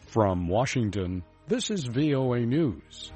From Washington, this is VOA News.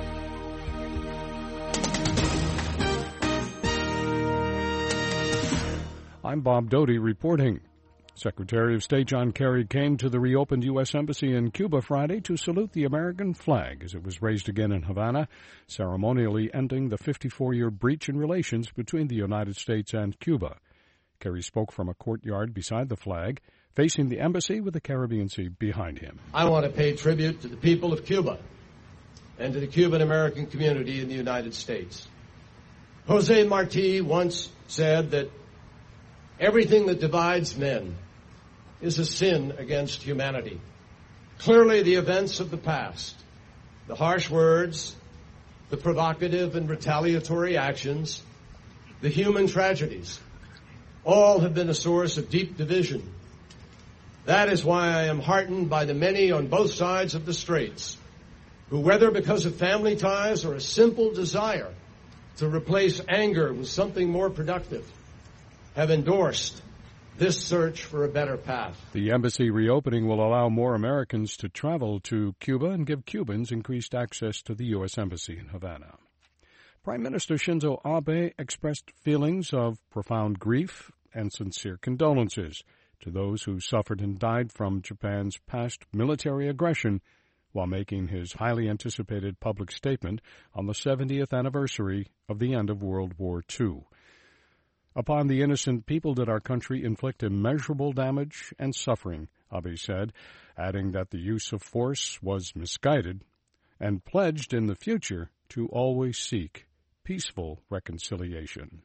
I'm Bob Doty reporting. Secretary of State John Kerry came to the reopened U.S. Embassy in Cuba Friday to salute the American flag as it was raised again in Havana, ceremonially ending the 54-year breach in relations between the United States and Cuba. Kerry spoke from a courtyard beside the flag, facing the embassy with the Caribbean Sea behind him. I want to pay tribute to the people of Cuba and to the Cuban-American community in the United States. Jose Marti once said that everything that divides men is a sin against humanity. Clearly, the events of the past, the harsh words, the provocative and retaliatory actions, the human tragedies, all have been a source of deep division. That is why I am heartened by the many on both sides of the straits who, whether because of family ties or a simple desire to replace anger with something more productive, have endorsed this search for a better path. The embassy reopening will allow more Americans to travel to Cuba and give Cubans increased access to the U.S. Embassy in Havana. Prime Minister Shinzo Abe expressed feelings of profound grief and sincere condolences to those who suffered and died from Japan's past military aggression while making his highly anticipated public statement on the 70th anniversary of the end of World War II. Upon the innocent people did our country inflict immeasurable damage and suffering, Abe said, adding that the use of force was misguided and pledged in the future to always seek peaceful reconciliation.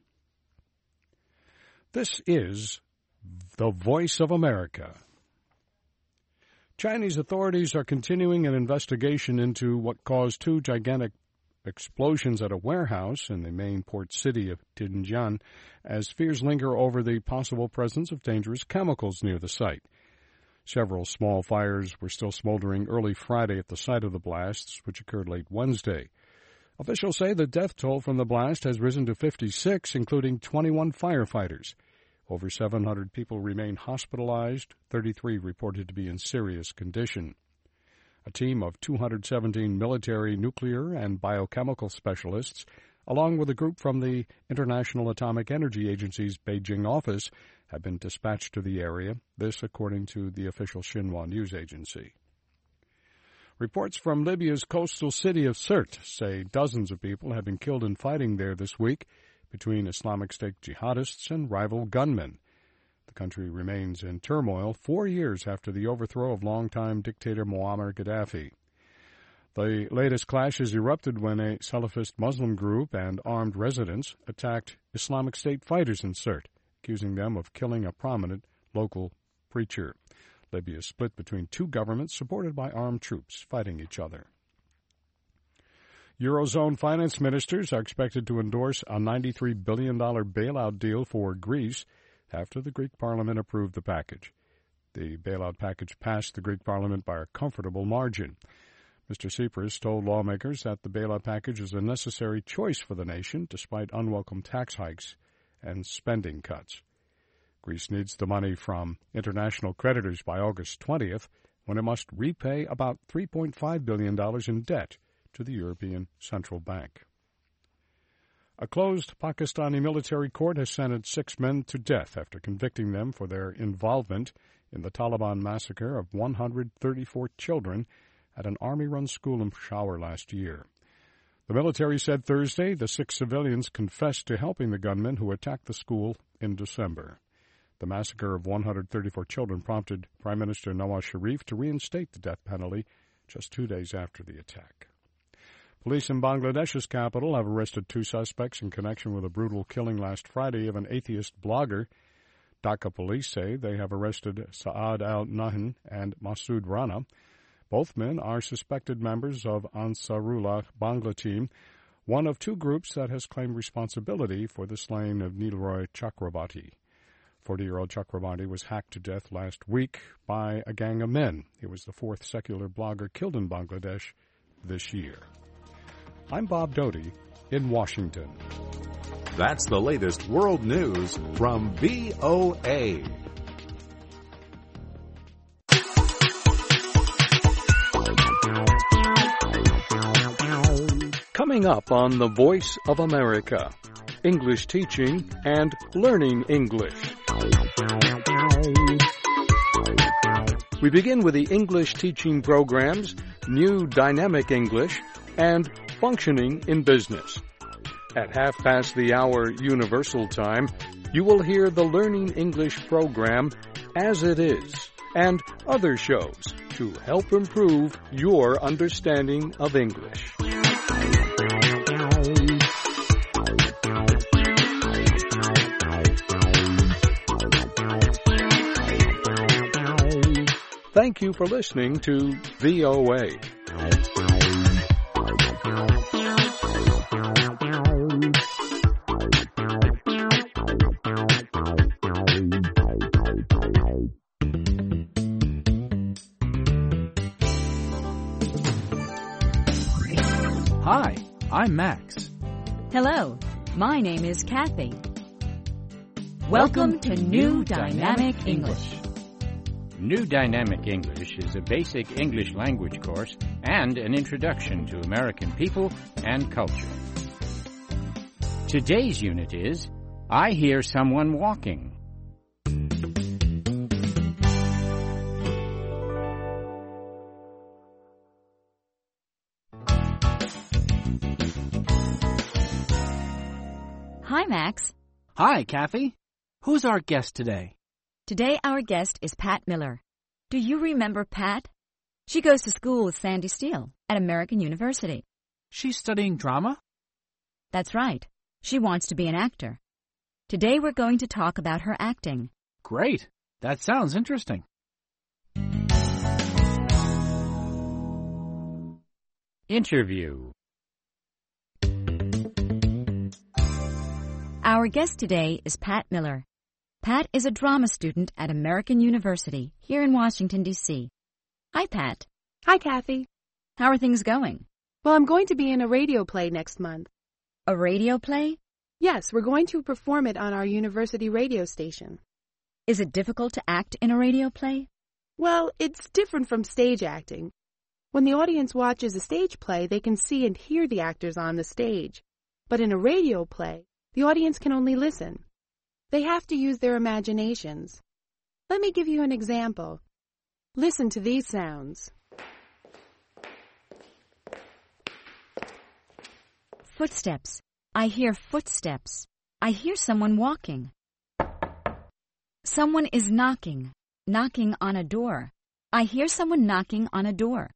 This is the Voice of America. Chinese authorities are continuing an investigation into what caused two gigantic explosions at a warehouse in the main port city of Tianjin as fears linger over the possible presence of dangerous chemicals near the site. Several small fires were still smoldering early Friday at the site of the blasts, which occurred late Wednesday. Officials say the death toll from the blast has risen to 56, including 21 firefighters. Over 700 people remain hospitalized, 33 reported to be in serious condition. A team of 217 military, nuclear, and biochemical specialists, along with a group from the International Atomic Energy Agency's Beijing office, have been dispatched to the area, this according to the official Xinhua news agency. Reports from Libya's coastal city of Sirte say dozens of people have been killed in fighting there this week between Islamic State jihadists and rival gunmen. The country remains in turmoil 4 years after the overthrow of longtime dictator Muammar Gaddafi. The latest clashes erupted when a Salafist Muslim group and armed residents attacked Islamic State fighters in Sirte, accusing them of killing a prominent local preacher. Libya is split between two governments supported by armed troops fighting each other. Eurozone finance ministers are expected to endorse a $93 billion bailout deal for Greece after the Greek parliament approved the package. The bailout package passed the Greek parliament by a comfortable margin. Mr. Tsipras told lawmakers that the bailout package is a necessary choice for the nation despite unwelcome tax hikes and spending cuts. Greece needs the money from international creditors by August 20th, when it must repay about $3.5 billion in debt to the European Central Bank. A closed Pakistani military court has sentenced 6 men to death after convicting them for their involvement in the Taliban massacre of 134 children at an army-run school in Peshawar last year. The military said Thursday the 6 civilians confessed to helping the gunmen who attacked the school in December. The massacre of 134 children prompted Prime Minister Nawaz Sharif to reinstate the death penalty just 2 days after the attack. Police in Bangladesh's capital have arrested 2 suspects in connection with a brutal killing last Friday of an atheist blogger. Dhaka police say they have arrested Saad al-Nahin and Masood Rana. Both men are suspected members of Ansarullah Bangla team, one of 2 groups that has claimed responsibility for the slaying of Niloy Chakrabarti. 40-year-old Chakrabarti was hacked to death last week by a gang of men. He was the 4th secular blogger killed in Bangladesh this year. I'm Bob Doty in Washington. That's the latest world news from VOA. Coming up on The Voice of America, English teaching and learning English. We begin with the English teaching programs, New Dynamic English, and Functioning in Business. At 1:30 Universal Time, you will hear the Learning English program As It Is and other shows to help improve your understanding of English. Thank you for listening to VOA. Hi, I'm Max. Hello, my name is Kathy. Welcome to New Dynamic English. New Dynamic English is a basic English language course and an introduction to American people and culture. Today's unit is, I Hear Someone Walking. Hi, Max. Hi, Kathy. Who's our guest today? Today our guest is Pat Miller. Do you remember Pat? She goes to school with Sandy Steele at American University. She's studying drama? That's right. She wants to be an actor. Today we're going to talk about her acting. Great. That sounds interesting. Interview. Our guest today is Pat Miller. Pat is a drama student at American University here in Washington, D.C. Hi, Pat. Hi, Kathy. How are things going? Well, I'm going to be in a radio play next month. A radio play? Yes, we're going to perform it on our university radio station. Is it difficult to act in a radio play? Well, it's different from stage acting. When the audience watches a stage play, they can see and hear the actors on the stage. But in a radio play, the audience can only listen. They have to use their imaginations. Let me give you an example. Listen to these sounds. Footsteps. I hear footsteps. I hear someone walking. Someone is knocking on a door. I hear someone knocking on a door.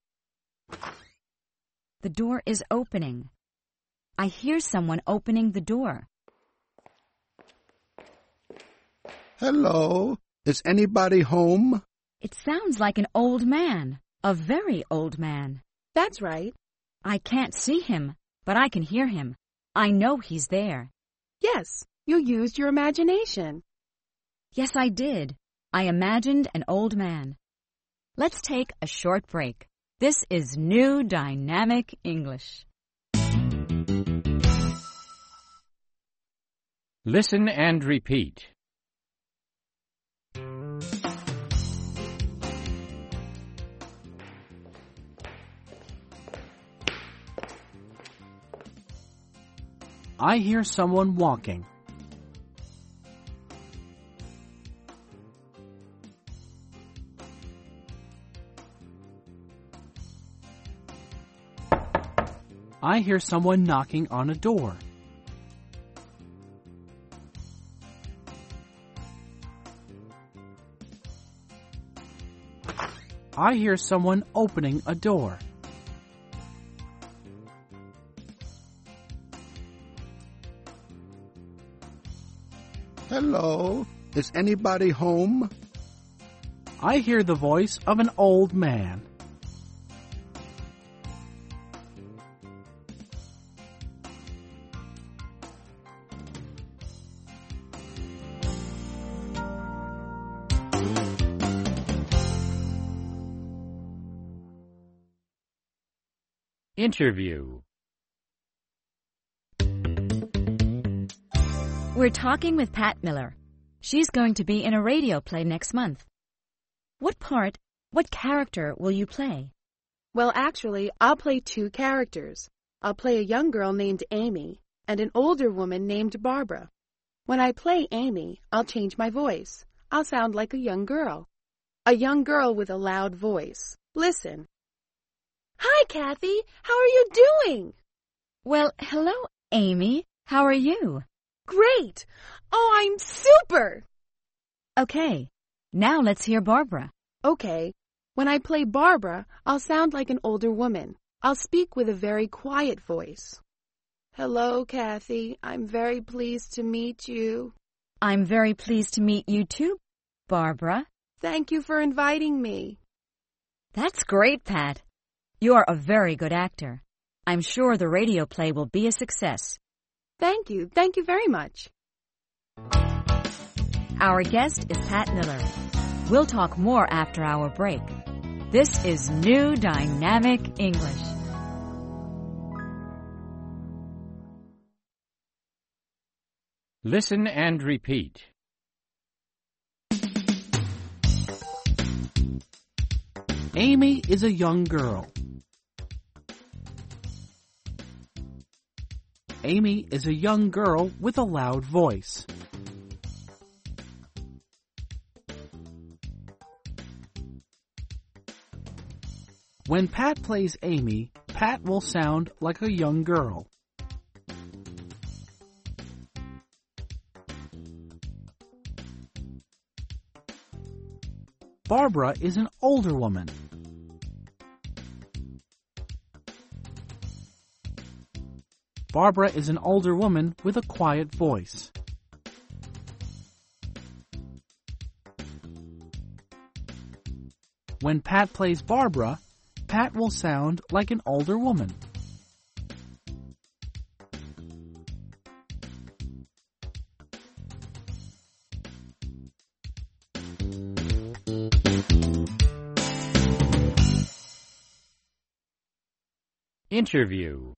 The door is opening. I hear someone opening the door. Hello, is anybody home? It sounds like an old man, a very old man. That's right. I can't see him, but I can hear him. I know he's there. Yes, you used your imagination. Yes, I did. I imagined an old man. Let's take a short break. This is New Dynamic English. Listen and repeat. I hear someone walking. I hear someone knocking on a door. I hear someone opening a door. Hello, is anybody home? I hear the voice of an old man. Interview. We're talking with Pat Miller. She's going to be in a radio play next month. What character will you play? Well, actually, I'll play two characters. I'll play a young girl named Amy and an older woman named Barbara. When I play Amy, I'll change my voice. I'll sound like a young girl with a loud voice. Listen. Hi, Kathy. How are you doing? Well, hello, Amy. How are you? Great. Oh, I'm super. Okay, now let's hear Barbara. Okay. When I play Barbara, I'll sound like an older woman. I'll speak with a very quiet voice. Hello, Kathy. I'm very pleased to meet you. I'm very pleased to meet you too, Barbara. Thank you for inviting me. That's great, Pat. You're a very good actor. I'm sure the radio play will be a success. Thank you. Thank you very much. Our guest is Pat Miller. We'll talk more after our break. This is New Dynamic English. Listen and repeat. Amy is a young girl. Amy is a young girl with a loud voice. When Pat plays Amy, Pat will sound like a young girl. Barbara is an older woman. Barbara is an older woman with a quiet voice. When Pat plays Barbara, Pat will sound like an older woman. Interview.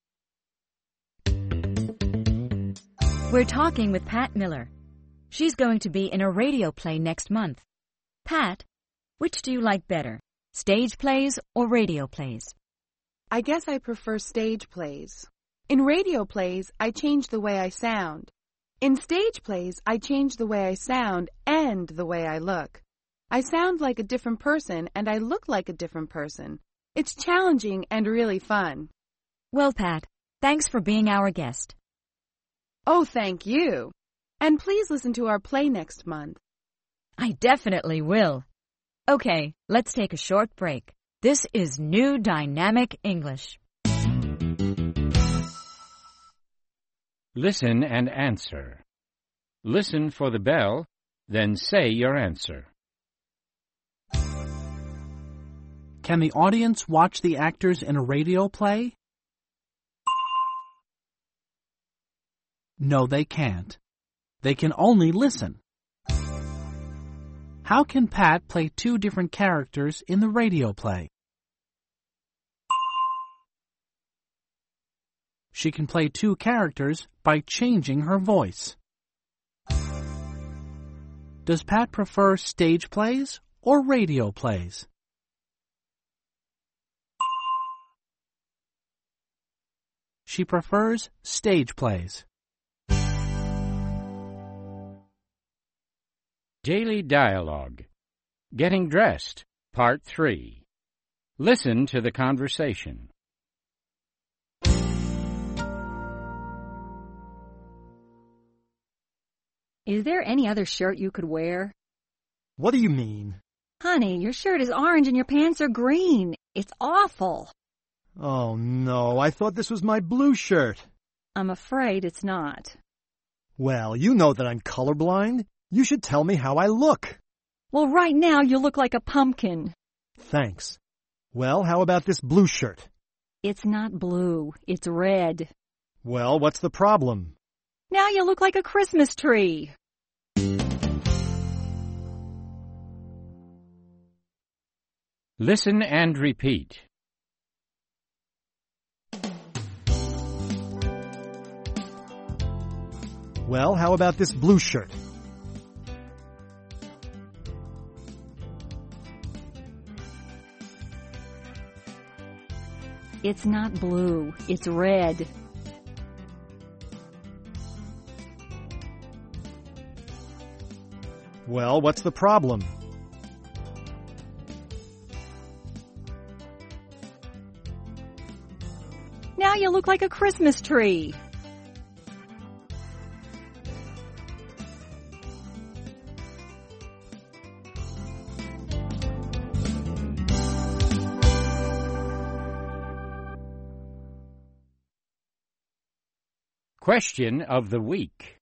We're talking with Pat Miller. She's going to be in a radio play next month. Pat, which do you like better, stage plays or radio plays? I guess I prefer stage plays. In radio plays, I change the way I sound. In stage plays, I change the way I sound and the way I look. I sound like a different person and I look like a different person. It's challenging and really fun. Well, Pat, thanks for being our guest. Oh, thank you. And please listen to our play next month. I definitely will. Okay, let's take a short break. This is New Dynamic English. Listen and answer. Listen for the bell, then say your answer. Can the audience watch the actors in a radio play? No, they can't. They can only listen. How can Pat play two different characters in the radio play? She can play two characters by changing her voice. Does Pat prefer stage plays or radio plays? She prefers stage plays. Daily Dialogue. Getting Dressed, Part 3. Listen to the conversation. Is there any other shirt you could wear? What do you mean? Honey, your shirt is orange and your pants are green. It's awful. Oh, no, I thought this was my blue shirt. I'm afraid it's not. Well, you know that I'm colorblind. You should tell me how I look. Well, right now you look like a pumpkin. Thanks. Well, how about this blue shirt? It's not blue. It's red. Well, what's the problem? Now you look like a Christmas tree. Listen and repeat. Well, how about this blue shirt? It's not blue, it's red. Well, what's the problem? Now you look like a Christmas tree. Question of the week.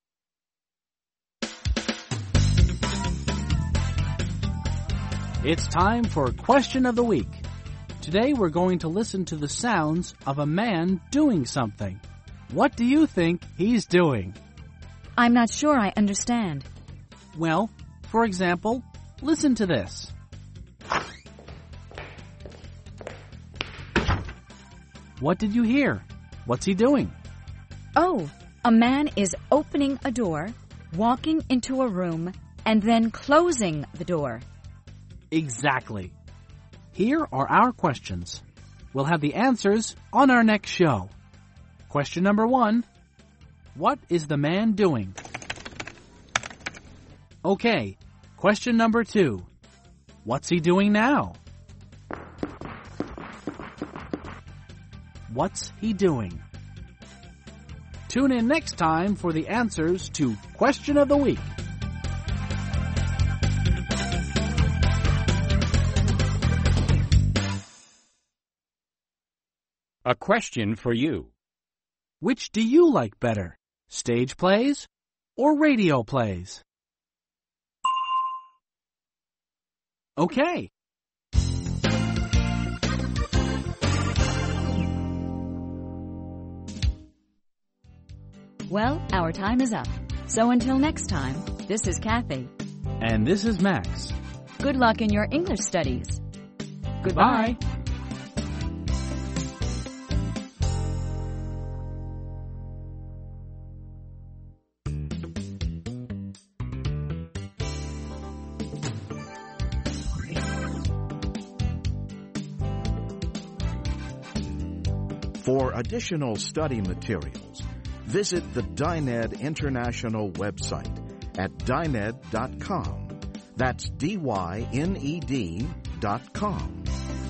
It's time for Question of the Week. Today we're going to listen to the sounds of a man doing something. What do you think he's doing? I'm not sure I understand. Well, for example, listen to this. What did you hear? What's he doing? Oh, a man is opening a door, walking into a room, and then closing the door. Exactly. Here are our questions. We'll have the answers on our next show. Question number 1. What is the man doing? Okay. Question number 2. What's he doing now? What's he doing? Tune in next time for the answers to Question of the Week. A question for you. Which do you like better, stage plays or radio plays? Okay. Well, our time is up. So until next time, this is Kathy. And this is Max. Good luck in your English studies. Goodbye. Bye. For additional study materials, visit the Dined International website at dined.com. That's DYNED.com.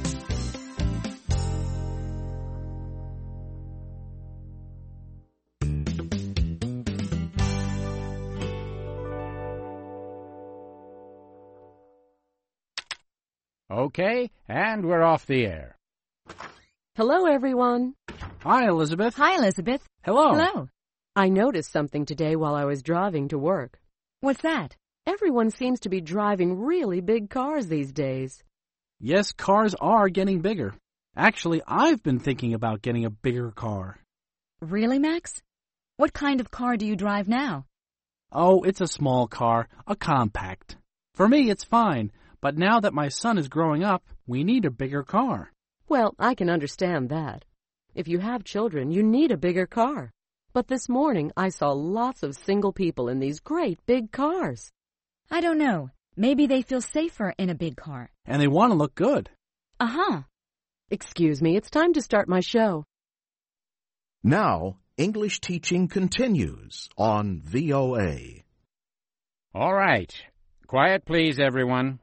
Okay, and we're off the air. Hello, everyone. Hi, Elizabeth. Hi, Elizabeth. Hello. Hello. I noticed something today while I was driving to work. What's that? Everyone seems to be driving really big cars these days. Yes, cars are getting bigger. Actually, I've been thinking about getting a bigger car. Really, Max? What kind of car do you drive now? Oh, it's a small car, a compact. For me, it's fine, but now that my son is growing up, we need a bigger car. Well, I can understand that. If you have children, you need a bigger car. But this morning, I saw lots of single people in these great big cars. I don't know. Maybe they feel safer in a big car. And they want to look good. Uh-huh. Excuse me, it's time to start my show. Now, English teaching continues on VOA. All right. Quiet, please, everyone.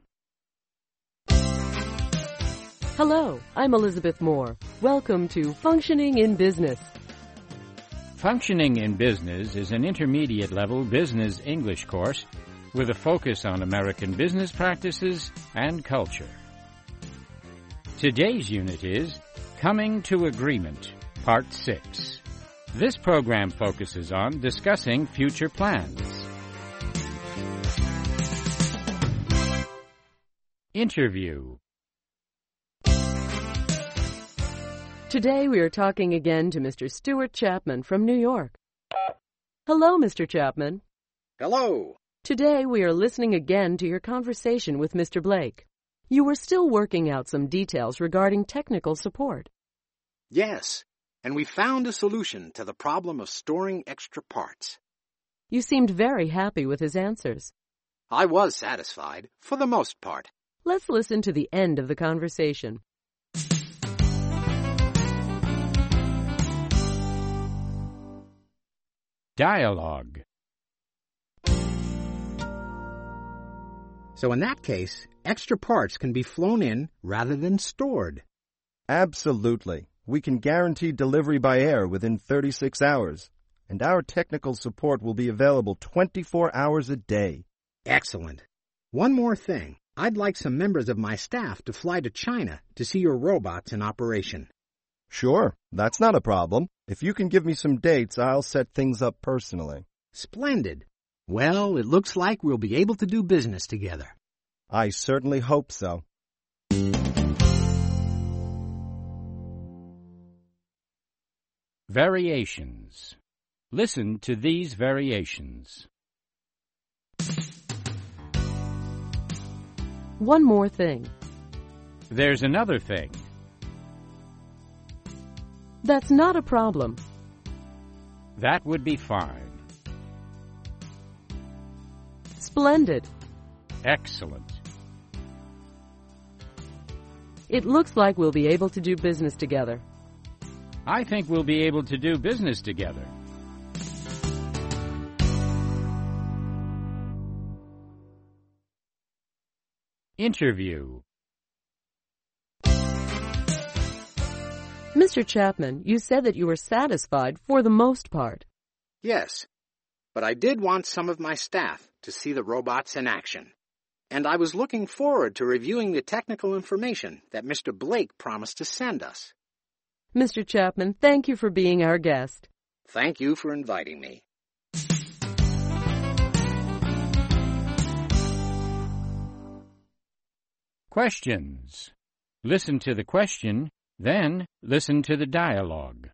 Hello, I'm Elizabeth Moore. Welcome to Functioning in Business. Functioning in Business is an intermediate-level business English course with a focus on American business practices and culture. Today's unit is Coming to Agreement, Part 6. This program focuses on discussing future plans. Interview. Today we are talking again to Mr. Stuart Chapman from New York. Hello, Mr. Chapman. Hello. Today we are listening again to your conversation with Mr. Blake. You were still working out some details regarding technical support. Yes, and we found a solution to the problem of storing extra parts. You seemed very happy with his answers. I was satisfied, for the most part. Let's listen to the end of the conversation. Dialogue. So in that case, extra parts can be flown in rather than stored. Absolutely. We can guarantee delivery by air within 36 hours, and our technical support will be available 24 hours a day. Excellent. One more thing. I'd like some members of my staff to fly to China to see your robots in operation. Sure, that's not a problem. If you can give me some dates, I'll set things up personally. Splendid. Well, it looks like we'll be able to do business together. I certainly hope so. Variations. Listen to these variations. One more thing. There's another thing. That's not a problem. That would be fine. Splendid. Excellent. It looks like we'll be able to do business together. I think we'll be able to do business together. Interview. Mr. Chapman, you said that you were satisfied for the most part. Yes, but I did want some of my staff to see the robots in action. And I was looking forward to reviewing the technical information that Mr. Blake promised to send us. Mr. Chapman, thank you for being our guest. Thank you for inviting me. Questions. Listen to the question, then listen to the dialogue.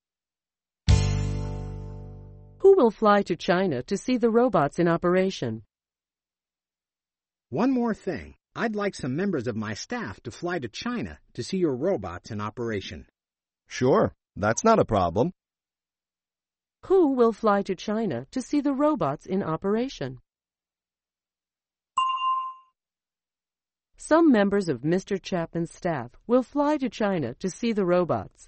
Who will fly to China to see the robots in operation? One more thing. I'd like some members of my staff to fly to China to see your robots in operation. Sure, that's not a problem. Who will fly to China to see the robots in operation? Some members of Mr. Chapman's staff will fly to China to see the robots.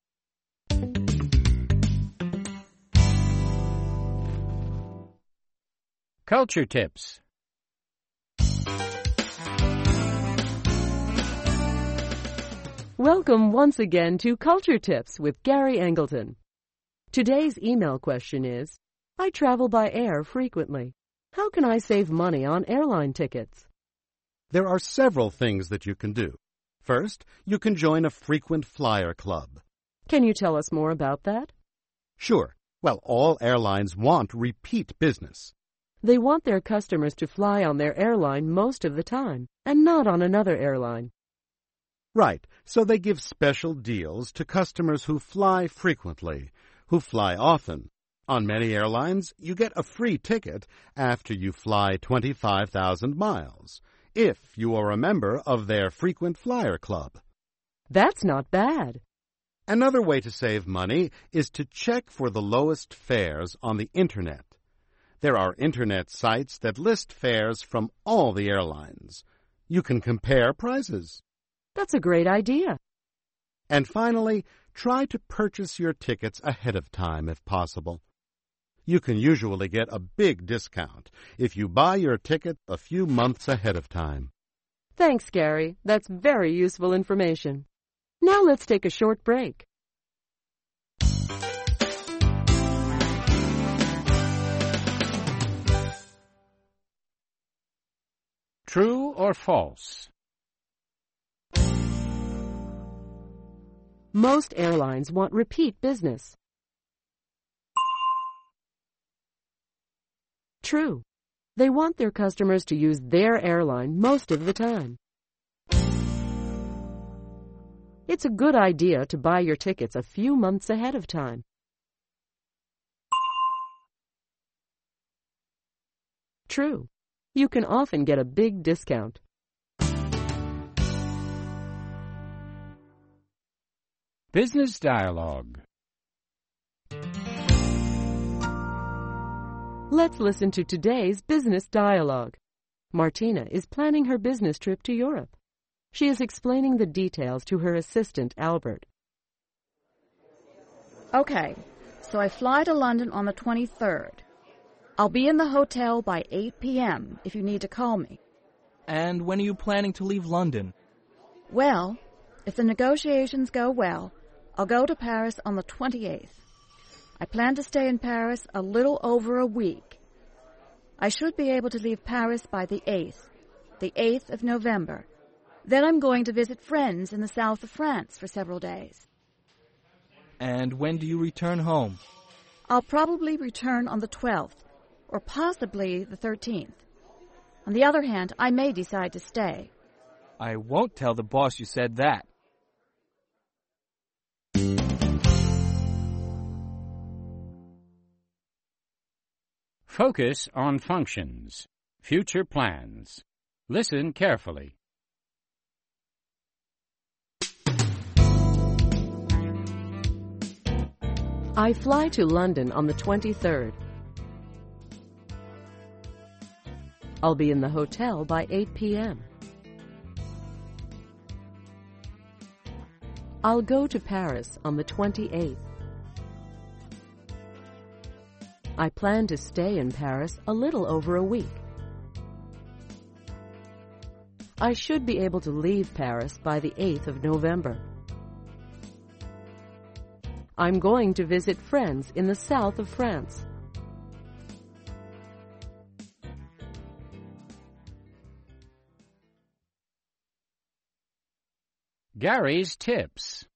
Culture tips. Welcome once again to Culture Tips with Gary Angleton. Today's email question is, I travel by air frequently. How can I save money on airline tickets? There are several things that you can do. First, you can join a frequent flyer club. Can you tell us more about that? Sure. Well, all airlines want repeat business. They want their customers to fly on their airline most of the time, and not on another airline. Right, so they give special deals to customers who fly frequently, who fly often. On many airlines, you get a free ticket after you fly 25,000 miles, if you are a member of their frequent flyer club. That's not bad. Another way to save money is to check for the lowest fares on the Internet. There are Internet sites that list fares from all the airlines. You can compare prices. That's a great idea. And finally, try to purchase your tickets ahead of time if possible. You can usually get a big discount if you buy your ticket a few months ahead of time. Thanks, Gary. That's very useful information. Now let's take a short break. True or false? Most airlines want repeat business. True. They want their customers to use their airline most of the time. It's a good idea to buy your tickets a few months ahead of time. True. You can often get a big discount. Business dialogue. Let's listen to today's business dialogue. Martina is planning her business trip to Europe. She is explaining the details to her assistant, Albert. Okay, so I fly to London on the 23rd. I'll be in the hotel by 8 p.m. if you need to call me. And when are you planning to leave London? Well, if the negotiations go well, I'll go to Paris on the 28th. I plan to stay in Paris a little over a week. I should be able to leave Paris by the 8th of November. Then I'm going to visit friends in the south of France for several days. And when do you return home? I'll probably return on the 12th, or possibly the 13th. On the other hand, I may decide to stay. I won't tell the boss you said that. Focus on functions. Future plans. Listen carefully. I fly to London on the 23rd. I'll be in the hotel by 8 p.m. I'll go to Paris on the 28th. I plan to stay in Paris a little over a week. I should be able to leave Paris by the 8th of November. I'm going to visit friends in the south of France. Gary's Tips.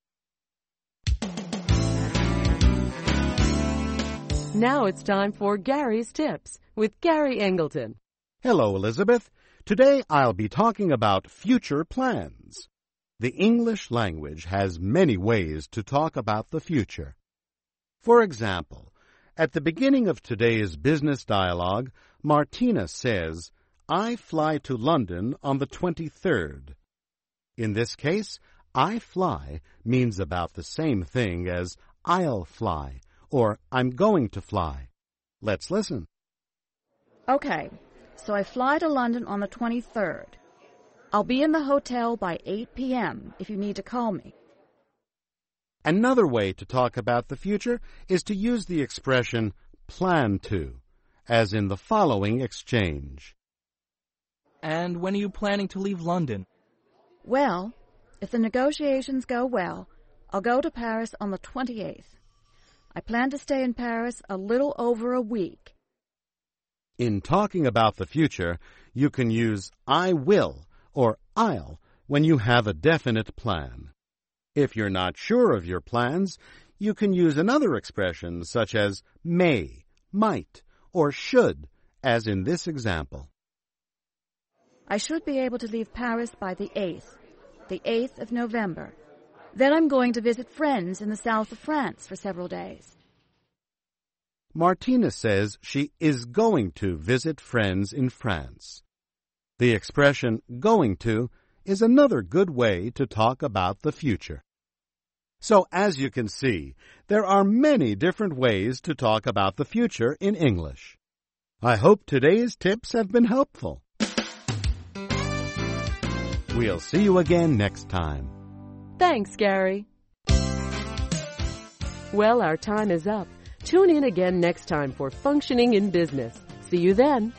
Now it's time for Gary's Tips with Gary Angleton. Hello, Elizabeth. Today I'll be talking about future plans. The English language has many ways to talk about the future. For example, at the beginning of today's business dialogue, Martina says, I fly to London on the 23rd. In this case, I fly means about the same thing as I'll fly or I'm going to fly. Let's listen. Okay, so I fly to London on the 23rd. I'll be in the hotel by 8 p.m. if you need to call me. Another way to talk about the future is to use the expression plan to, as in the following exchange. And when are you planning to leave London? Well, if the negotiations go well, I'll go to Paris on the 28th. I plan to stay in Paris a little over a week. In talking about the future, you can use I will or I'll when you have a definite plan. If you're not sure of your plans, you can use another expression such as may, might, or should, as in this example. I should be able to leave Paris by the 8th of November. Then I'm going to visit friends in the south of France for several days. Martina says she is going to visit friends in France. The expression going to is another good way to talk about the future. So, as you can see, there are many different ways to talk about the future in English. I hope today's tips have been helpful. We'll see you again next time. Thanks, Gary. Well, our time is up. Tune in again next time for Functioning in Business. See you then.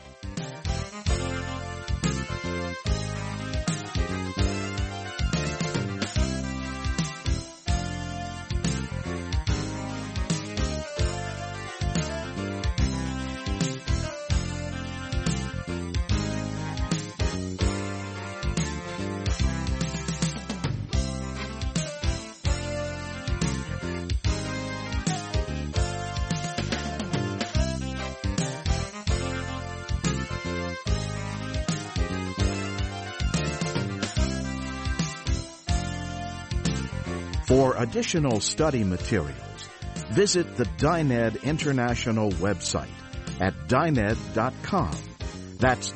For additional study materials, visit the Dyned International website at dyned.com. That's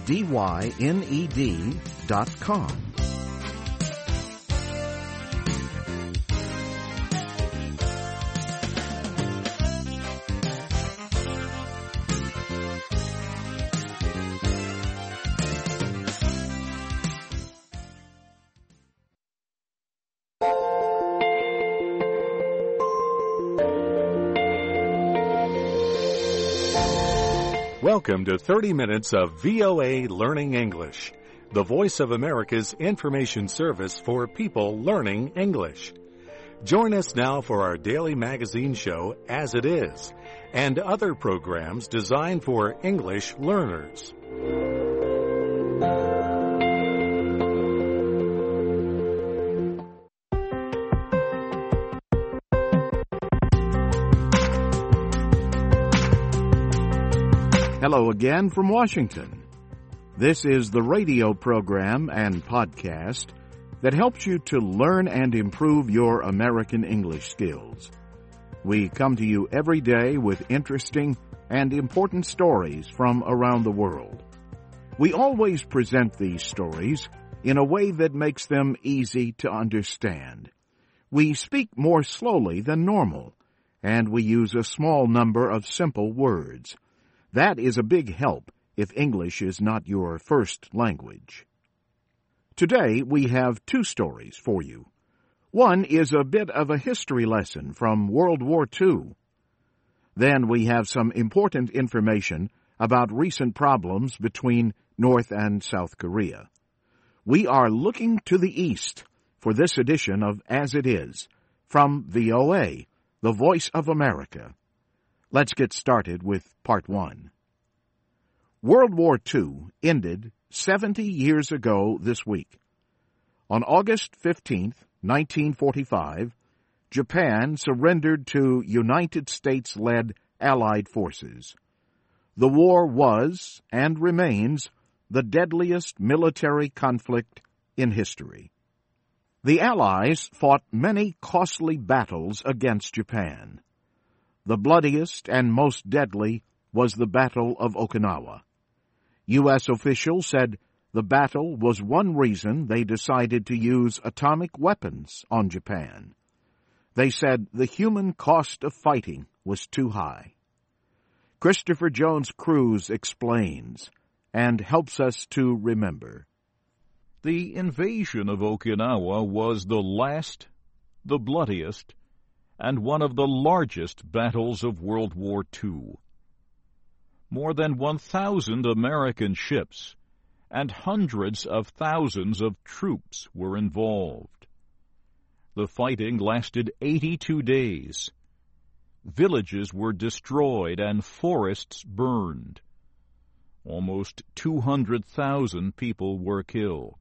DYNED.com. Welcome to 30 minutes of VOA Learning English, the Voice of America's information service for people learning English. Join us now for our daily magazine show, As It Is, and other programs designed for English learners. Hello again from Washington. This is the radio program and podcast that helps you to learn and improve your American English skills. We come to you every day with interesting and important stories from around the world. We always present these stories in a way that makes them easy to understand. We speak more slowly than normal, and we use a small number of simple words. That is a big help if English is not your first language. Today we have two stories for you. One is a bit of a history lesson from World War II. Then we have some important information about recent problems between North and South Korea. We are looking to the East for this edition of As It Is from VOA, the Voice of America. Let's get started with Part 1. World War II ended 70 years ago this week. On August 15, 1945, Japan surrendered to United States-led Allied forces. The war was, and remains, the deadliest military conflict in history. The Allies fought many costly battles against Japan. The bloodiest and most deadly was the Battle of Okinawa. U.S. officials said the battle was one reason they decided to use atomic weapons on Japan. They said the human cost of fighting was too high. Christopher Jones Cruise explains and helps us to remember. The invasion of Okinawa was the last, the bloodiest, and one of the largest battles of World War II. More than 1,000 American ships and hundreds of thousands of troops were involved. The fighting lasted 82 days. Villages were destroyed and forests burned. Almost 200,000 people were killed.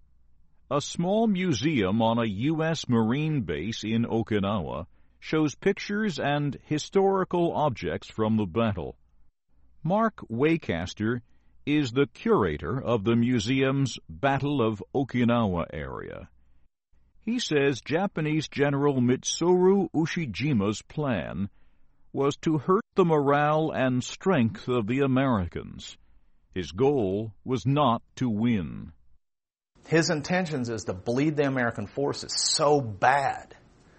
A small museum on a U.S. Marine base in Okinawa shows pictures and historical objects from the battle. Mark Waycaster is the curator of the museum's Battle of Okinawa area. He says Japanese General Mitsuru Ushijima's plan was to hurt the morale and strength of the Americans. His goal was not to win. His intentions is to bleed the American forces so bad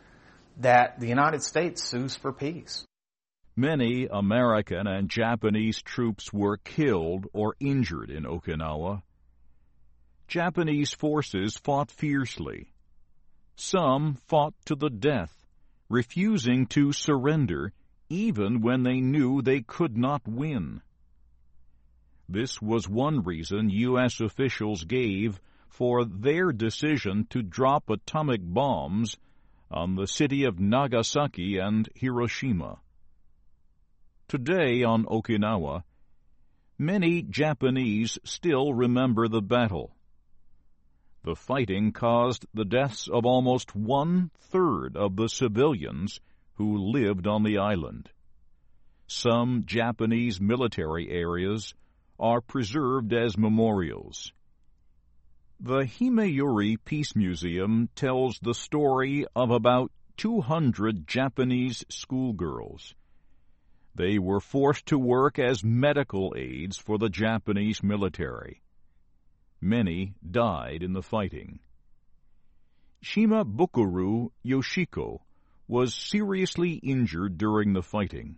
that the United States sues for peace. Many American and Japanese troops were killed or injured in Okinawa. Japanese forces fought fiercely. Some fought to the death, refusing to surrender even when they knew they could not win. This was one reason U.S. officials gave for their decision to drop atomic bombs on the city of Nagasaki and Hiroshima. Today on Okinawa, many Japanese still remember the battle. The fighting caused the deaths of almost 1/3 of the civilians who lived on the island. Some Japanese military areas are preserved as memorials. The Himeuri Peace Museum tells the story of about 200 Japanese schoolgirls. They were forced to work as medical aides for the Japanese military. Many died in the fighting. Shima Bukuru Yoshiko was seriously injured during the fighting.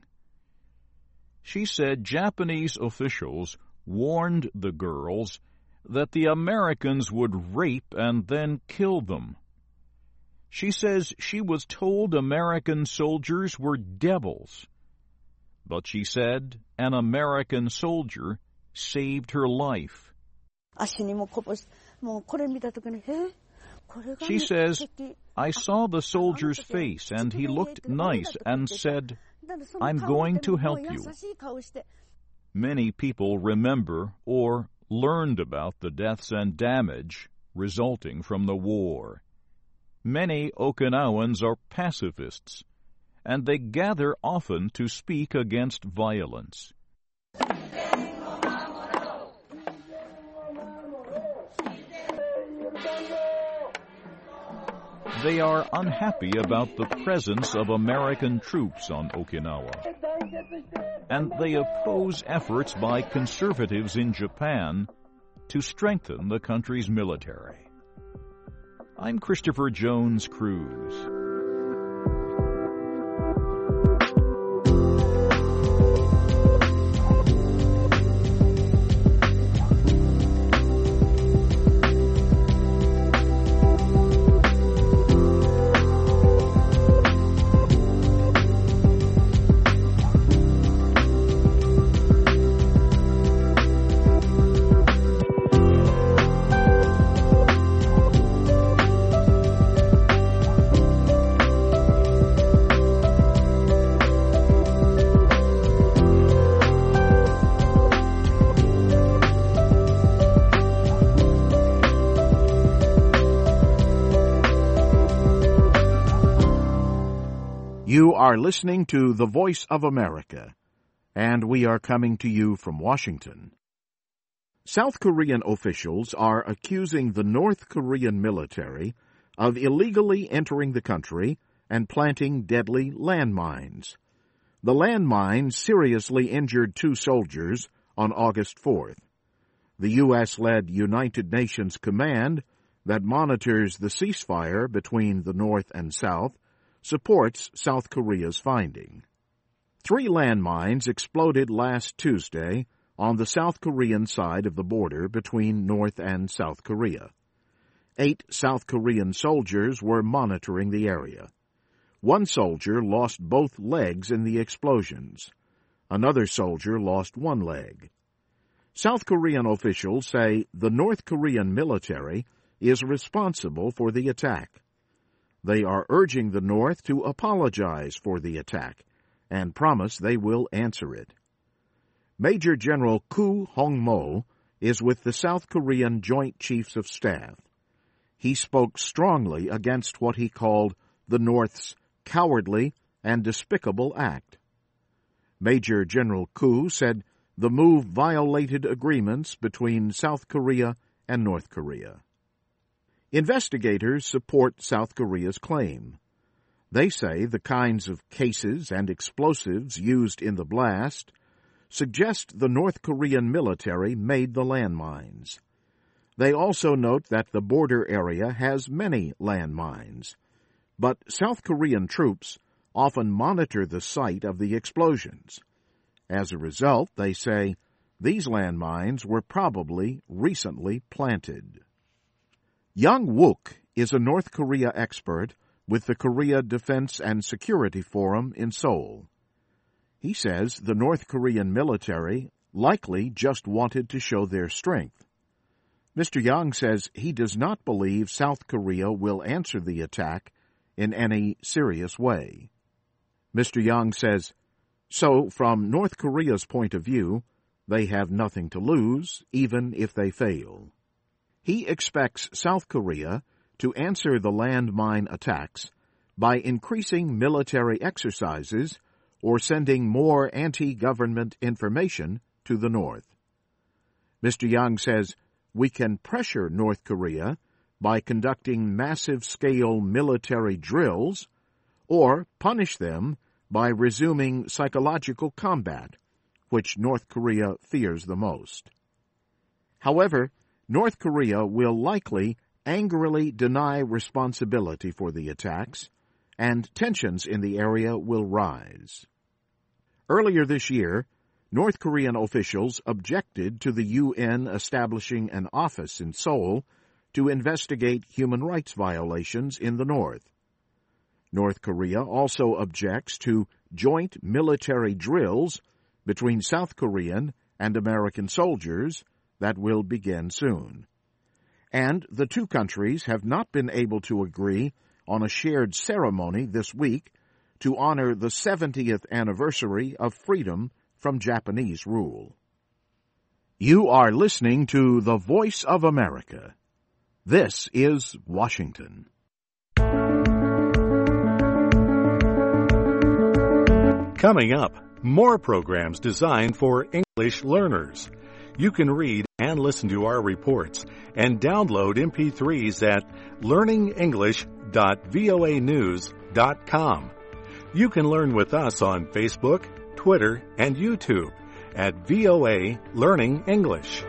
She said Japanese officials warned the girls that the Americans would rape and then kill them. She says she was told American soldiers were devils. but she said an American soldier saved her life. She says, I saw the soldier's face and he looked nice and said, I'm going to help you. Many people remember or learned about the deaths and damage resulting from the war. Many Okinawans are pacifists, and they gather often to speak against violence. They are unhappy about the presence of American troops on Okinawa, and they oppose efforts by conservatives in Japan to strengthen the country's military. I'm Christopher Jones Cruz. You are listening to The Voice of America, and we are coming to you from Washington. South Korean officials are accusing the North Korean military of illegally entering the country and planting deadly landmines. The landmines seriously injured 2 soldiers on August 4th. The U.S.-led United Nations command that monitors the ceasefire between the North and South supports South Korea's finding. 3 landmines exploded last Tuesday on the South Korean side of the border between North and South Korea. 8 South Korean soldiers were monitoring the area. 1 soldier lost both legs in the explosions. Another soldier lost 1 leg. South Korean officials say the North Korean military is responsible for the attack. They are urging the North to apologize for the attack and promise they will answer it. Major General Koo Hong-mo is with the South Korean Joint Chiefs of Staff. He spoke strongly against what he called the North's cowardly and despicable act. Major General Koo said the move violated agreements between South Korea and North Korea. Investigators support South Korea's claim. They say the kinds of cases and explosives used in the blast suggest the North Korean military made the landmines. They also note that the border area has many landmines, but South Korean troops often monitor the site of the explosions. As a result, they say, these landmines were probably recently planted. Young Wook is a North Korea expert with the Korea Defense and Security Forum in Seoul. He says the North Korean military likely just wanted to show their strength. Mr. Young says he does not believe South Korea will answer the attack in any serious way. Mr. Young says, so from North Korea's point of view, they have nothing to lose, even if they fail. He expects South Korea to answer the landmine attacks by increasing military exercises or sending more anti-government information to the North. Mr. Young says we can pressure North Korea by conducting massive-scale military drills or punish them by resuming psychological combat, which North Korea fears the most. However, North Korea will likely angrily deny responsibility for the attacks, and tensions in the area will rise. Earlier this year, North Korean officials objected to the UN establishing an office in Seoul to investigate human rights violations in the North. North Korea also objects to joint military drills between South Korean and American soldiers that will begin soon. And the two countries have not been able to agree on a shared ceremony this week to honor the 70th anniversary of freedom from Japanese rule. You are listening to the Voice of America. This is Washington. Coming up, more programs designed for English learners. You can read and listen to our reports and download MP3s at learningenglish.voanews.com. You can learn with us on Facebook, Twitter, and YouTube at VOA Learning English.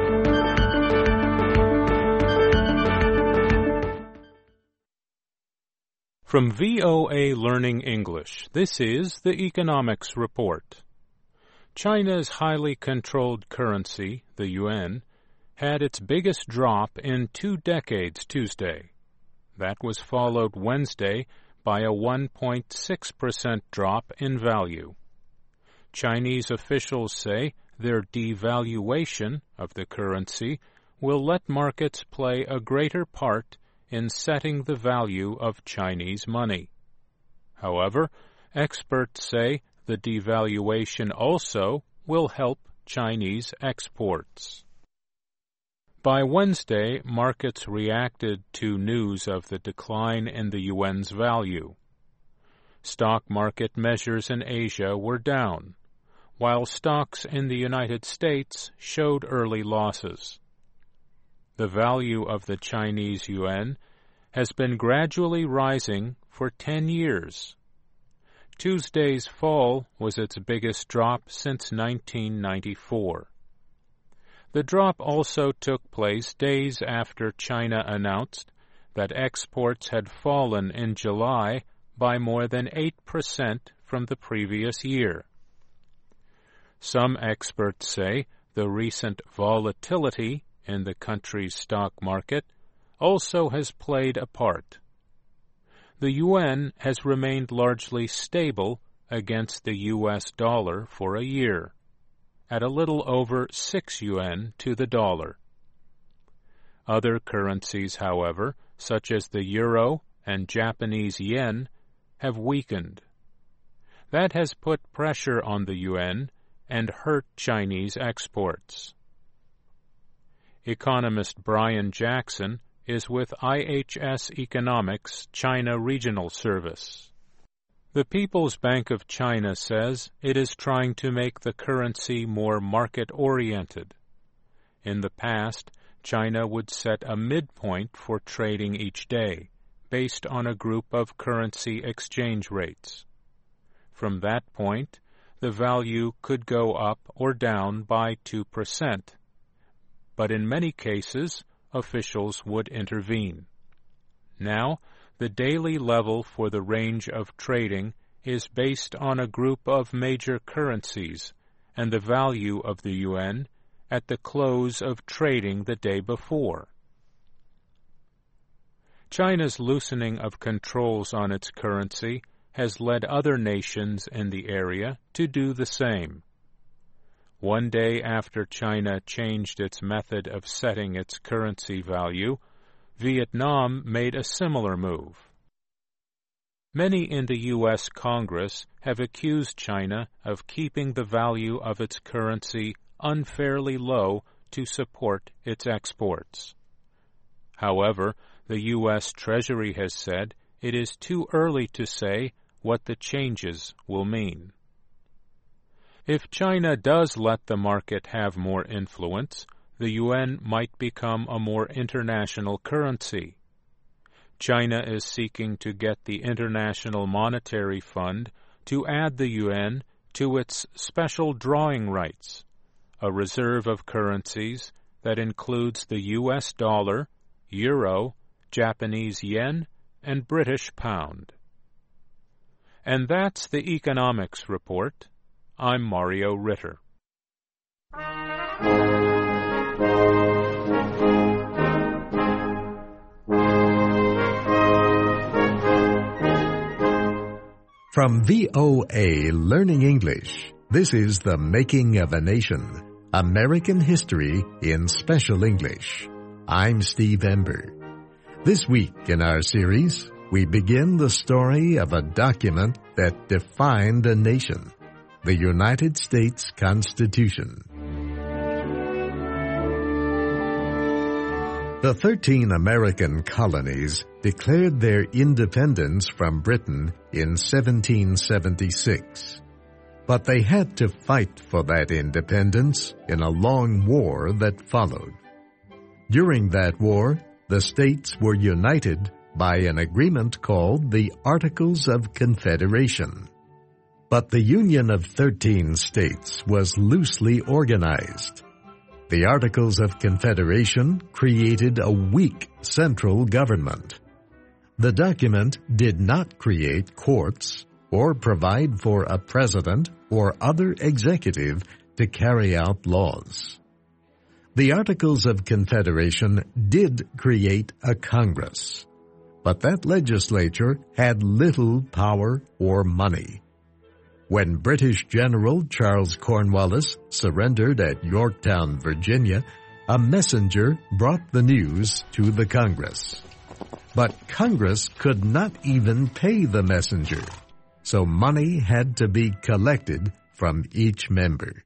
From VOA Learning English, this is the Economics Report. China's highly controlled currency, the yuan, had its biggest drop in 2 decades Tuesday. That was followed Wednesday by a 1.6% drop in value. Chinese officials say their devaluation of the currency will let markets play a greater part in setting the value of Chinese money. However, experts say the devaluation also will help Chinese exports. By Wednesday, markets reacted to news of the decline in the yuan's value. Stock market measures in Asia were down, while stocks in the United States showed early losses. The value of the Chinese yuan has been gradually rising for 10 years. Tuesday's fall was its biggest drop since 1994. The drop also took place days after China announced that exports had fallen in July by more than 8% from the previous year. Some experts say the recent volatility in the country's stock market also has played a part. The yuan has remained largely stable against the U.S. dollar for a year, at a little over 6 yuan to the dollar. Other currencies, however, such as the euro and Japanese yen, have weakened. That has put pressure on the yuan and hurt Chinese exports. Economist Brian Jackson is with IHS Economics China Regional Service. The People's Bank of China says it is trying to make the currency more market-oriented. In the past, China would set a midpoint for trading each day, based on a group of currency exchange rates. From that point, the value could go up or down by 2%. But in many cases, officials would intervene. Now, the daily level for the range of trading is based on a group of major currencies and the value of the yuan at the close of trading the day before. China's loosening of controls on its currency has led other nations in the area to do the same. One day after China changed its method of setting its currency value, Vietnam made a similar move. Many in the U.S. Congress have accused China of keeping the value of its currency unfairly low to support its exports. However, the U.S. Treasury has said it is too early to say what the changes will mean. If China does let the market have more influence, the yuan might become a more international currency. China is seeking to get the International Monetary Fund to add the yuan to its special drawing rights, a reserve of currencies that includes the U.S. dollar, euro, Japanese yen, and British pound. And that's the Economics Report. I'm Mario Ritter. From VOA Learning English, this is The Making of a Nation, American History in Special English. I'm Steve Ember. This week in our series, we begin the story of a document that defined a nation, the United States Constitution. The 13 American colonies declared their independence from Britain in 1776. But they had to fight for that independence in a long war that followed. During that war, the states were united by an agreement called the Articles of Confederation. But the Union of 13 states was loosely organized. The Articles of Confederation created a weak central government. The document did not create courts or provide for a president or other executive to carry out laws. The Articles of Confederation did create a Congress, but that legislature had little power or money. When British General Charles Cornwallis surrendered at Yorktown, Virginia, a messenger brought the news to the Congress. But Congress could not even pay the messenger, so money had to be collected from each member.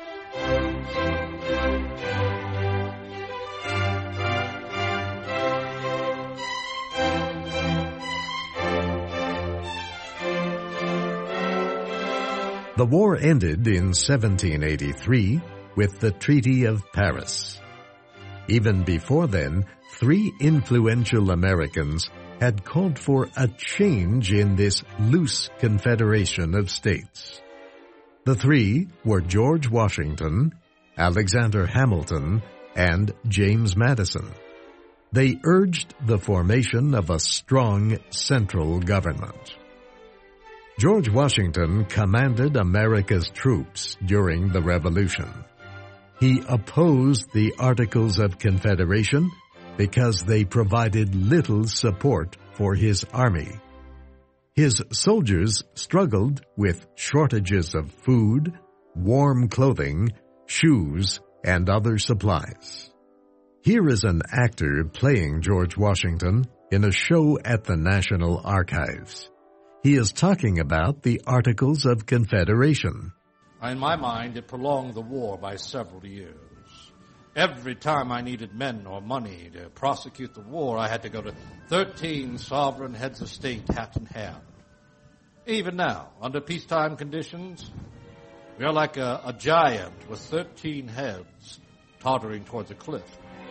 The war ended in 1783 with the Treaty of Paris. Even before then, 3 influential Americans had called for a change in this loose confederation of states. The 3 were George Washington, Alexander Hamilton, and James Madison. They urged the formation of a strong central government. George Washington commanded America's troops during the Revolution. He opposed the Articles of Confederation because they provided little support for his army. His soldiers struggled with shortages of food, warm clothing, shoes, and other supplies. Here is an actor playing George Washington in a show at the National Archives. He is talking about the Articles of Confederation. In my mind, it prolonged the war by several years. Every time I needed men or money to prosecute the war, I had to go to 13 sovereign heads of state hat in hand. Even now, under peacetime conditions, we are like a giant with 13 heads tottering towards a cliff.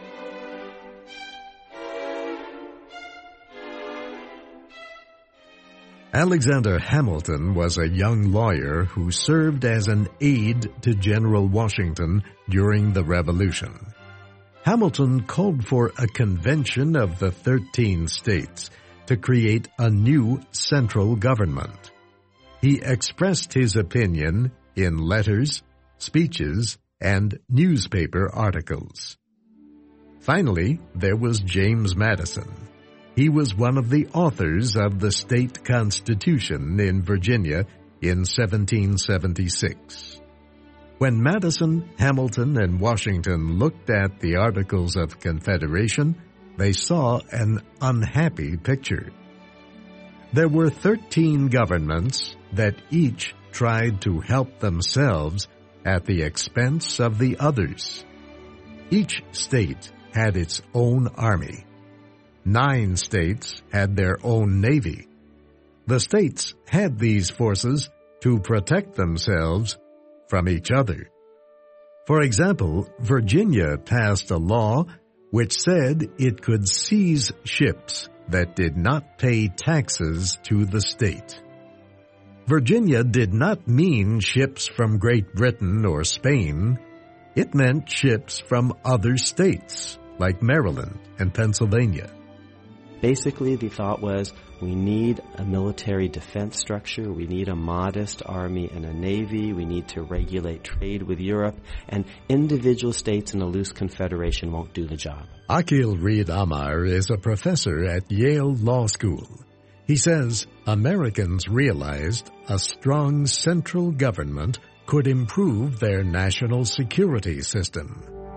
Alexander Hamilton was a young lawyer who served as an aide to General Washington during the Revolution. Hamilton called for a convention of the 13 states to create a new central government. He expressed his opinion in letters, speeches, and newspaper articles. Finally, there was James Madison. He was one of the authors of the state constitution in Virginia in 1776. When Madison, Hamilton, and Washington looked at the Articles of Confederation, they saw an unhappy picture. There were 13 governments that each tried to help themselves at the expense of the others. Each state had its own army. 9 states had their own navy. The states had these forces to protect themselves from each other. For example, Virginia passed a law which said it could seize ships that did not pay taxes to the state. Virginia did not mean ships from Great Britain or Spain. It meant ships from other states, like Maryland and Pennsylvania. Basically, the thought was, we need a military defense structure, we need a modest army and a navy, we need to regulate trade with Europe, and individual states in a loose confederation won't do the job. Akil Reed Amar is a professor at Yale Law School. He says Americans realized a strong central government could improve their national security system.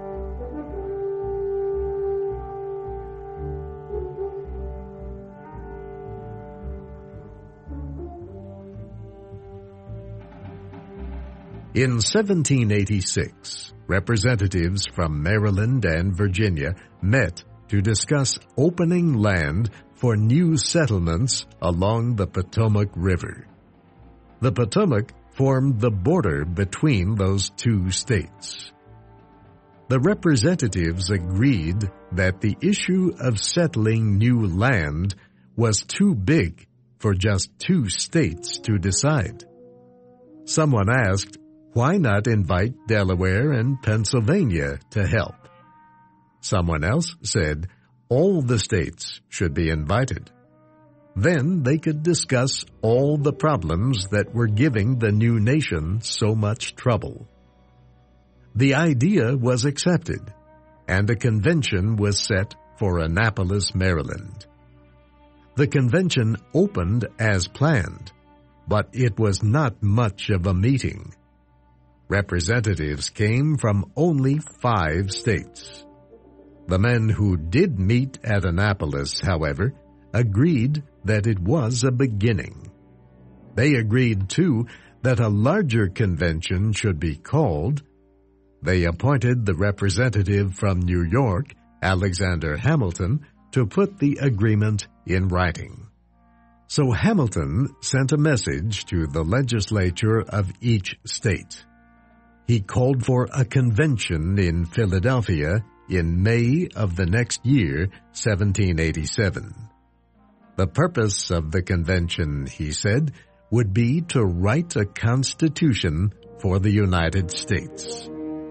In 1786, representatives from Maryland and Virginia met to discuss opening land for new settlements along the Potomac River. The Potomac formed the border between those two states. The representatives agreed that the issue of settling new land was too big for just two states to decide. Someone asked, why not invite Delaware and Pennsylvania to help? Someone else said all the states should be invited. Then they could discuss all the problems that were giving the new nation so much trouble. The idea was accepted, and a convention was set for Annapolis, Maryland. The convention opened as planned, but it was not much of a meeting. Representatives came from only 5 states. The men who did meet at Annapolis, however, agreed that it was a beginning. They agreed, too, that a larger convention should be called. They appointed the representative from New York, Alexander Hamilton, to put the agreement in writing. So Hamilton sent a message to the legislature of each state. He called for a convention in Philadelphia in May of the next year, 1787. The purpose of the convention, he said, would be to write a constitution for the United States.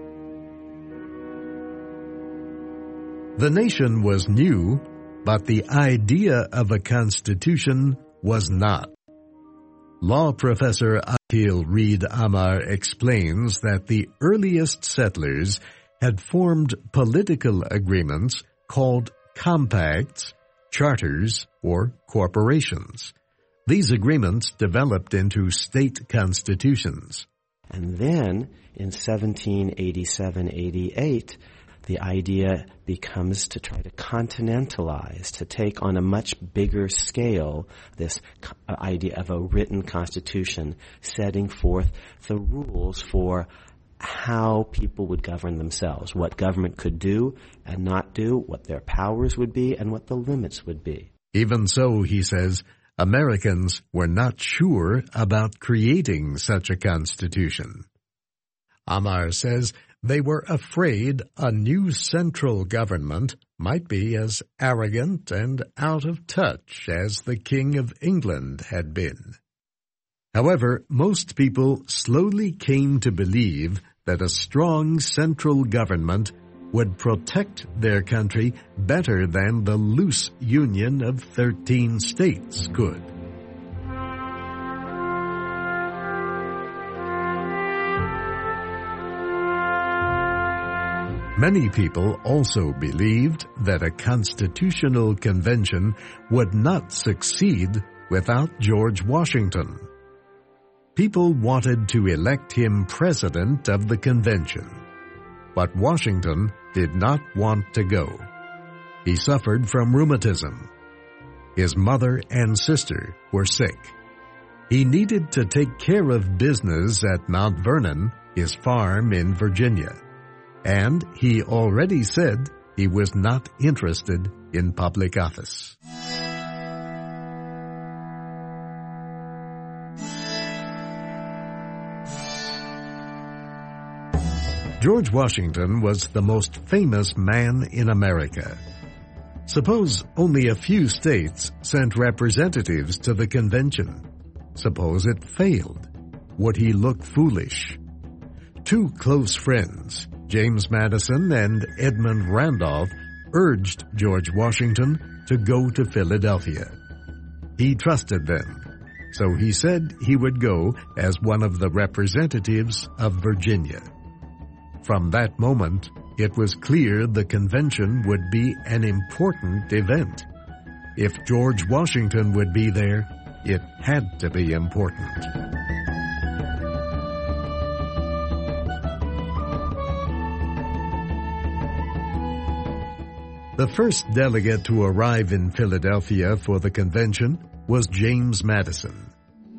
The nation was new, but the idea of a constitution was not. Law professor Akhil Reed Amar explains that the earliest settlers had formed political agreements called compacts, charters, or corporations. These agreements developed into state constitutions. And then, in 1787-88, the idea becomes to try to continentalize, to take on a much bigger scale this idea of a written constitution, setting forth the rules for how people would govern themselves, what government could do and not do, what their powers would be, and what the limits would be. Even so, he says, Americans were not sure about creating such a constitution. Amar says they were afraid a new central government might be as arrogant and out of touch as the King of England had been. However, most people slowly came to believe that a strong central government would protect their country better than the loose union of 13 states could. Many people also believed that a constitutional convention would not succeed without George Washington. People wanted to elect him president of the convention, but Washington did not want to go. He suffered from rheumatism. His mother and sister were sick. He needed to take care of business at Mount Vernon, his farm in Virginia. And he already said he was not interested in public office. George Washington was the most famous man in America. Suppose only a few states sent representatives to the convention. Suppose it failed. Would he look foolish? 2 close friends, James Madison and Edmund Randolph, urged George Washington to go to Philadelphia. He trusted them, so he said he would go as one of the representatives of Virginia. From that moment, it was clear the convention would be an important event. If George Washington would be there, it had to be important. The first delegate to arrive in Philadelphia for the convention was James Madison.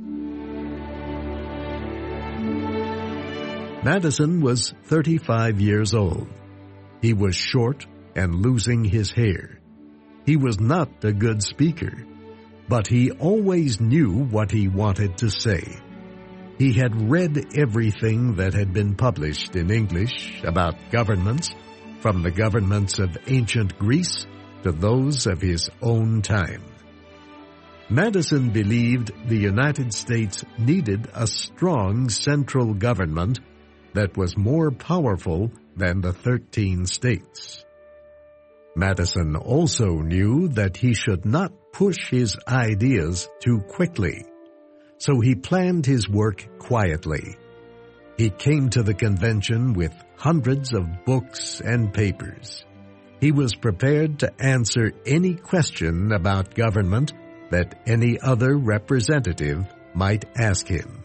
Madison was 35 years old. He was short and losing his hair. He was not a good speaker, but he always knew what he wanted to say. He had read everything that had been published in English about governments, from the governments of ancient Greece to those of his own time. Madison believed the United States needed a strong central government that was more powerful than the 13 states. Madison also knew that he should not push his ideas too quickly, so he planned his work quietly. He came to the convention with hundreds of books and papers. He was prepared to answer any question about government that any other representative might ask him.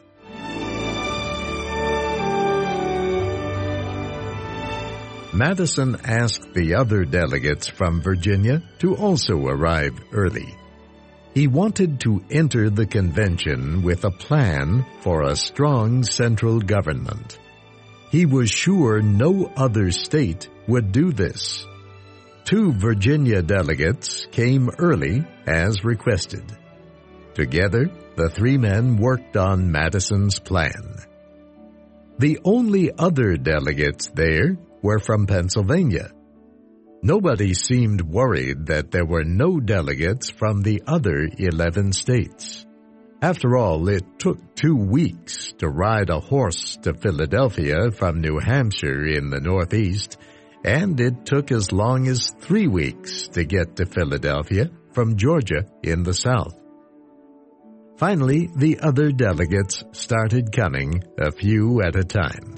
Madison asked the other delegates from Virginia to also arrive early. He wanted to enter the convention with a plan for a strong central government. He was sure no other state would do this. 2 Virginia delegates came early as requested. Together, the 3 men worked on Madison's plan. The only other delegates there were from Pennsylvania. Nobody seemed worried that there were no delegates from the other 11 states. After all, it took 2 weeks to ride a horse to Philadelphia from New Hampshire in the Northeast, and it took as long as 3 weeks to get to Philadelphia from Georgia in the South. Finally, the other delegates started coming, a few at a time.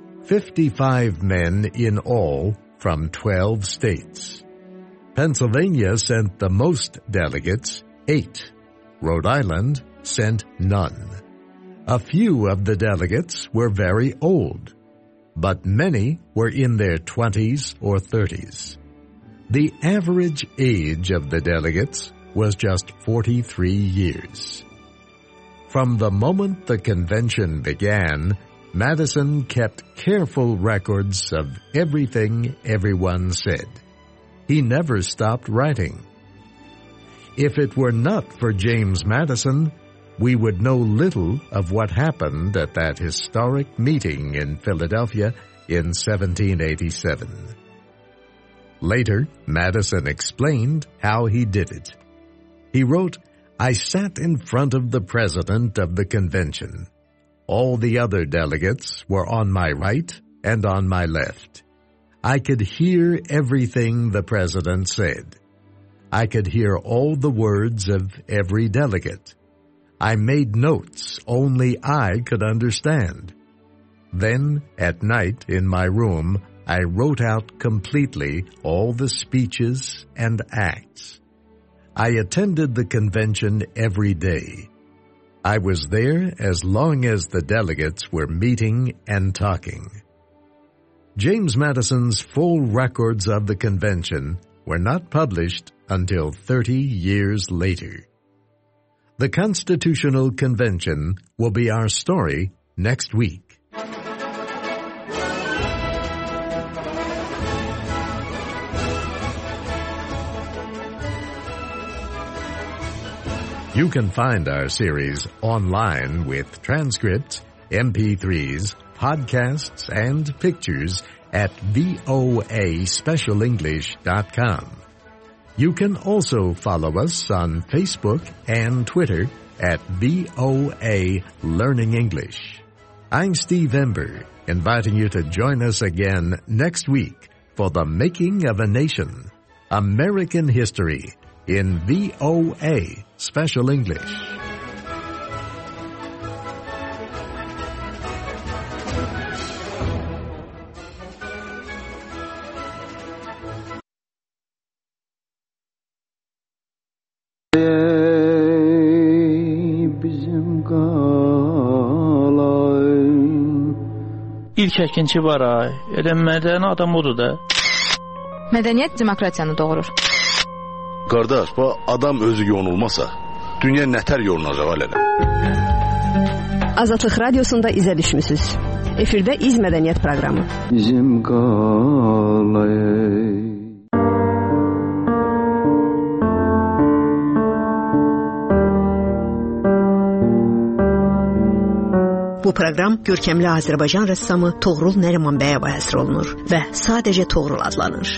55 men in all from 12 states. Pennsylvania sent the most delegates, 8. Rhode Island sent none. A few of the delegates were very old, but many were in their 20s or 30s. The average age of the delegates was just 43 years. From the moment the convention began, Madison kept careful records of everything everyone said. He never stopped writing. If it were not for James Madison, we would know little of what happened at that historic meeting in Philadelphia in 1787. Later, Madison explained how he did it. He wrote, "I sat in front of the president of the convention. All the other delegates were on my right and on my left. I could hear everything the president said. I could hear all the words of every delegate. I made notes only I could understand. Then, at night in my room, I wrote out completely all the speeches and acts. I attended the convention every day. I was there as long as the delegates were meeting and talking." James Madison's full records of the convention were not published until 30 years later. The Constitutional Convention will be our story next week. You can find our series online with transcripts, MP3s, podcasts, and pictures at voaspecialenglish.com. You can also follow us on Facebook and Twitter at VOA Learning English. I'm Steve Ember, inviting you to join us again next week for The Making of a Nation, American History, in VOA Special English. İlk əkinçi var ay. Elə mədəni adam odur da. Mədəniyyət demokratiyanı doğurur. Qardaş, bu adam özü yonulmasa, dünya nətər yolunacaq alələ? Azadlıq Radiosunda izə düşmüsünüz. Efirdə İz Mədəniyyət proqramı. Bizim qalay. Bu proqram görkəmli Azərbaycan rəssamı Toğrul Nərimanbəyova həsr olunur və sadəcə Toğrul adlanır.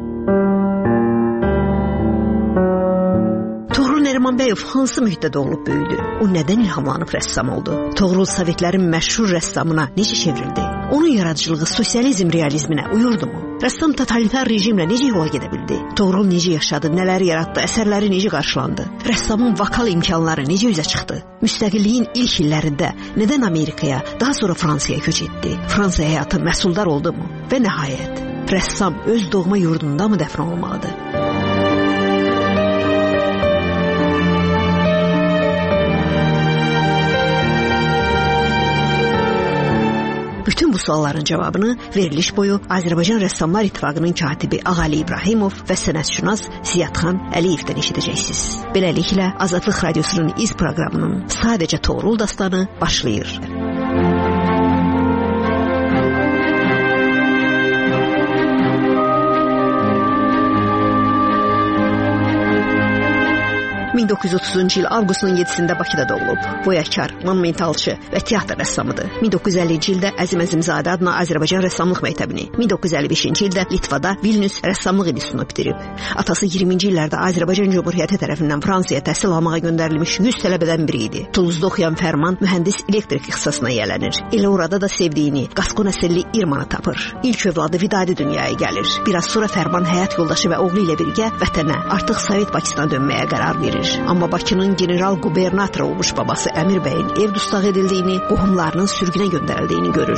Toğrul Nərimanbəyov hansı mühitdə doğulub böyüdü? O nədən ilhamlanıb rəssam oldu? Toğrul Sovetlərin məşhur rəssamına necə çevrildi? Onun yaradıcılığı sosializm realizminə uyurdumu? Rəssam totalitar rejimlə necə yola gedə bildi? Toğrul necə yaşadı, nələri yaratdı, əsərləri necə qarşılandı? Rəssamın vokal imkanları necə üzə çıxdı? Müstəqilliyin ilk illərində nədən Amerikaya, daha sonra Fransaya köç etdi? Fransa həyatı məhsuldar oldumu? Və nəhayət, rəssam öz doğma yurdunda mı dəfn olmalıdır? Bütün bu sualların cavabını veriliş boyu Azərbaycan Rəssamlar İttifaqının katibi Ağali İbrahimov və sənətşünas Ziyadxan Əliyevdən eşidəcəksiniz. Beləliklə, Azadlıq Radiosunun İz proqramının sadəcə Toğrul dastanı başlayır. ...1930-cu il avqustun 7-sində Bakıda doğulub. Boyakar, monumentalçı və teatr rəssamıdır. 1950-ci ildə Əzim Əzimzadə adına Azərbaycan Rəssamlıq Məktəbini, 1955-ci ildə Litvada Vilnius Rəssamlıq İnstitutunu bitirib. Atası 20-ci illərdə Azərbaycan Cümhuriyyəti tərəfindən Fransaya təhsil almağa göndərilmiş 100 tələbədən biri idi. Toulouse-da oxuyan Fərman mühəndis elektrik ixtisasına yiyələnir. Elə orada da sevdiyini, Qaskon əsilli İrmanı tapır. İlk övladı Vidadi dünyaya gəlir. Biraz sonra Fərman həyat yoldaşı və oğlu ilə birgə vətənə, artıq Sovet Bakısına dönməyə qərar verir. Amma Bakının general qubernatoru olmuş babası Əmir bəyin ev dustaq edildiyini, qohumlarının sürgünə göndərildiyini görür.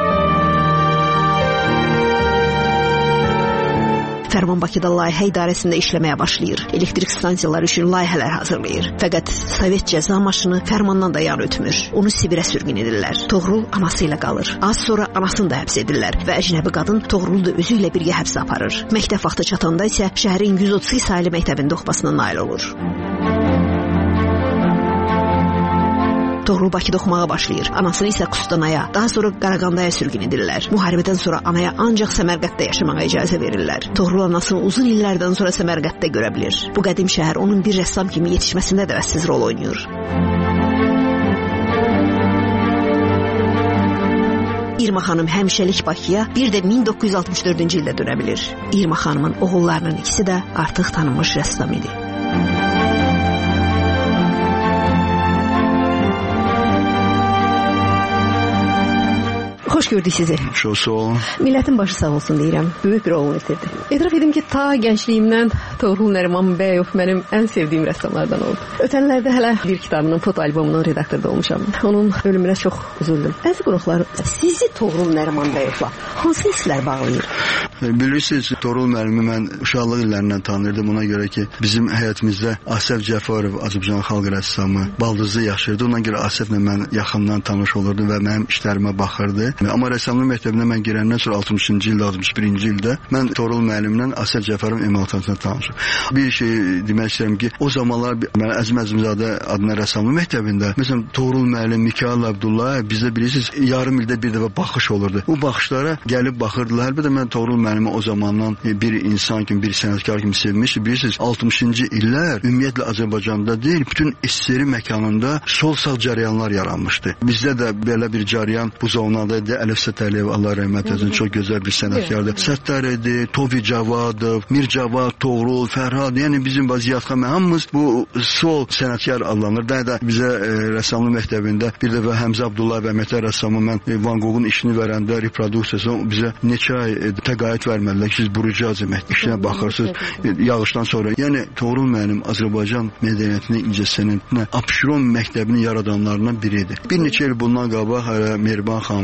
Fərman Bakıda layihə idarəsində işləməyə başlayır. Elektrik stansiyaları üçün layihələr hazırlayır. Fəqət Sovet cəza maşını Fərmandan da yan ötmür. Onu Sibirə sürgün edirlər. Toğrul anası ilə qalır. Az sonra anasını da həbs edirlər və əcnəbi qadın Toğrulu da özü ilə birgə həbsə aparır. Məktəb vaxtı çatanda isə şəhərin 132 saylı məktəbində oxumasına nail olur. Toğrul Bakıda oxumağa başlayır. Anasını isə Kustanaya, daha sonra Qaraqandaya sürgün edirlər. Müharibədən sonra anaya ancaq Səmərqəddə yaşamağa icazə verirlər. Toğrul anasını uzun illərdən sonra Səmərqəddə görə bilir. Bu qədim şəhər onun bir rəssam kimi yetişməsində də vəssiz rol oynayır. İrma xanım həmişəlik Bakıya bir də 1964-cü ildə dönə bilir. İrma xanımın oğullarının ikisi də artıq tanınmış rəssam idi. Xoş gördük sizi. Çox sağ olun. Millətin başı sağ olsun deyirəm. Böyük bir oğlunu itirdi. Etiraf edim ki, ta gəncliyimdən Toğrul Nərimanbəyov mənim ən sevdiyim rəssamlardan oldu. Ötənlərdə hələ bir kitabının foto albomunun redaktorda olmuşam. Onun ölümünə çox üzüldüm. Əziz qonaqlar, sizi Toğrul Nərimanbəyovla hansı hisslər bağlayır? Bilirsiniz, Toğrul müəllimi mən uşaqlıq illərindən tanırdım. Ona görə ki, bizim həyatımızda Asəf Cəfarov, Azərbaycan xalq rəssamı, baldızı yaşayırdı. Ona görə Asəflə mən yaxından tanış olurdum və mənim işlərimə baxırdı. Amma rəssamlıq məktəbinə mən girəndən sonra 60-cı ildə, 61-ci ildə mən Toğrul müəllimlə Asəf Cəfərov emalatına tanışım. Bir şey demək istəyirəm ki, o zamanlar mən Əzim Əzimzadə adına rəssamlıq məktəbində, məsələn, Toğrul müəllim, Mikayıl Abdullayev bizdə bilirsiniz, yarım ildə bir dəfə baxış olurdu. Bu baxışlara gəlib baxırdılar. Əlbəttə mən Toğrul müəllimi o zamandan bir insan kimi, bir sənətkar kimi sevmişdim. Bilirsiniz, 60-cı illər ümumiyyətlə Azərbaycanda deyil, bütün SSR məkanında sol-sağ cərəyanlar yaranmışdı. Bizdə də belə bir cərəyan bu zamanlarda Əlif Sətəliyev, Allah rəhmət etsin, çox gözəl bir sənətkardır. Səttar idi, Tofi Cavadov, Mir Cavad, Toğrul, Fərhad, yəni bizim Ziyadxan, hamımız bu sol sənətkar adlanır. Da bizə rəssamlıq məktəbində bir dəfə Həmzə Abdullayev əməkdar rəssamı mən Van Goghun işini verəndə reproduksiyasını bizə neçə ay təqaüd vermədilər ki, siz burucu azəmət işinə baxırsınız yağışdan sonra. Yəni Toğrul mənim Azərbaycan mədəniyyətinin incəsənətinə Abşeron məktəbini yaradanlarından biridir. Bir neçə il bundan qabaq Mehriban xanımda,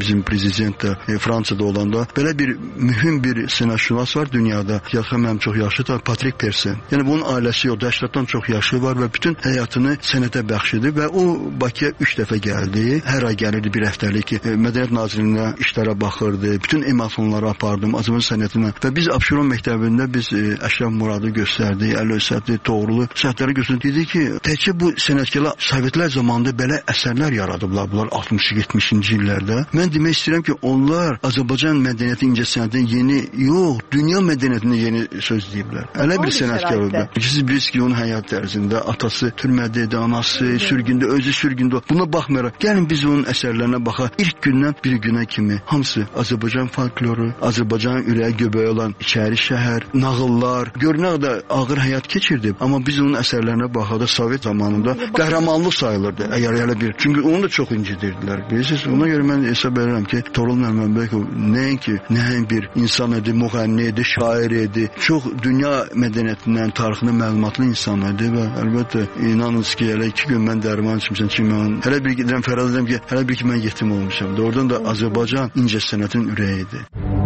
bizim prezident də Fransada olanda belə bir mühüm bir sənətşünas var dünyada. Yaxın mənim çox yaşlıdır, Patrick Persen. Yəni bunun ailəsi yoxdur, 80-dan çox yaşı var və bütün həyatını sənətə bəxş edib və o Bakıya 3 dəfə gəldi. Hər ay gəlirdi bir həftəlik Mədəniyyət Nazirliyinə işlərə baxırdı. Bütün ematonları apardım Azərbaycan sənətinə və biz Abşeron məktəbində biz Əşrəf Muradı göstərdik, Əli Əsədli, Toğrulu sənətləri göstərdik. Dedi ki, təkcə bu sənətkarlar Sovetlər zamanında belə əsərlər yaradıblar bunlar 60-70-ci illərdə. Mən demək istəyirəm ki, onlar Azərbaycan mədəniyyəti, incəsənətin yeni, yox, dünya mədəniyyətində yeni söz deyiblər. Elə bir sənətkar oldu. Siz bilirsiniz ki, onun həyat tərzində atası türmədə idi, anası sürgündə, özü sürgündə. Buna baxmayaraq, gəlin biz onun əsərlərinə baxaq. İlk gündən bir günə kimi hamısı Azərbaycan folkloru, Azərbaycan ürəyi göbəyi olan İçəri şəhər, nağıllar, görünək də ağır həyat keçirdi. Amma biz onun əsərlərinə baxanda Sovet zamanında qəhrəmanlıq sayılırdı. Əgər elə bir, çünki onu da çox incidirdilər. Bilirsiniz, ona görə mən hesab edirəm ki, Toğrul Məmmədbəkov nəinki bir insan idi, müğənni idi, şair idi. Çox dünya mədəniyyətindən, tarixindən məlumatlı insan idi və əlbəttə inanınız ki, elə 2 gün mən dərman içmişəm ki, mən hələ bir gedirəm fərad edirəm ki, hələ bir ki mən yetim olmuşam. Doğrudan da Azərbaycan incəsənətin ürəyidir.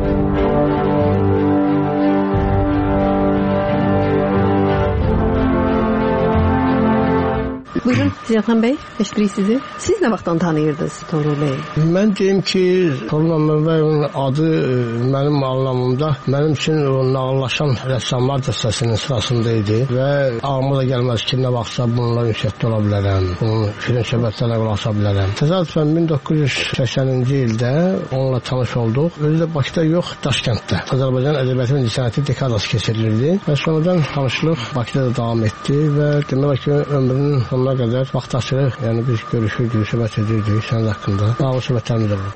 Buyurun Ziyadxan bəy, eşidirik sizi. Siz nə vaxtdan tanıyırdınız Toğrul bəy? Mən deyim ki, Toğrul Məmmədbəyovun adı mənim anlamımda mənim üçün o nağıllaşan rəssamlar dəstəsinin sırasında idi və ağlıma da gəlməz ki, nə vaxtsa bununla ünsiyyətdə ola bilərəm, bunun film söhbətlərinə qulaq asa bilərəm. Təsadüfən 1980-ci ildə onunla tanış olduq. Özü də Bakıda yox, Daşkənddə. Azərbaycan Ədəbiyyatı və İncəsənəti dekadası keçirilirdi və sonradan tanışlıq Bakıda da davam etdi və demək ki, ömrünün sonuna qədər vaxt açırıq, yəni biz görüşürdük, söhbət edirdik sənin haqqında. Bağlı söhbətlərimiz olur.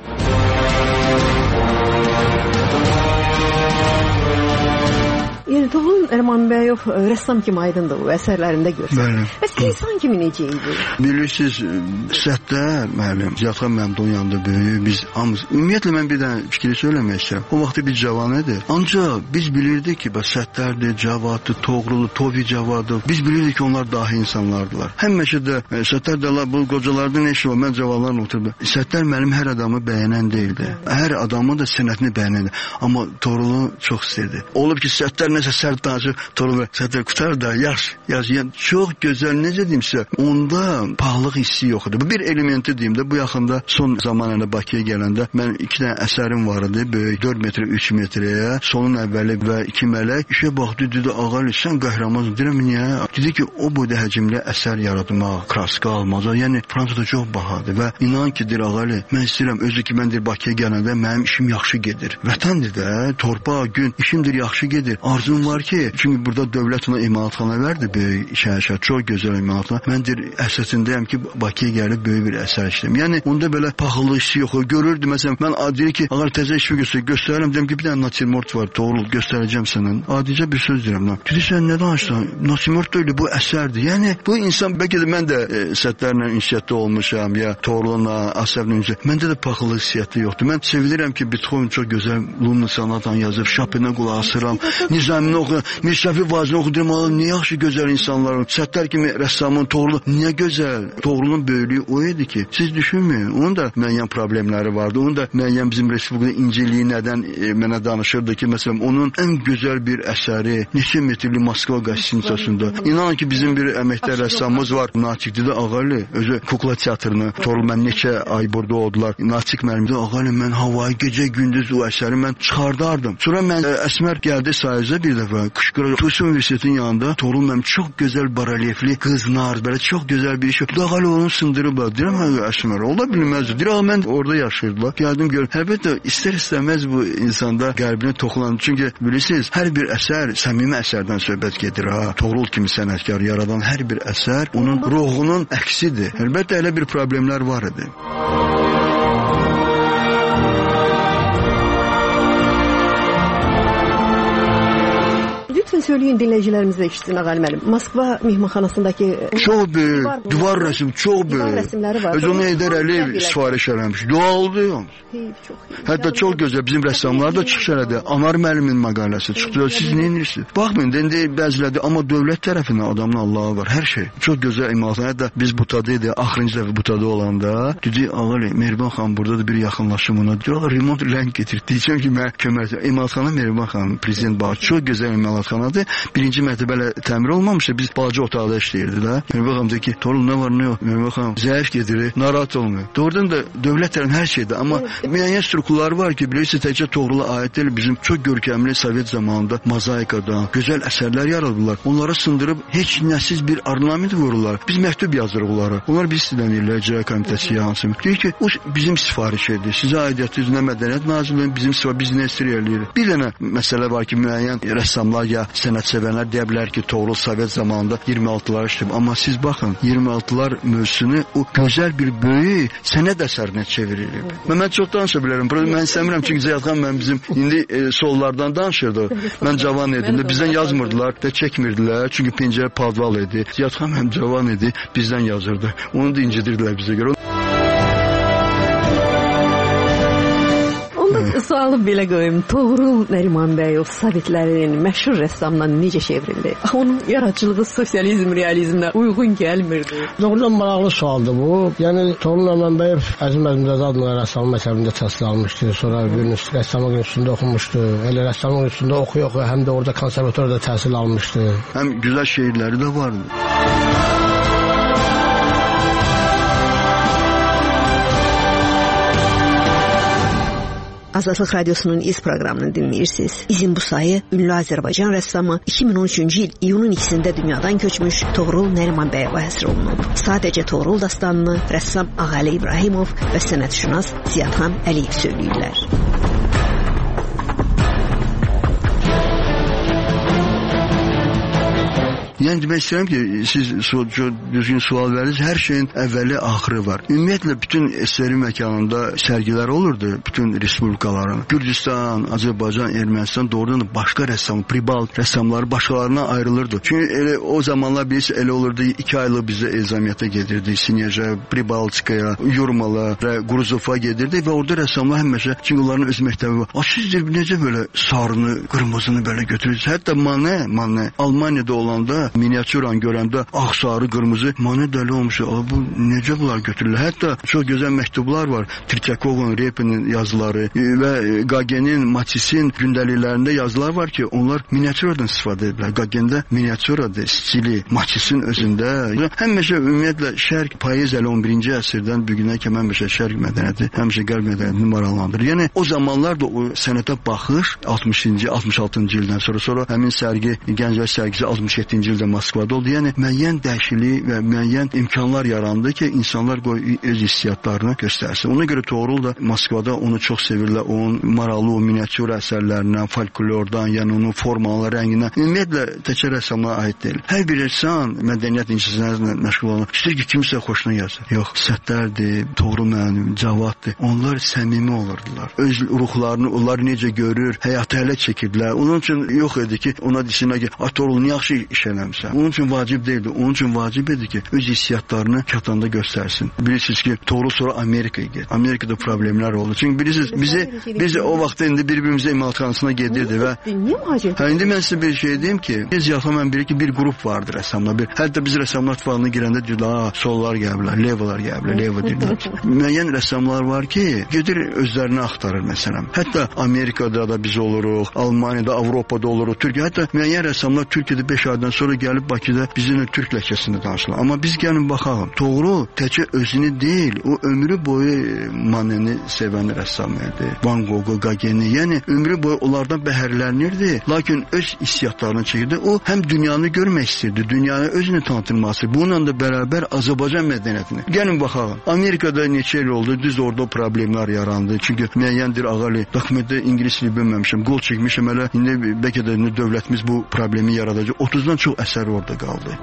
Yəni Toğrul Məmmədbəyov rəssam kimi aydındır bu əsərlərində görürsən. Bəs insan kimi necə idi? Bilirsiniz, sətdə müəllim, Ziyadxan Məmdun yanında böyüyü biz hamımız. Ümumiyyətlə mən bir dənə fikri söyləmək istəyirəm. O vaxtı biz cavan idi. Ancaq biz bilirdik ki, sətlərdir, Cavaddır, Toğrulu, Tofi Cavadov. Biz bilirdik ki, onlar dahi insanlardılar. Həmişə də sətlər də bu qocalardan eşi var. Mən cavanlarla oturub. Sətlər mənim hər adamı bəyənən deyildi. Hər adamın da sənətini bəyənirdi. Amma Toğrulu çox istəyirdi. Olub ki, sətlər nəsə sərt danışır, Toğrul sətlər qutar da, yaş. Yəni çox gözəl, necə deyim sizə, onda pahalılıq hissi yox idi. Bu bir elementi deyim də, bu yaxında son zamanında Bakıya gələndə mən 2 dənə əsərim var idi, böyük 4 metrə, 3 metrəyə, sonun əvvəli və 2 mələk. İşə baxdı, dedi, ağalı, sən qəhrəmansın. Deyirəm, niyə? Dedi ki, o boyda həcmli əsər yaratmaq, kraska almaz. Yəni Fransada çox bahadır və inan ki, deyir, ağalı, mən istəyirəm, özü ki, mən deyir, Bakıya gələndə mənim işim yaxşı gedir. Vətəndir də, torpaq, gün, işimdir yaxşı gedir. Arzum var ki, çünki burada dövlət ona imalatxana verdi, böyük şəhər, çox gözəl imalatxana. Mən deyir, əsasındayım ki, Bakıya gəlib böyük bir əsər işləyim. Yəni, onda belə paxıllıq hissi yox. Görürdü, məsələn, mən deyir ki, ağır təzə işimi göstərirəm, deyim ki, bir dənə natimort var, Toğrul, göstərəcəm sənin. Adicə bir söz deyirəm lan. Dedi, sən nə danışsan? Natimort da öyle, bu əsərdir. Yəni, bu insan, bəlkə də mən də sətlərlə ünsiyyətdə olmuşam, ya Toğrulunla, Asəblə ünsiyyətdə. Məndə də paxıllıq hissiyyatı yoxdur. Mən sevilirəm ki, Beethoven çox gözəl Lunla sanatan yazıb, Chopinə qulaq asıram, Nizamini oxuyuram, Mirşəfi Vazini oxuyuram, nə yaxşı gözəl insanlar, sətlər kimi rəssamın Toğrulu, niyə gözəl? Toğrulun böyüklüyü o idi ki, siz düşünməyin, onun da müəyyən problemləri vardı, onun da müəyyən bizim Respublikada inceliyi nədən mənə danışırdı ki, məsələn, onun ən gözəl bir əsəri, neçə metrli Moskva qastinsasında. İnanın ki, bizim bir əməkdar rəssamımız var, Natikdə Ağalı, özü kukla teatrını, Toğrul, mən neçə ay burada oldular, Natik müəllimdə, Ağalı, mən havayı gecə gündüz o əsəri mən çıxardardım. Sonra mən Əsmər gəldi sayıza bir dəfə, qışqırır, Tusi Universitetinin yanında, Toğrul, mən çox gözəl barelyefli qızlar, belə çox gözəl bir iş. Ağalı onu sındırıblar. Deyirəm, Əsmər, ola bilməzdir. Deyirəm, mən orada yaşayırdılar. Gəldim görüm. Əlbəttə, istər-istəməz bu insanda qəlbinə toxunan. Çünki bilirsiniz, hər bir əsər, səmimi əsərdən söhbət gedir. Toğrul kimi sənətkar yaradan hər bir əsər onun ruhunun əksidir. Əlbəttə, elə bir problemlər var idi. Lütfen söyleyin dinleyicilerimiz de işitsin Ağali müəllim. Moskva mehmanxanasındakı çok büyük duvar resim, çok büyük. Resimleri var. Özü onu Heydər Əliyev sifariş eləmiş. Dua oldu. Hətta çox gözəl bizim rəssamlar da çıxış elədi. Anar müəllimin məqaləsi çıxdı. Siz nə edirsiniz? Baxmayın, indi bəziləri amma dövlət tərəfindən adamın Allahı var. Hər şey. Çox gözəl imalatlar. Hətta biz Butadaydı, axırıncı dəfə Butada olanda dedi Ağali, Mehriban xanım burada da bir yaxınlaşım ona. Diyorlar remont rəng getir. Deyəcəm ki, mən kömək. İmalatxana Mehriban xanım prezident bax çox gözəl imalatxanadır. Birinci mərtəbələ təmir olmamışdı. Biz balaca otaqda işləyirdik də. Mehriban xanım dedi ki, torun nə var nə yox. Mehriban xanım zəif gedir, narahat olmuyor. Doğrudan da dövlət tərəfindən hər şeydir. Amma müəyyən strukturlar var ki, bilirsiniz təkcə Toğrula aid deyil. Bizim çox görkəmli Sovet zamanında mozaikadan gözəl əsərlər yaradırlar. Onları sındırıb heç nəsiz bir ornament vururlar. Biz məktub yazırıq onlara. Onlar biz sizdən deyirlər, icra komitəsi yansın. Deyir ki, o bizim sifariş edir. Sizə aidiyyatı üzrə Mədəniyyət Nazirliyinin bizim sifariş, biz nə istəyirik? Bir dənə məsələ var ki, müəyyən rəssamlar ya sənətsevərlər deyə bilər ki, Toğrul Sovet zamanında 26'lar işləyib. Amma siz baxın, 26'lar mövzusunu o gözəl bir böyük sənət əsərinə çevirir. Mən çox danışa bilərəm. Mən istəmirəm çünki Ziyadxan mən bizim indi sollardan danışırdı. Mən cavan idim də bizdən yazmırdılar və çəkmirdilər. Çünki pencərə padval idi. Ziyadxan mənim cavan idi, bizdən yazırdı. Onu da incidirdilər bizə görə. Sualım belə qoyum. Toğrul Nəriman bəy o Sovetlərin məşhur rəssamdan necə çevrildi? Onun yaradıcılığı sosializm, realizmlə uyğun gəlmirdi. Doğrudan maraqlı sualdır bu. Yəni Toğrul Nəriman bəy Əzim Əzimzadə adlı rəssam məktəbində təhsil almışdı. Sonra rəssamlıq institutunda oxumuşdu. Elə rəssamlıq institutunda oxuya-oxuya həm də orada konservatoriyada təhsil almışdı. Həm gözəl şeirləri də vardı. Azadlıq Radiosunun iz proqramını dinləyirsiniz. İzin bu sayı ünlü Azərbaycan rəssamı 2013-cü il iyunun 2-sində dünyadan köçmüş Toğrul Nəriman bəyova həsr olunub. Sadəcə Toğrul dastanını rəssam Ağali İbrahimov və sənətşünas Ziyadxan Əliyev söyləyirlər. Yəni demək istəyirəm ki, siz düzgün sual verirsiniz. Hər şeyin əvvəli, axırı var. Ümumiyyətlə bütün SSR məkanında sərgilər olurdu, bütün respublikaların. Gürcüstan, Azərbaycan, Ermənistan doğrudan da başqa rəssam, Pribalt rəssamları başqalarına ayrılırdı. Çünki elə o zamanlar biz elə olurdu, 2 aylıq bizə elzamiyyətə gedirdi. Sineja, Pribaltskaya, Yurmala və Quruzova gedirdi və orada rəssamlar həmişə, çünki onların öz məktəbi var. Sizdir necə belə sarını, qırmızını belə götürürsünüz? Hətta Mane, Almaniyada olanda miniatüran görəndə ağ, sarı, qırmızı Mane dəli olmuş. Bu necə bunlar götürürlər? Hətta çox gözəl məktublar var. Tretyakovun, Repinin yazıları və Gagenin, Matis'in gündəliklərində yazılar var ki, onlar miniatüradan istifadə edirlər. Gagendə miniatüradır, stili, Matis'in özündə. Həmişə ümumiyyətlə şərq poeziyalı 11-ci əsrdən bugünə kimi həmişə şərq mədəniyyəti, həmişə qərb mədəniyyətini maraqlandırır. Yəni o zamanlar da o sənətə baxış 60-cı, 66-cı ildən sonra həmin sərgi, Gənclər sərgisi 67-ci ildə Moskvada oldu. Yəni müəyyən dəyişiklik və müəyyən imkanlar yarandı ki, insanlar öz hissiyatlarını göstərsin. Ona görə Toğrul da Moskvada onu çox sevirlər. Onun maraqlı o miniatür əsərlərindən, folklordan, yəni onun formalı rəngindən. Ümumiyyətlə təkcə rəssamlara aid deyil. Hər bir rəssam mədəniyyət incəsənətlə məşğul olan, istəyir ki, kimsə xoşuna gəlsin. Yox, Səttardır, Toğrul müəllim, Cavaddır. Onlar səmimi olurdular. Öz ruhlarını onlar necə görür, həyatı hələ çəkirdilər. Onun üçün yox idi ki, ona desinlər ki, Toğrul nə yaxşı iş eləmişsən. Onun üçün vacib deyildi. Onun üçün vacib idi ki, öz hissiyatlarını kətanda göstərsin. Bilirsiniz ki, Toğrul sonra Amerikaya getdi. Amerikada problemlər oldu. Çünki bilirsiniz, biz o vaxt indi bir-birimizə imalatxanasına gedirdi və indi mən sizə bir şey deyim ki, Ziyadxan mən bilir ki, bir qrup vardır rəssamlar. Hətta biz rəssamlar ittifaqına girəndə deyirlər, sollar gəliblər, levalar gəliblər, leva deyirlər. Müəyyən rəssamlar var ki, gedir özlərini axtarır məsələn. Hətta Amerikada da biz oluruq, Almaniyada, Avropada oluruq, Türkiyə. Hətta müəyyən rəssamlar Türkiyədə 5 aydan sonra gəlib Bakıda bizimlə Türk ləhcəsində danışırlar. Amma biz gəlin baxalım. Toğrul təkcə özünü deyil, o ömrü boyu Maneni sevən rəssam idi. Van Gogh'u, Gagen'i, yəni ömrü boyu onlardan bəhərlənirdi. Lakin öz hissiyatlarını çəkirdi. O həm dünyanı görmək istəyirdi, dünyanı özünü tanıtılması. Bununla da bərabər Azərbaycan mədəniyyətini. Gəlin baxalım. Amerikada neçə il oldu, düz orada problemlər yarandı. Çünki müəyyəndir Ağali, dokumentdə ingilis dili bilməmişəm, qol çəkmişəm hələ. İndi bəlkə də dövlətimiz bu problemi yaradacaq. 30-dan çox əsər orada qaldı.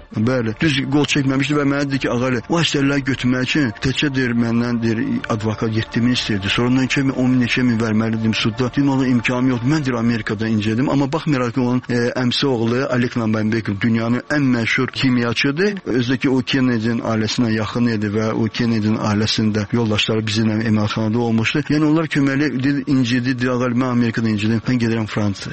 Bəli, düz qol çəkməmişdi və mənə dedi ki, ağalı, o əsərləri götürmək üçün təkcə deyir, məndən deyir, advokat 7.000 istəyirdi. Sonradan 2.000, 10.000 verməlidim sudda. Dedim, ona imkanım yoxdur. Mən deyir, Amerikada incədim. Amma baxmayaraq ki, onun əmsi oğlu Alek Lambenbekov dünyanın ən məşhur kimyaçıdır. Özdəki o Kennedy'nin ailəsinə yaxın idi və o Kennedy'nin ailəsində yoldaşları bizimlə emalxanada olmuşdu. Yəni onlar köməli incidi, deyir, ağalı, mən Amerikada incidim. Ben giderim Fransa'ya.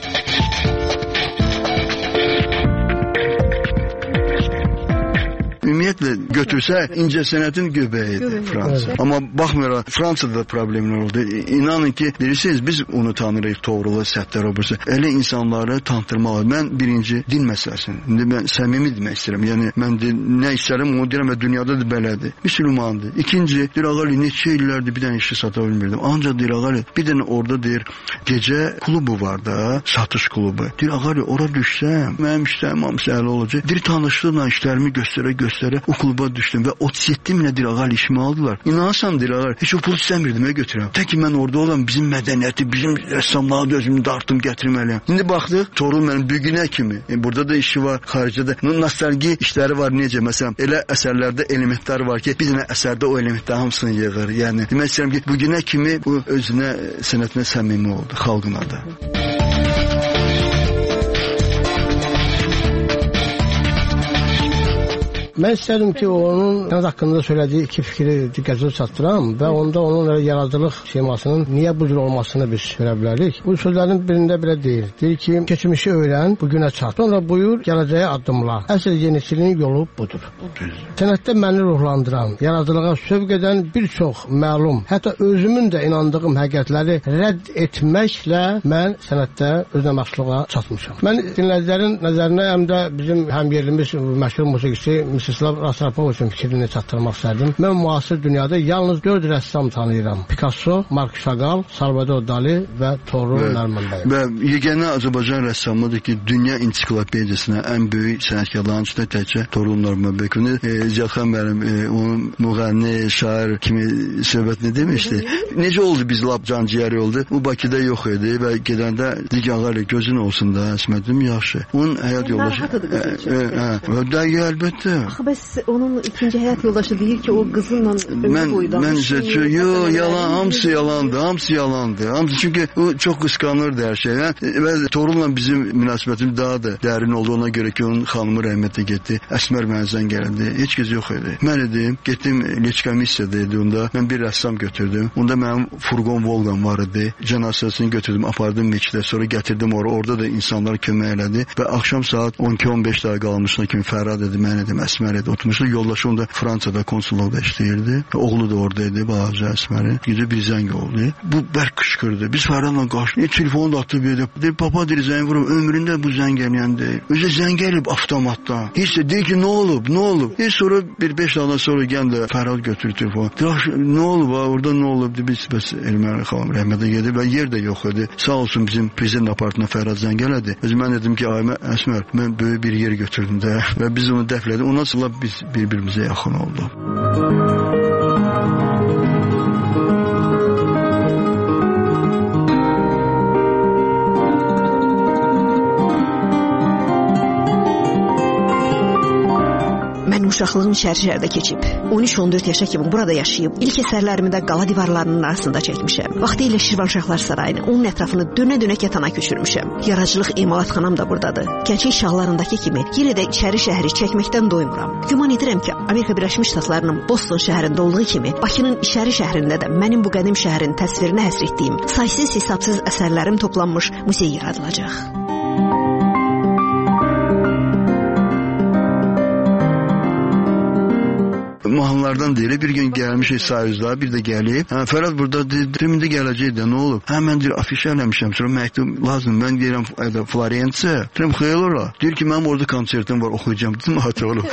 Ümumiyyətlə götürsə incəsənətin göbəyidir Fransa. Evet. Amma baxmayaraq Fransada problemlər oldu. İnanın ki, bilirsiniz biz onu tanırıq, Toğrulu, Səttarobası. Elə insanları tanıtırmalı. Mən birinci dil məsələsini. İndi mən səmimi demək istəyirəm. Yəni mən nə istərəm onu deyirəm və dünyada da belədir. Müsəlmandır. İkinci, deyir ağalı neçə illərdir bir dənə işi sata bilmirdim. Ancaq deyir ağalı bir dənə orada deyir gecə klubu var da, satış klubu. Deyir ağalı ora düşsəm, mənim işlərim hamısı əla olacaq. Deyir tanışlıqla işlərimi göstərə o kluba düşdüm və 37 minə deyir ağal işimi aldılar. İnanırsan deyir ağal, heç o pul istəmirdim götürəm. Tək ki mən orada olan bizim mədəniyyəti, bizim rəssamlığa da özümü dartdım, gətirməliyəm. İndi baxdıq, Torun mənim bugünə kimi. Burada da işi var, xaricdə. Nostalgi işləri var necə? Məsələn, elə əsərlərdə elementlər var ki, bir dənə əsərdə o elementlər hamısını yığır. Yəni demək istəyirəm ki, bugünə kimi bu özünə, sənətinə səmimi oldu, xalqına da. Mən istədim ki, onun sənət haqqında söylədiyi iki fikri diqqətli çatdıram və onda onun yaradıcılıq şemasının niyə bu cür olmasını biz görə bilərik. Bu sözlərin birində belə deyir. Deyir ki, keçmişi öyrən, bugünə çat. Sonra buyur, gələcəyə addımla. Əsl yeniçiliyin yolu budur. Sənətdə məni ruhlandıran, yaradıcılığa sövq edən bir çox məlum, hətta özümün də inandığım həqiqətləri rədd etməklə mən sənətdə özünəməxsusluğa çatmışam. Mən dinləyicilərin nəzərinə həm də bizim həmyerlimiz məşhur musiqiçi Mstislav Rastropovicin fikrini çatdırmaq istərdim. Mən müasir dünyada yalnız 4 rəssam tanıyıram. Picasso, Mark Chagall, Salvador Dali və Toğrul Nərmanbəy. Və yeganə Azərbaycan rəssamıdır ki, dünya ensiklopediyasına ən böyük sənətkarların içində təkcə Toğrul Nərmanbəy. Ziyadxan mənim onun müğənni, şair kimi söhbətini demişdi. Necə oldu biz lap canciyəri oldu? O Bakıda yox idi və gedəndə digəğəli gözün olsun da, əsmədim yaxşı. Onun həyat yoldaşı. Əlbəttə. Axı bəs onun ikinci həyat yoldaşı deyir ki, o qızınla ömür boyu danışır. Mən yalan, hamısı yalandı. Hamısı çünki o çox qısqanırdı hər şey. Və Toğrulla bizim münasibətimiz daha da dərin oldu. Ona görə ki, onun xanımı rəhmətə getdi. Əsmər mənzən gəldi. Heç kəs yox idi. Mən idim, getdim Leçkamissiyada idi onda. Mən bir rəssam götürdüm. Onda mənim furqon Volqam var idi. Cənazəsini götürdüm, apardım Mekidə. Sonra gətirdim orada da insanlar kömək elədi. Və axşam saat 12-15 dəqiqə qalmışına kimi Fərhad dedi, mən idim, Əsmər idi. Oturmuşdu. Yoldaşı onda Fransada konsulluqda işləyirdi. Oğlu da oradaydı, balaca Əsmərin. Gecə bir zəng oldu. Bu bərk qışqırdı. Biz Fərhadla qaçdıq. Telefonu da atdı bir də. Dedi, papa deyir, zəng vurum. Ömründə bu zəng eləyəndə. Özü zəng gəlib avtomatdan. Heç də deyir ki, nə olub? Sonra bir 5 dəqiqə sonra gəldi Fərhad götürdü telefonu. Nə olub? Orada nə olub? Biz bəs Elmər xanım rəhmətə gedib və yer də yox idi. Sağ olsun bizim prezident apartına Fərhad zəng elədi. Mən dedim ki, Əsmər, mən böyük bir yer götürdüm də və biz onu dəfn etdik. Ondan sonra biz bir-birimizə yaxın olduq. Uşaqlığım şəhər-şəhərdə keçib. 13-14 yaşa kimi burada yaşayıb. İlk əsərlərimi də qala divarlarının arasında çəkmişəm. Vaxtilə Şirvanşahlar Sarayını, onun ətrafını dönə-dönə kətana köçürmüşəm. Yaradıcılıq emalatxanam da buradadır. Gənclik şahlarındakı kimi yenə də içəri şəhəri çəkməkdən doymuram. Güman edirəm ki, Amerika Birləşmiş Ştatlarının Boston şəhərində olduğu kimi, Bakının içəri şəhərində də mənim bu qədim şəhərin təsvirinə həsr etdiyim saysız-hesabsız əsərlərim toplanmış muzey yaradılacaq. Mahnılardan deyir, bir gün gəlmişik Sayüzdə, bir də gəlib. Fərhad burada dedim, indi gələcək də, nə olub? Mən deyir, afişə eləmişəm, sonra məktub lazım, mən deyirəm Florensiya. Deyirəm, xeyl ola. Deyir ki, mənim orada konsertim var, oxuyacağım. Dedim, hata olub.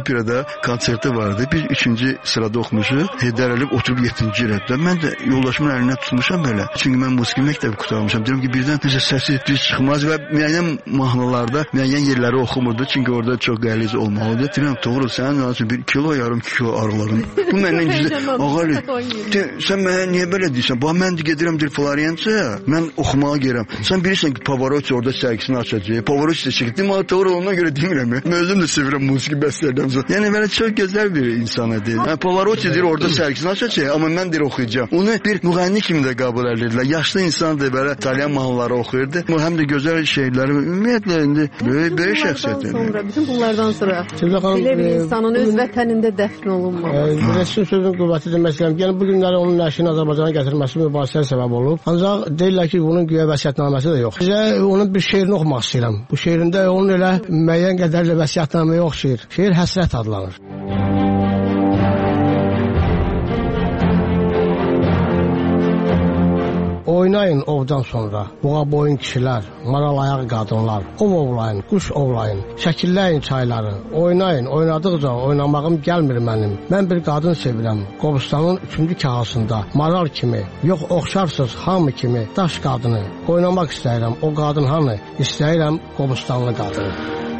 operada konserti vardı. Biz 3-cü sırada oxumuşuq. Heydər Əliyev oturub 7-ci rəddə. Mən də yoldaşımın əlinə tutmuşam belə. Çünki mən musiqi məktəbi qurtarmışam. Deyirəm ki, birdən necə səsi düz çıxmaz və müəyyən mahnılarda müəyyən yerləri oxumurdu. Çünki orada çox qəliz olmalıdır. Deyirəm, doğru, sənin üçün 1 kilo yarım kilo arılarım. Bu məndən güzel. Ağali, sən mənə niyə belə deyirsən? Bax, mən gedirəm Florencaya, mən oxumağa gəlirəm. Sən bilirsən ki, Pavarotti orada sərgisini açacaq. Pavarotti də çəkdi. Amma doğru ona görə demirəm. Mən özüm də sevirəm musiqi bəstələrdən sonra. Yəni belə çox gözəl bir insan idi. Pavarotti deyir orada sərgisini açacaq, amma mən deyir oxuyacağam. Onu bir müğənni kimi də qəbul edirlər. Yaşlı insandır, belə İtalyan mahnıları oxuyurdu. Həm də gözəl şeirləri, ümumiyyətlə indi böyük şəxsiyyət. Bütün bunlardan sonra belə bir insanın öz vətənində dəfn olunmaması. Rəsmin sözün qüvvəti demək istəyirəm. Yəni bu günləri onun nəşrini Azərbaycana gətirməsi mübahisəyə səbəb olub. Ancaq deyirlər ki, bunun güya vəsiyyətnaməsi də yox. Sizə onun bir şeirini oxumaq istəyirəm. Bu şeirində onun elə müəyyən qədərlə vəsiyyətnamə yox şeir. Şeir həsrət adlanır. Oynayın ovdan sonra, buğa boyun kişilər, maral ayağı qadınlar, ov ovlayın, quş ovlayın, şəkilləyin çayları, oynayın, oynadıqca oynamağım gəlmir mənim. Mən bir qadın sevirəm, Qobustanın 3-cü kahasında, maral kimi, yox oxşarsız hamı kimi, daş qadını, oynamaq istəyirəm, o qadın hanı, istəyirəm Qobustanlı qadını.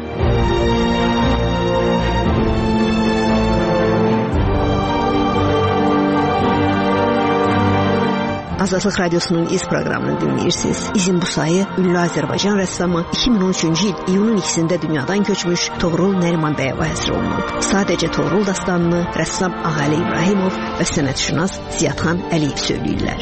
Azadlıq Radyosu'nun iz proqramını dinləyirsiniz. İzin Busayi, ünlü Azərbaycan rəssamı 2013-cü il iyunun 2-sində dünyadan köçmüş Toğrul Nərimanbəyova həsr olunub. Sadəcə Toğrul dastanını rəssam Ağali İbrahimov və sənətşünas Ziyadxan Əliyev söyləyirlər.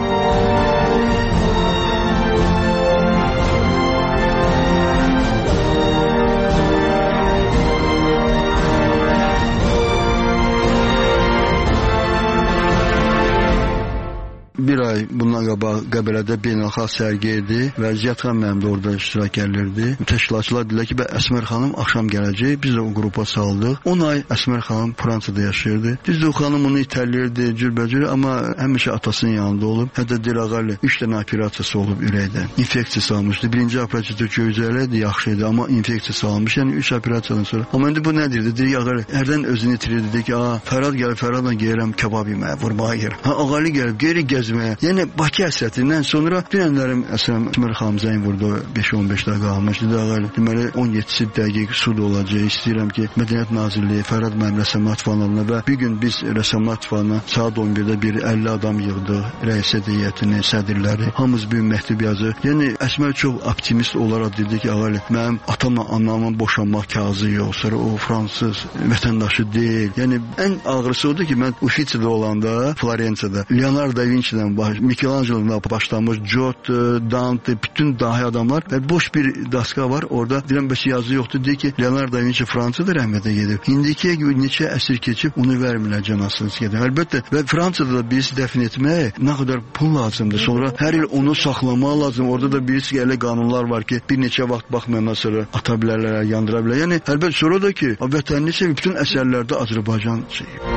Bir ay bundan qabaq Qəbələdə beynəlxalq sərgi idi və Ziyadxan mənim də orada iştirak edirdi. Təşkilatçılar dedilər ki, Əsmər xanım axşam gələcək. Biz də o qrupa saldıq. 10 ay Əsmər xanım Fransada yaşayırdı. Biz də o xanım onu itəlirdi, cürbəcür, amma həmişə atasının yanında olub. Hətta Dirağali 3 dənə operasiyası olub ürəkdə. İnfeksiya salmışdı. Birinci operasiya gözəldi, yaxşı idi, amma infeksiya salmış. Yəni 3 operasiyadan sonra. Amma indi bu nə deyirdi? Dirağali hərdən özünü itirirdi. Dedi ki, Fərad gəlib, Fəradla gəlirəm kebab yeməyə, vurmağa gəlirəm. Ağali gəlib, geri gəzməyə. Yəni Bakı həsrətindən sonra bir ənlərim Əsmər xanım zəng vurdu, 5-15 dəqiqə qalmışdı. Deməli 17 dəqiq sud olacaq. İstəyirəm ki, Mədəniyyət Nazirliyi Fərad mənim rəssamlar fanlarına və bir gün biz rəssamlar fanına saat 11-də bir 50 adam yığdıq. Rəisə heyətini, sədrləri, hamımız bir məktub yazır. Yəni Əsmər çox optimist olaraq dedi ki, ağali, mənim atamla anamın boşanmaq kağızı yox. Sonra o fransız vətəndaşı deyil. Yəni ən ağrısı odur ki, mən Uffizi'də olanda, Florenciyada Leonardo da Vinci'dən Michelangelo'dan başlamış, Giotto, Dante, bütün dahi adamlar və boş bir daska var. Orada deyirəm, bəs yazı yoxdur. Deyir ki, Leonardo da Vinci Fransada rəhmətə gedib. İndikiyə gibi neçə əsr keçib, onu vermirlər canasınız gedib. Əlbəttə, və Fransada da biz dəfn etmək nə qədər pul lazımdır. Sonra hər il onu saxlamaq lazım. Orada da birisi elə qanunlar var ki, bir neçə vaxt baxmayandan sonra ata bilərlər, yandıra bilər. Yəni, əlbəttə sonra da ki, vətənini sevib, bütün əsərlərdə Azərbaycan şeyib.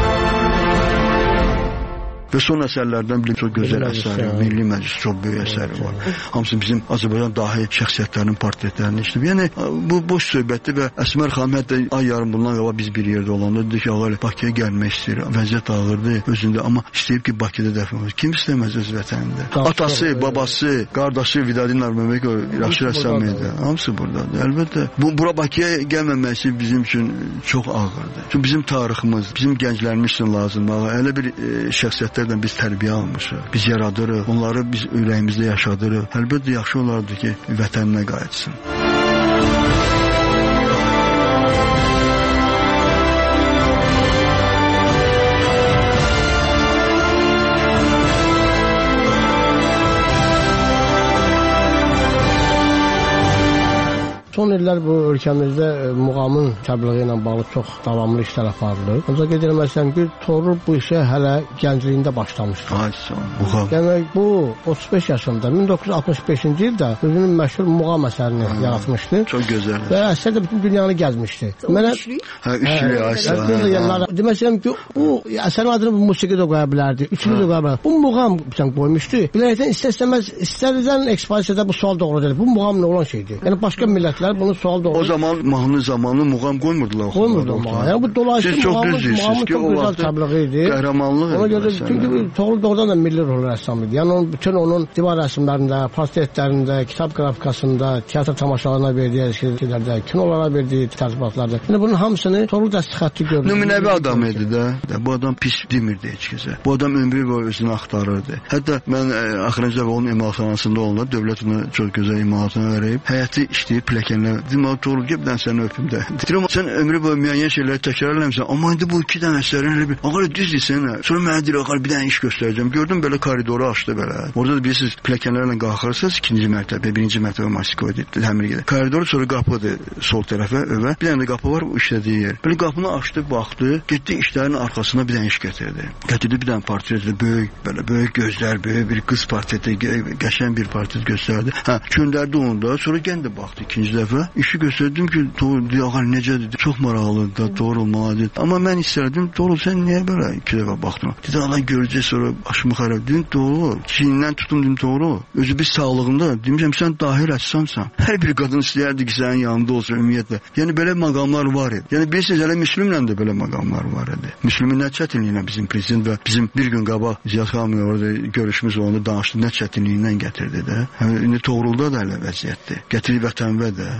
Və son əsərlərdən bir çox gözəl əsəri, Milli Məclis çox böyük əsəri var. Hamısı bizim Azərbaycan dahi şəxsiyyətlərinin portretlərini işləyib. Yəni bu boş söhbətdir və Əsmər xanım hətta ay yarım bundan qabaq biz bir yerdə olanda dedi ki, ağalı Bakıya gəlmək istəyir. Vəziyyət ağırdır özündə, amma istəyib ki, Bakıda dəfn olur. Kim istəməz öz vətənində? Atası, babası, qardaşı Vidadi Narməməkov yaxşı rəssam idi. Hamısı buradadır. Əlbəttə bura Bakıya gəlməməsi bizim üçün çox ağırdır. Çünki bizim tariximiz, bizim gənclərimiz üçün lazımdır. Elə bir şəxsiyyət biz tərbiyə almışıq, biz yaradırıq, onları biz ürəyimizdə yaşadırıq. Əlbəttə yaxşı olardı ki, vətəninə qayıtsın. Son illər bu ölkəmizdə muğamın təbliği ilə bağlı çox davamlı işlər aparılır. Ancaq qeyd etməliyəm ki, Toğrul bu işə hələ gəncliyində başlamışdı. Yəni bu 35 yaşında 1965-ci ildə özünün məşhur muğam əsərini yaratmışdı. Çox gözəl. Və əsər də bütün dünyanı gəzmişdi. Mənə üçlü əsər. Demək istəyirəm ki, bu əsərin adını bu musiqi də qoya bilərdi, üçlü də qoya bilərdi. Bu muğam qoymuşdu. Bilərəkdən istər-istəməz, istərilən ekspozisiyada bu sual doğru deyil. Bu muğam nə olan şeydir? Yəni başqa millətlər bunu sual doğru. O zaman mahnı zamanı muğam qoymurdular. Qoymurdular. Yəni bu dolayısıyla siz çox düz deyirsiniz ki, o vaxt qəhrəmanlıq ona görə çünki Toğrul doğrudan da milli rol rəssam idi. Yəni bütün onun divar rəsmlərində, portretlərində, kitab qrafikasında, teatr tamaşalarına verdiyi əşkillərdə, kinolara verdiyi tərzibatlarda. Yəni bunun hamısını Toğrul dəstxətti görür. Nümunəvi adam idi də. Bu adam pis demirdi heç kəsə. Bu adam ömrü boyu özünü axtarırdı. Hətta mən axırıncı dəfə onun emalatxanasında olanda dövlət ona çox gözəl emalatını verib, həyəti işləyib pilləkənlə. Dedim, Toğrul, gəl bir dənə səni öpüm də. Deyirəm, sən ömrü boyu müəyyən şeyləri təkrar eləmişsən, amma indi bu 2 dənə əsərin elə bir, ağır düz deyirsən, sonra mənə deyir, ağır bir dənə iş göstərəcəm. Gördüm belə koridoru açdı belə. Orada da bilirsiniz, pilləkənlərlə qalxırsınız, 2-ci mərtəbə, 1-ci mərtəbə Moskvada təmir edir. Koridoru sonra qapıdır sol tərəfə, övə. Bir dənə də qapı var, işlədiyi yer. Belə qapını açdı, baxdı, getdi işlərin arxasına bir dənə iş gətirdi. Gətirdi bir dənə portretli, böyük, belə böyük gözlər, böyük bir qız portreti, qəşəng bir portret göstərdi. Göndərdi onu da, sonra gəndə baxdı 2-ci dəfə. İşi göstərdim ki, Toğrul, ağar necədir? Çox maraqlıdır da, Toğrul maladır. Amma mən istərdim, Toğrul, sən niyə belə 2 dəfə baxdın? Dedi, Allah görəcək, sonra başımı xarab. Dedim, Toğrul, çiynindən tutum, dedim, Toğrul, özü bir sağlığında, demişəm, sən dahi rəssamsan. Hər bir qadın istəyərdi ki, sənin yanında olsun, ümumiyyətlə. Yəni, belə məqamlar var idi. Yəni, bilirsiniz, hələ Müslümlə də belə məqamlar var idi. Müslümin nə çətinliyinə bizim prezident və bizim bir gün qabaq Ziyad xanımla orada görüşümüz olanda danışdı, nə çətinliyindən gətirdi də. İndi Toğrulda da hələ vəziyyətdir. Gətirib vətənvə də.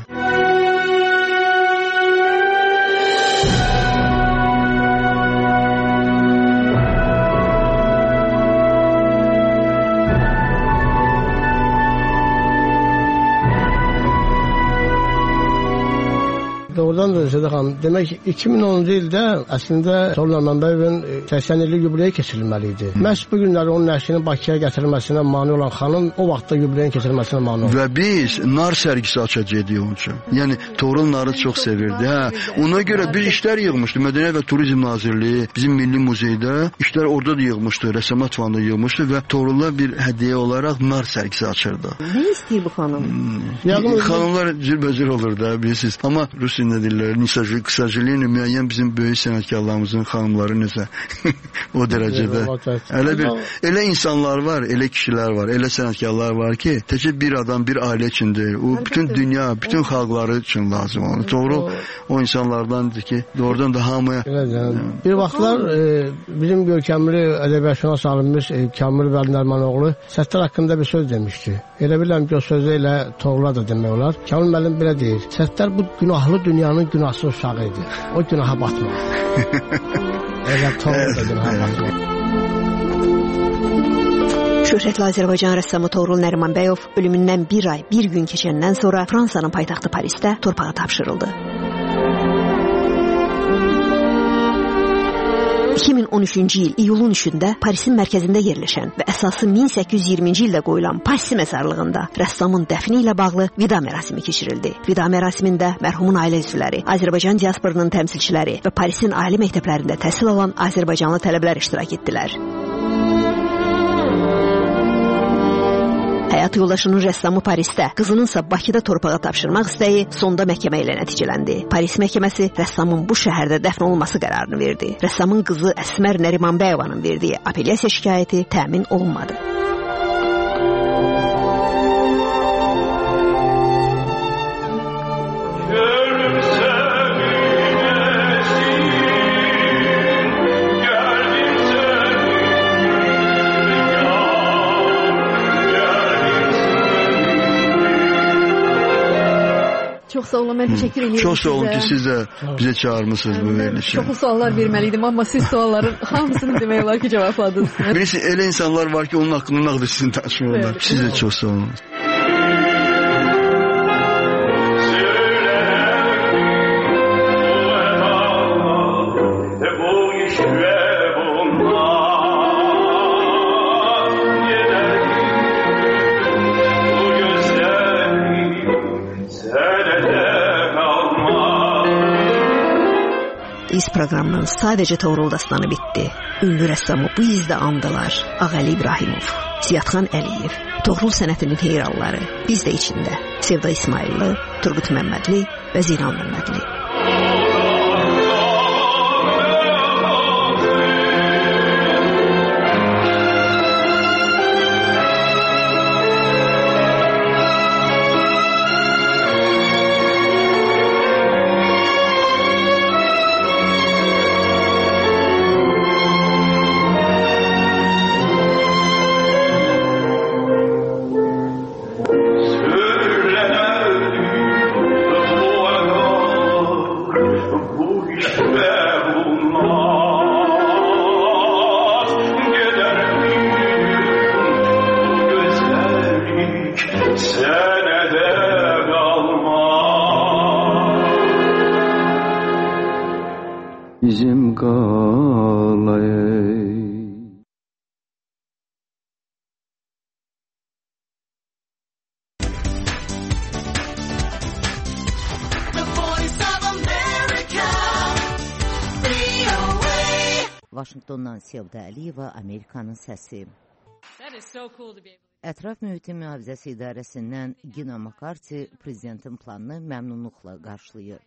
Doğrudan da Zədə xanım, demək 2010-cu ildə əslində Toğrul Mənbəyevin 80 illik yubileyi keçirilməli idi. Məhz bu günləri onun nəşrinin Bakıya gətirilməsinə mane olan xanım o vaxtda yubileyin keçirilməsinə mane oldu. Və biz nar sərgisi açacaqdik onun üçün. Yəni Toğrul narı çox sevirdi. Ona görə bir işlər yığmışdı. Mədəniyyət və Turizm Nazirliyi bizim Milli Muzeydə işlər orada da yığmışdı. Rəssamlar Fondunda yığmışdı və Toğrula bir hədiyyə olaraq nar sərgisi açırdı. Nə istəyir bu xanım? Xanımlar cürbəcür olur da, bilirsiniz. Amma Rus dilində deyirlər, qısacılığıyla müəyyən bizim böyük sənətkarlarımızın xanımları necə o dərəcədə. Elə insanlar var, elə kişilər var, elə sənətkarlar var ki, təkcə bir adam, bir ailə üçün deyil. O bütün dünya, bütün xalqları üçün lazım olur. Doğru o insanlardandır ki, doğrudan da hamıya. Bir vaxtlar bizim görkəmli ədəbiyyatşünas alimimiz Kamil Vəli Nərimanoğlu Səttar haqqında bir söz demişdi. Elə bilirəm ki, o sözü ilə Toğrula da demək olar. Kamil müəllim belə deyir. Səttar bu günahlı dünyanın günahsız uşağı idi. O günaha batmaz. Elə Toğrul da günaha batmaz. Şöhrətli Azərbaycan rəssamı Toğrul Nərimanbəyov ölümündən bir ay, bir gün keçəndən sonra Fransanın paytaxtı Parisdə torpağa tapşırıldı. 2013-cü il iyulun 3-də Parisin mərkəzində yerləşən və əsası 1820-ci ildə qoyulan Passy məzarlığında rəssamın dəfni ilə bağlı vida mərasimi keçirildi. Vida mərasimində mərhumun ailə üzvləri, Azərbaycan diasporunun təmsilçiləri və Parisin ali məktəblərində təhsil alan Azərbaycanlı tələbələr iştirak etdilər. Həyat yoldaşının rəssamı Parisdə, qızınınsa Bakıda torpağa tapşırmaq istəyi sonda məhkəmə ilə nəticələndi. Paris məhkəməsi rəssamın bu şəhərdə dəfn olunması qərarını verdi. Rəssamın qızı Əsmər Nərimanbəyevanın verdiyi apellyasiya şikayəti təmin olunmadı. Çox sağ olun, mən təşəkkür edirəm. Çox sağ olun ki, siz də bizə çağırmışsınız bu verilişə. Çoxlu suallar verməliydim, amma siz sualların hamısını demək olar ki, cavabladınız. Bilirsiniz, elə insanlar var ki, onun haqqında nağdı sizin danışmıyorlar. Siz də çox sağ olun. İz proqramının sadəcə Toğrul dastanı bitdi. Ünlü rəssamı bu izdə andılar. Ağəli İbrahimov, Ziyadxan Əliyev, Toğrul sənətinin heyranları, biz də içində Sevda İsmailli, Turgut Məmmədli və Zinan Məmmədli. Vaşinqtondan Sevda Əliyeva, Amerikanın səsi. Ətraf mühitin mühafizəsi idarəsindən Gina McCarthy prezidentin planını məmnunluqla qarşılayır.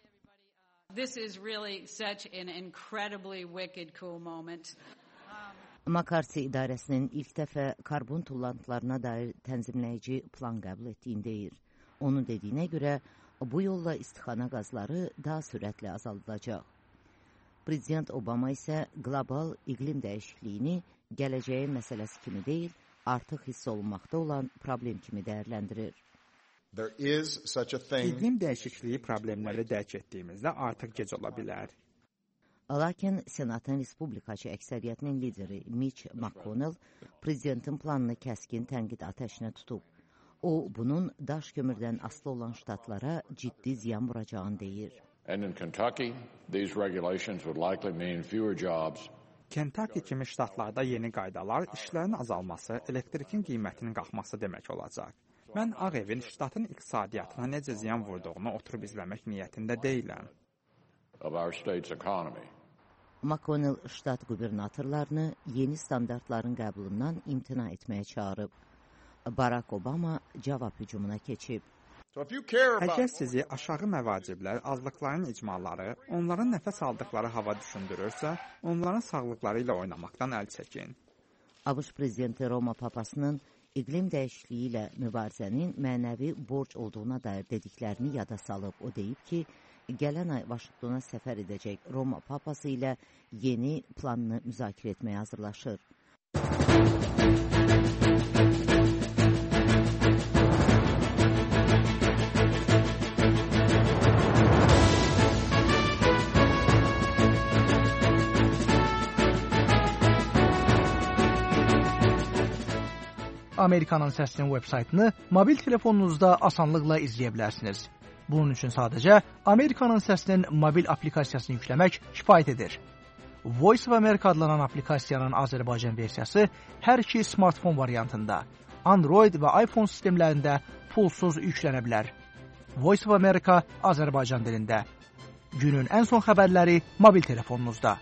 McCarthy idarəsinin ilk dəfə karbon tullantılarına dair tənzimləyici plan qəbul etdiyini deyir. Onun dediyinə görə bu yolla istixana qazları daha sürətlə azaldılacaq. Prezident Obama isə qlobal iqlim dəyişikliyini gələcəyin məsələsi kimi deyil, artıq hiss olunmaqda olan problem kimi dəyərləndirir. İqlim dəyişikliyi problemləri dərk etdiyimizdə artıq gec ola bilər. Lakin Senatın Respublikaçı əksəriyyətinin lideri Mitch McConnell prezidentin planını kəskin tənqid atəşinə tutub. O, bunun daş kömürdən asılı olan ştatlara ciddi ziyan vuracağını deyir. And in Kentucky, these regulations would likely mean fewer jobs. Kentucky kimi ştatlarda yeni qaydalar işlərin azalması, elektrikin qiymətinin qalxması demək olacaq. Mən Ağ Evin ştatın iqtisadiyyatına necə ziyan vurduğunu oturub izləmək niyyətində deyiləm. Of our state's economy. McConnell ştat qubernatorlarını yeni standartların qəbulundan imtina etməyə çağırıb. Barack Obama cavab hücumuna keçib. Əgər sizi aşağı məvaciblər, azlıqların icmaları, onların nəfəs aldıqları hava düşündürürsə, onların sağlıqları ilə oynamaqdan əl çəkin. ABŞ prezidenti Roma Papasının iqlim dəyişikliyi ilə mübarizənin mənəvi borc olduğuna dair dediklərini yada salıb. O deyib ki, gələn ay Vaşinqtona səfər edəcək Roma Papası ilə yeni planını müzakirə etməyə hazırlaşır. Amerikanın səsinin web-saytını mobil telefonunuzda asanlıqla izləyə bilərsiniz. Bunun üçün sadəcə Amerikanın səsinin mobil aplikasiyasını yükləmək kifayət edir. Voice of America adlanan aplikasiyanın Azərbaycan versiyası hər iki smartfon variantında, Android və iPhone sistemlərində pulsuz yüklənə bilər. Voice of America Azərbaycan dilində. Günün ən son xəbərləri mobil telefonunuzda.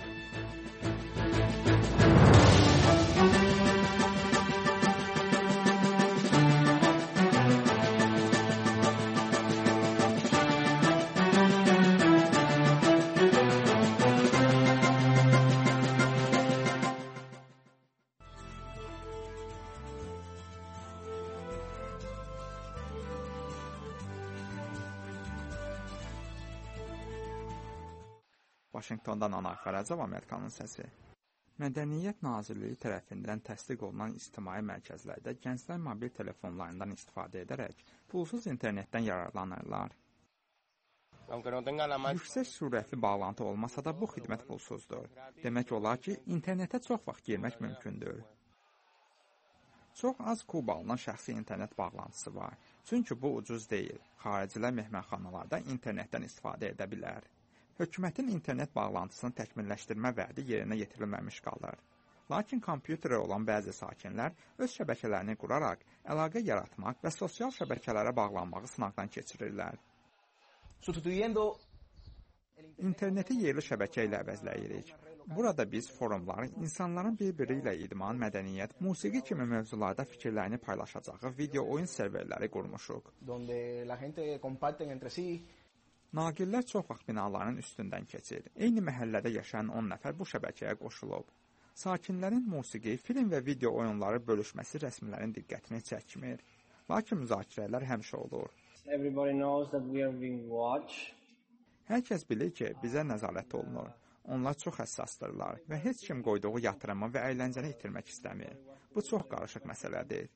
Vaşinqtondan Anar Fərəcov, Amerikanın səsi. Mədəniyyət Nazirliyi tərəfindən təsdiq olunan ictimai mərkəzlərdə gənclər mobil telefonlarından istifadə edərək pulsuz internetdən yararlanırlar. Yüksək sürətli bağlantı olmasa da bu xidmət pulsuzdur. Demək olar ki, internetə çox vaxt girmək mümkündür. Çox az Kuba alınan şəxsi internet bağlantısı var. Çünki bu ucuz deyil. Xaricilər mehmanxanalarda internetdən istifadə edə bilər. Hökumətin internet bağlantısını təkmilləşdirmə vədi yerinə yetirilməmiş qalır. Lakin kompüterə olan bəzi sakinlər öz şəbəkələrini quraraq əlaqə yaratmaq və sosial şəbəkələrə bağlanmağı sınaqdan keçirirlər. İnterneti yerli şəbəkə ilə əvəzləyirik. Burada biz forumlar, insanların bir-biri ilə idman, mədəniyyət, musiqi kimi mövzularda fikirlərini paylaşacağı video oyun serverləri qurmuşuq. Naqillər çox vaxt binaların üstündən keçir. Eyni məhəllədə yaşayan 10 nəfər bu şəbəkəyə qoşulub. Sakinlərin musiqi, film və video oyunları bölüşməsi rəsmilərin diqqətini çəkmir. Lakin müzakirələr həmişə olur. Hər kəs bilir ki, bizə nəzarət olunur. Onlar çox həssasdırlar və heç kim qoyduğu yatırımı və əyləncəni itirmək istəmir. Bu çox qarışıq məsələdir.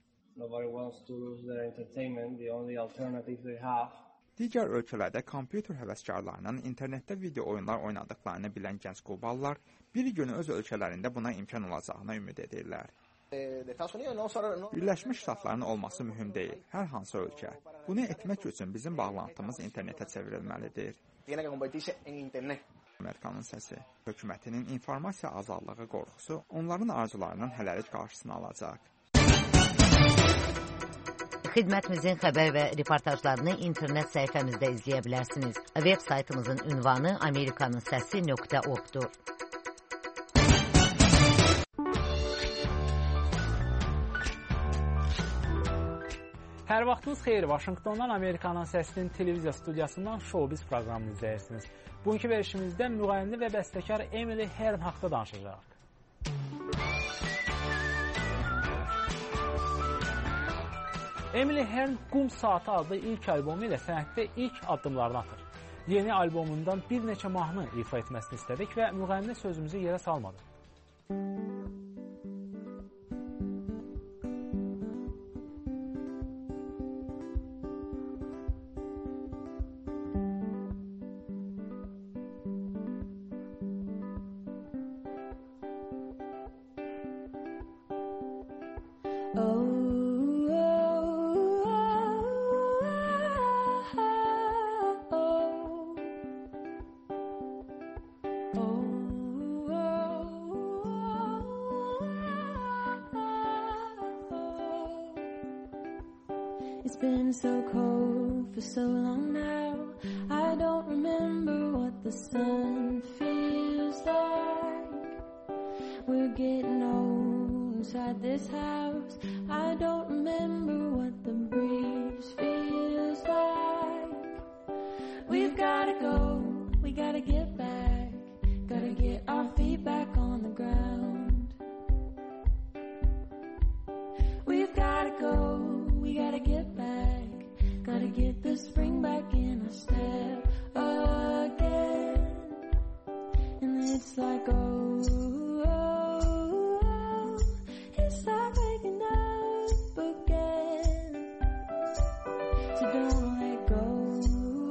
Digər ölkələrdə kompüter həvəskarlarının internetdə video oyunlar oynadıqlarını bilən gənc Kubalılar bir gün öz ölkələrində buna imkan olacağına ümid edirlər. Birləşmiş Ştatların olması mühüm deyil, hər hansı ölkə. Bunu etmək üçün bizim bağlantımız internetə çevrilməlidir. Amerikanın səsi. Hökumətinin informasiya azadlığı qorxusu onların arzularının hələlik qarşısını alacaq. Xidmətimizin xəbər və reportajlarını internet səhifəmizdə izləyə bilərsiniz. Web saytımızın ünvanı amerikanınsəsi.org-dur. Hər vaxtınız xeyir. Vaşinqtondan Amerikanın Səsinin televiziya studiyasından Showbiz proqramını izləyirsiniz. Bugünkü verişimizdə müğənni və bəstəkar Emily Hearn haqqında danışacağıq. Emily Hearn Qum Saatı adlı ilk albomu ilə sənətdə ilk addımlarını atır. Yeni albomundan bir neçə mahnı ifa etməsini istədik və müğənni sözümüzü yerə salmadı. It's been so cold for so long now. I don't remember what the sun feels like. We're getting old inside this house. I don't remember what the breeze feels like. We've gotta go, we gotta get back. Gotta get our feet back on the ground. We've gotta go, we gotta get back. Gotta get the spring back in our step again. And it's like, oh, it's like waking up again. So don't let go.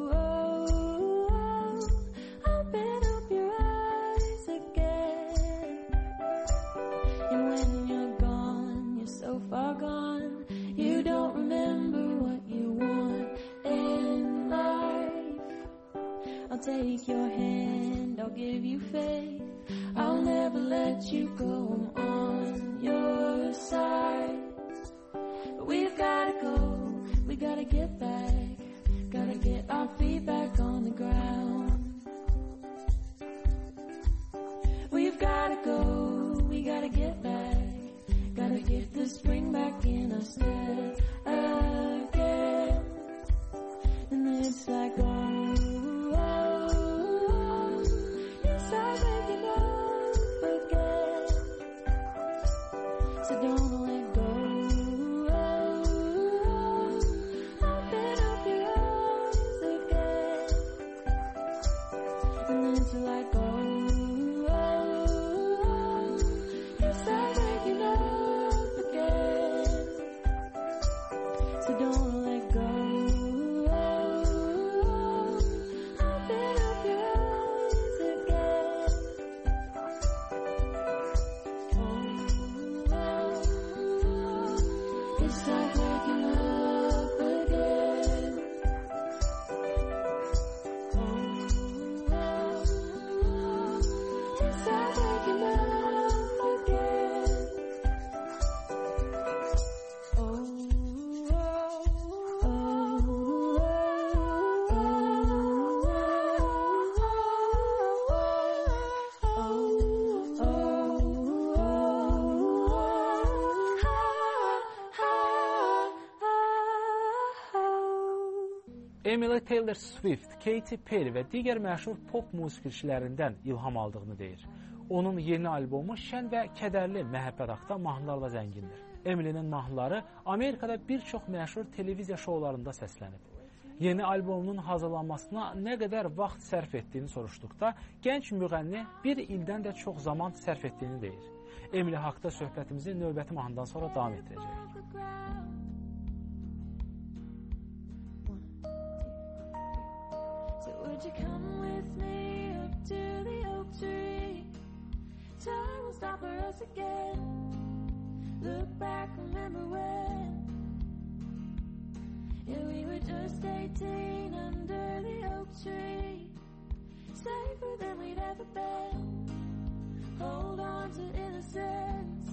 Open up your eyes again. And when you're gone, you're so far gone. You don't remember what you want in life. I'll take your hand, I'll give you faith. I'll never let you go, I'm on your side. But we've gotta go, we gotta get back. Gotta get our feet back on the ground. We've gotta go, we gotta get back. Gotta get the spring back in our step again. And it's like, oh, it's like waking up again. So don't let go. Open up your eyes again. And it's like, oh, it's like waking up again. So don't let go. Open up your eyes again. It's like waking up again. It's like waking up again. Emily Taylor Swift, Katy Perry və digər məşhur pop musiqiçilərindən ilham aldığını deyir. Onun yeni albomu şən və kədərli məhəbbət haqda mahnılarla zəngindir. Emily'nin mahnıları Amerikada bir çox məşhur televiziya şoularında səslənib. Yeni albomunun hazırlanmasına nə qədər vaxt sərf etdiyini soruşduqda, gənc müğənni bir ildən də çox zaman sərf etdiyini deyir. Emily haqda söhbətimizi növbəti mahnıdan sonra davam etdirəcək. Would you come with me up to the oak tree? Time will stop for us again. Look back, remember when? Yeah, we were just 18 under the oak tree. safer than we'd ever been. Hold on to innocence.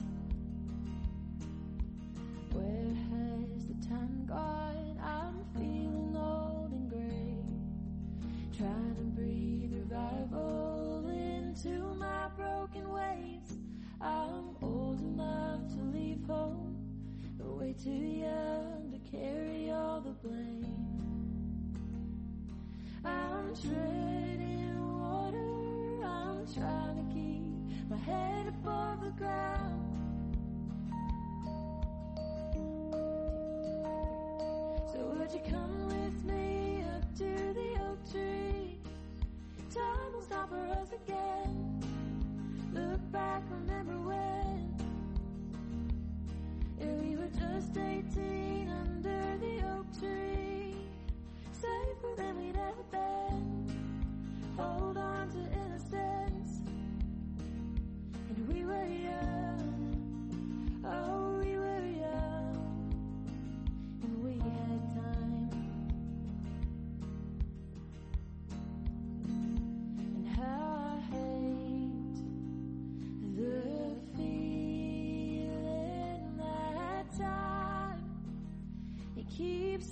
Where has the time gone? I'm feeling old and gray, trying to breathe revival into my broken ways. I'm old enough to leave home, but way too young to carry all the blame. I'm treading water, I'm trying to keep my head above the ground. So would you come with me up to the oak tree? Time will stop for us again. Look back, remember when we were just 18 under the oak tree, safer than we'd ever been. Hold on to innocence, and we were young. Oh, we were young, and we had time. And how I hate the feeling that time it keeps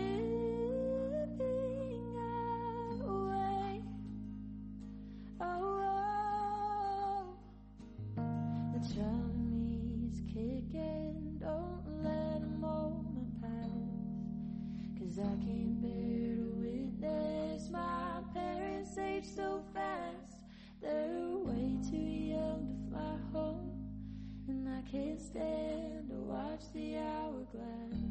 slipping away. Oh, the child in me is kicking. Don't let him hold my past, 'cause I can't bear to witness my parents age so fast. They're way too young to fly home, and I can't stand to watch the hourglass.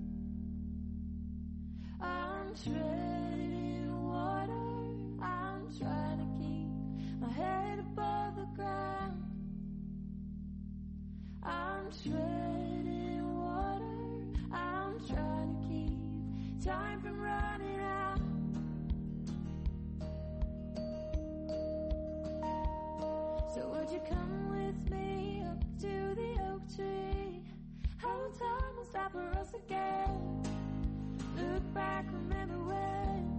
I'm treading water, I'm trying to keep my head above the ground. I'm treading water, I'm trying to keep time from running out. So would you come with me up to the oak tree? How time will stop for us again. Look back, remember when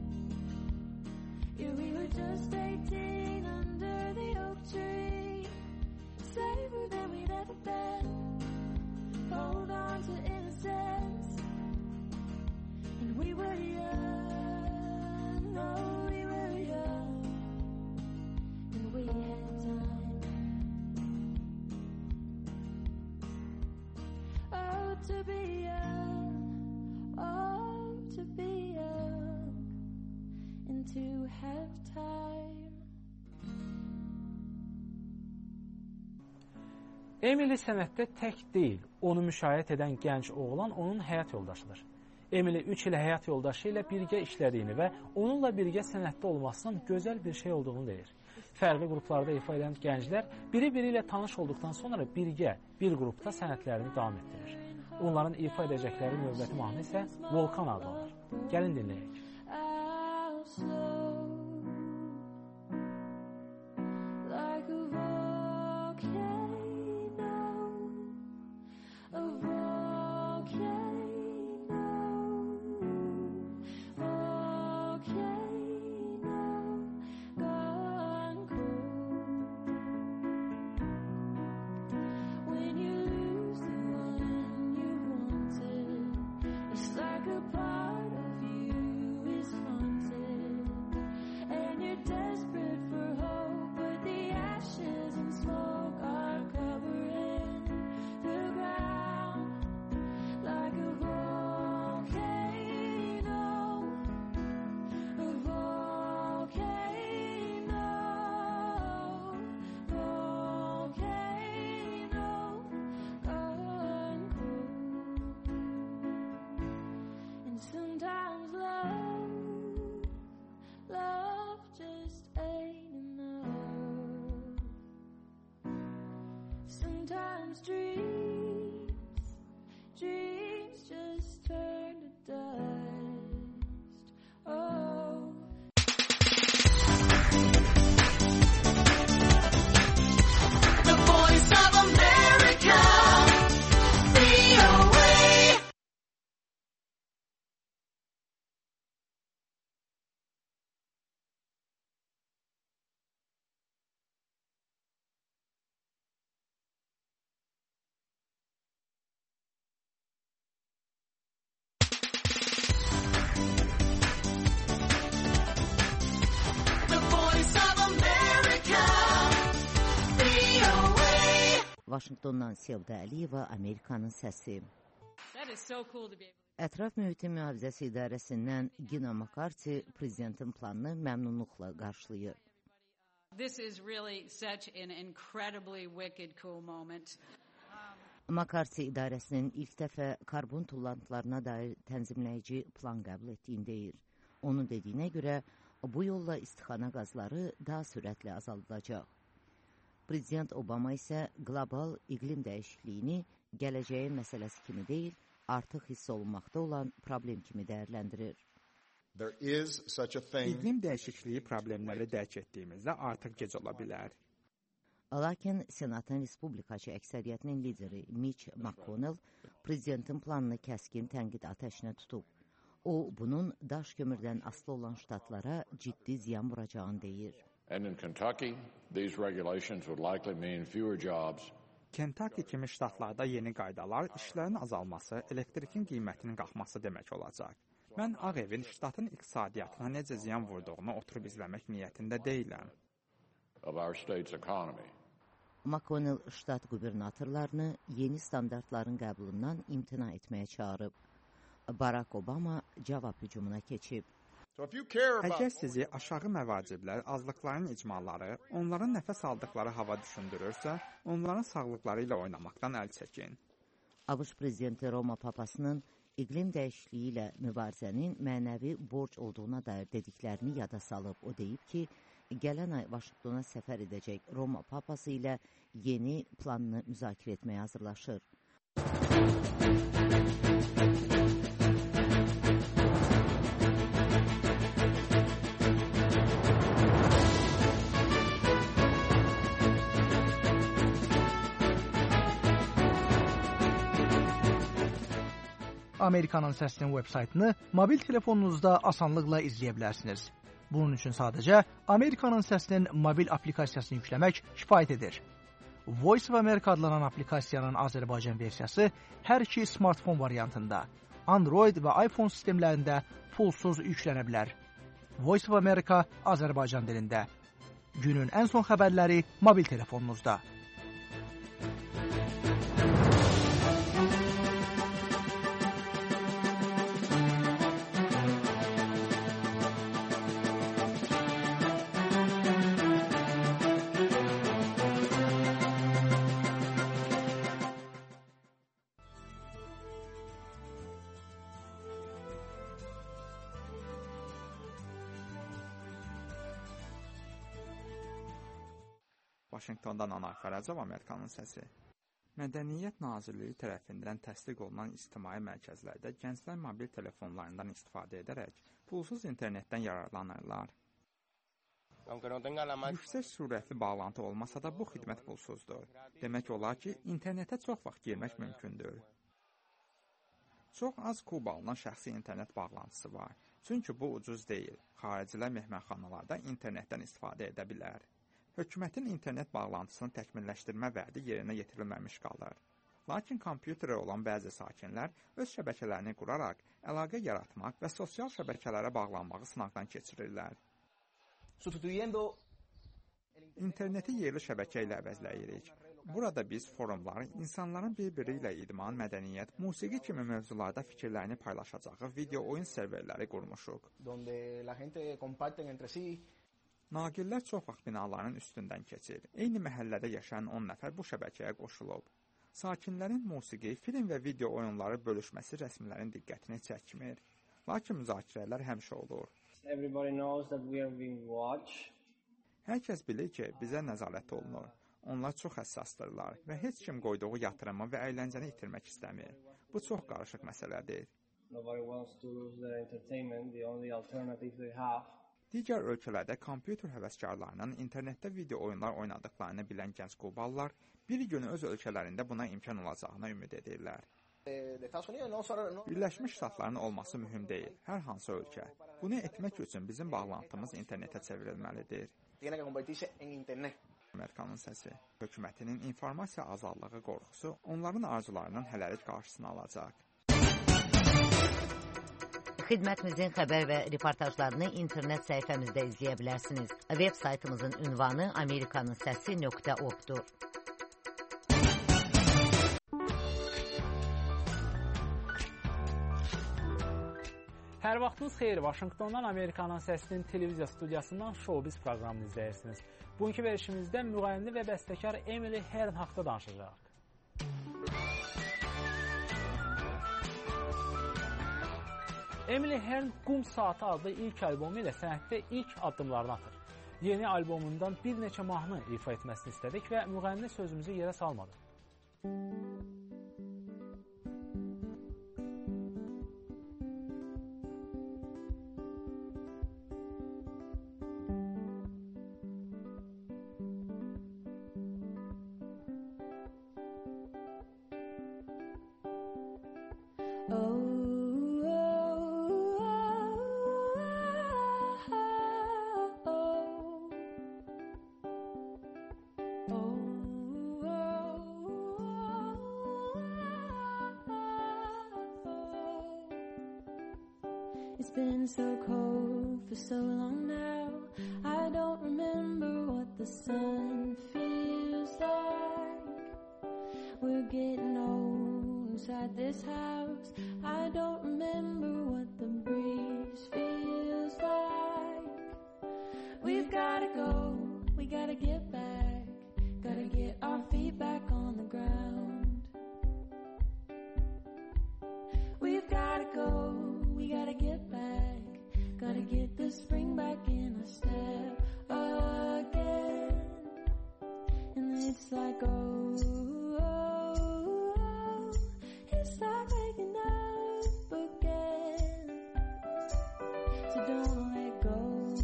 we were just 18 under the oak tree, safer than we'd ever been. Hold on to innocence, and we were young. Oh, we were young, and we had time. Oh, to be young, oh, to be young, and to have time. Emily sənətdə tək deyil, onu müşayiət edən gənc oğlan onun həyat yoldaşıdır. Emily 3 il həyat yoldaşı ilə birgə işlədiyini və onunla birgə sənətdə olmasının gözəl bir şey olduğunu deyir. Fərqli qruplarda ifa edən gənclər biri-biri ilə tanış olduqdan sonra birgə bir qrupda sənətlərini davam etdirir. Onların ifa edəcəkləri növbəti mahnı isə Volkan adlanır. Gəlin dinləyək. Vaşinqtondan Sevda Əliyeva, Amerikanın səsi. Ətraf mühitin mühafizəsi idarəsindən Gina McCarthy prezidentin planını məmnunluqla qarşılayır. This is really such an incredibly wicked cool moment. McCarthy idarəsinin ilk dəfə karbon tullantılarına dair tənzimləyici plan qəbul etdiyini deyir. Onun dediyinə görə bu yolla istixana qazları daha sürətlə azaldılacaq. Prezident Obama isə qlobal iqlim dəyişikliyini gələcəyin məsələsi kimi deyil, artıq hiss olunmaqda olan problem kimi dəyərləndirir. İqlim dəyişikliyi problemləri dərk etdiyimizdə artıq gec ola bilər. Lakin Senatın Respublikaçı əksəriyyətinin lideri Mitch McConnell prezidentin planını kəskin tənqid atəşinə tutub. O, bunun daş kömürdən asılı olan ştatlara ciddi ziyan vuracağını deyir. And in Kentucky, these regulations would likely mean fewer jobs. Kentucky kimi ştatlarda yeni qaydalar işlərin azalması, elektrikin qiymətinin qalxması demək olacaq. Mən Ağ Evin ştatın iqtisadiyyatına necə ziyan vurduğunu oturub izləmək niyyətində deyiləm. McConnell ştat qubernatorlarını yeni standartların qəbulundan imtina etməyə çağırıb. Barack Obama cavab hücumuna keçib. Əgər sizi aşağı məvaciblər, azlıqların icmaları, onların nəfəs aldıqları hava düşündürürsə, onların sağlıqları ilə oynamaqdan əl çəkin. ABŞ prezidenti Roma Papasının iqlim dəyişikliyi ilə mübarizənin mənəvi borc olduğuna dair dediklərini yada salıb. O deyib ki, gələn ay Vaşinqtona səfər edəcək Roma Papası ilə yeni planını müzakirə etməyə hazırlaşır. Amerikanın səsinin web-saytını mobil telefonunuzda asanlıqla izləyə bilərsiniz. Bunun üçün sadəcə Amerikanın səsinin mobil aplikasiyasını yükləmək kifayət edir. Voice of America adlanan aplikasiyanın Azərbaycan versiyası hər iki smartfon variantında, Android və iPhone sistemlərində pulsuz yüklənə bilər. Voice of America Azərbaycan dilində. Günün ən son xəbərləri mobil telefonunuzda. Vaşinqtondan Anar Fərəcov, Amerikanın səsi. Mədəniyyət Nazirliyi tərəfindən təsdiq olunan ictimai mərkəzlərdə gənclər mobil telefonlarından istifadə edərək pulsuz internetdən yararlanırlar. Yüksək sürətli bağlantı olmasa da bu xidmət pulsuzdur. Demək olar ki, internetə çox vaxt girmək mümkündür. Çox az Kubalıdan şəxsi internet bağlantısı var. Çünki bu ucuz deyil. Xaricilər mehmanxanalarda internetdən istifadə edə bilər. Hökumətin internet bağlantısını təkmilləşdirmə vədi yerinə yetirilməmiş qalır. Lakin kompüterə olan bəzi sakinlər öz şəbəkələrini quraraq əlaqə yaratmaq və sosial şəbəkələrə bağlanmağı sınaqdan keçirirlər. İnterneti yerli şəbəkə ilə əvəzləyirik. Burada biz forumlar, insanların bir-biri ilə idman, mədəniyyət, musiqi kimi mövzularda fikirlərini paylaşacağı video oyun serverləri qurmuşuq. Naqillər çox vaxt binaların üstündən keçir. Eyni məhəllədə yaşayan 10 nəfər bu şəbəkəyə qoşulub. Sakinlərin musiqi, film və video oyunları bölüşməsi rəsmilərin diqqətini çəkmir. Lakin müzakirələr həmişə olur. Hər kəs bilir ki, bizə nəzarət olunur. Onlar çox həssasdırlar və heç kim qoyduğu yatırımı və əyləncəni itirmək istəmir. Bu çox qarışıq məsələdir. Digər ölkələrdə kompüter həvəskarlarının internetdə video oyunlar oynadıqlarını bilən gənc Kubalılar bir gün öz ölkələrində buna imkan olacağına ümid edirlər. Birləşmiş Ştatların olması mühüm deyil, hər hansı ölkə. Bunu etmək üçün bizim bağlantımız internetə çevrilməlidir. Amerikanın səsi. Hökumətinin informasiya azadlığı qorxusu onların arzularının hələlik qarşısını alacaq. Xidmətimizin xəbər və reportajlarını internet səhifəmizdə izləyə bilərsiniz. Web saytımızın ünvanı amerikanınsəsi.org-dur. Hər vaxtınız xeyir. Vaşinqtondan Amerikanın səsinin televiziya studiyasından Showbiz proqramını izləyirsiniz. Bugünkü verişimizdə müğənni və bəstəkar Emily Hearn haqqında danışacağıq. Emily Hearn Qum Saatı adlı ilk albomu ilə sənətdə ilk addımlarını atır. Yeni albomundan bir neçə mahnı ifa etməsini istədik və müğənni sözümüzü yerə salmadı. It's been so cold for so long now, I don't remember what the sun feels like. We're getting old inside this house, I don't remember what the breeze feels like. We've gotta go, we gotta get back, gotta get our feet back on the ground. We've gotta go, we gotta get back, gotta get the spring back in our step again. And it's like, it's like waking up again. So don't let go.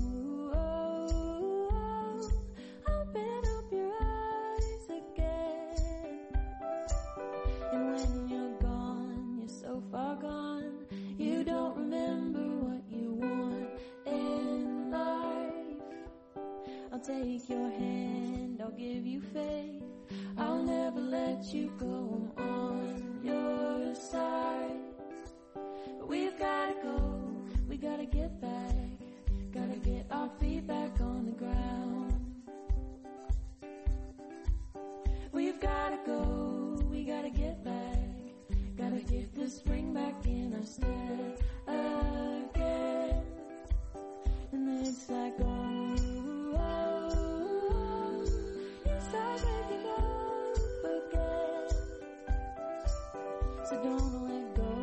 Open up your eyes again. And when you're gone, you're so far gone, you don't remember what you want in life. I'll take your hand, I'll give you faith, I'll never let you go, I'm on your side. But we've gotta go, we gotta get back, gotta get our feet back on the ground. We've gotta go, we gotta get back, gotta get the spring back in our step again. And it's like, it's like waking up again. So don't let go.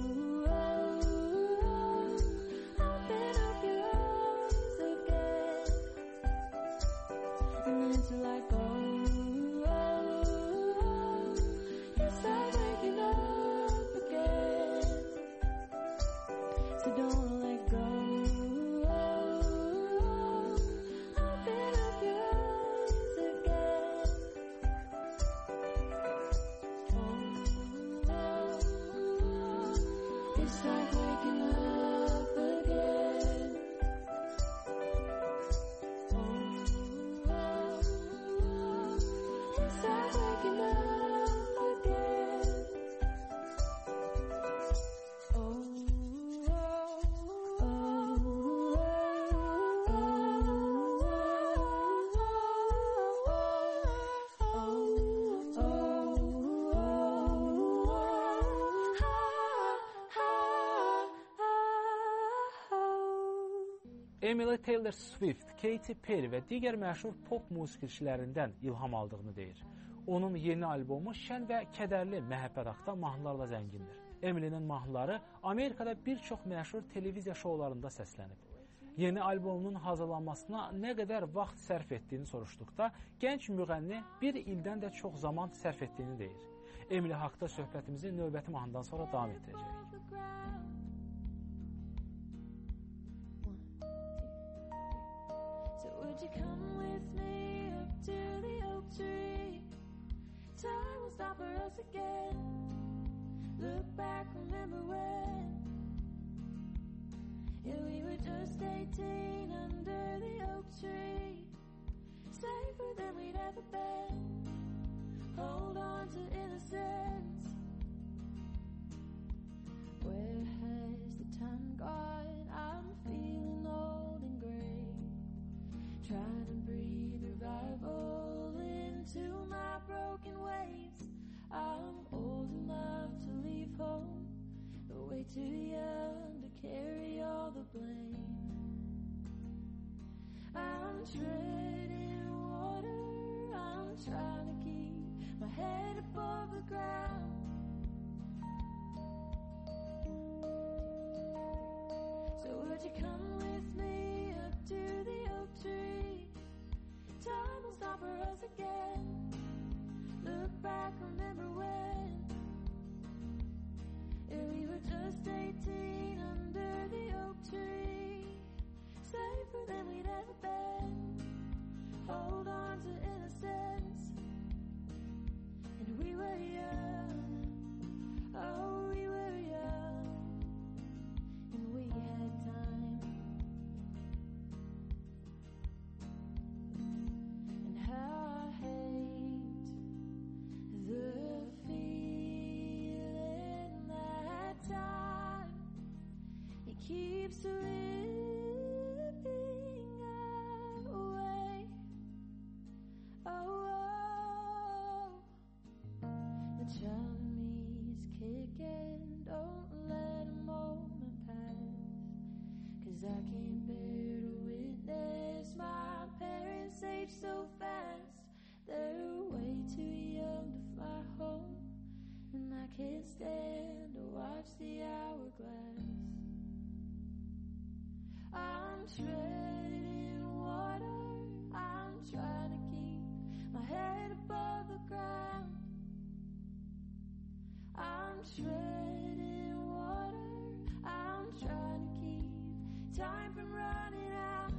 Open up your eyes again. And it's like, it's like waking up again. So don't let go. Open up your eyes again. It's like waking up again. It's like waking up again. Emily Taylor Swift, Katy Perry və digər məşhur pop musiqiçilərindən ilham aldığını deyir. Onun yeni albomu şən və kədərli məhəbbət haqda mahnılarla zəngindir. Emily'nin mahnıları Amerikada bir çox məşhur televiziya şoularında səslənib. Yeni albomunun hazırlanmasına nə qədər vaxt sərf etdiyini soruşduqda, gənc müğənni bir ildən də çox zaman sərf etdiyini deyir. Emily haqda söhbətimizi növbəti mahnıdan sonra davam etdirəcəyik. So would you come with me up to the oak tree? Time will stop for us again. Look back, remember when? Yeah, we were just 18 under the oak tree, safer than we'd ever been. Hold on to innocence. Where has the time gone? I'm feeling old and gray, trying to breathe revival into my broken ways. I'm old enough to leave home, but way too young to carry treading water, I'm trying to keep my head above the ground. So would you come with me up to the oak tree? Time will stop for us again. Look back, remember when we were just 18 under the oak tree, safer than we'd ever been. Hold on to innocence, and we were young. Oh, we were young, and we had time. And how I hate the feeling that time it keeps slipping away. Oh, the child in me is kicking. Don't let a moment pass, 'cause I can't bear to witness my parents age so fast. They're way too young to fly home, and I can't stand to watch the hourglass. I'm treading water, I'm trying to keep my head above the ground. I'm treading water, I'm trying to keep time from running out.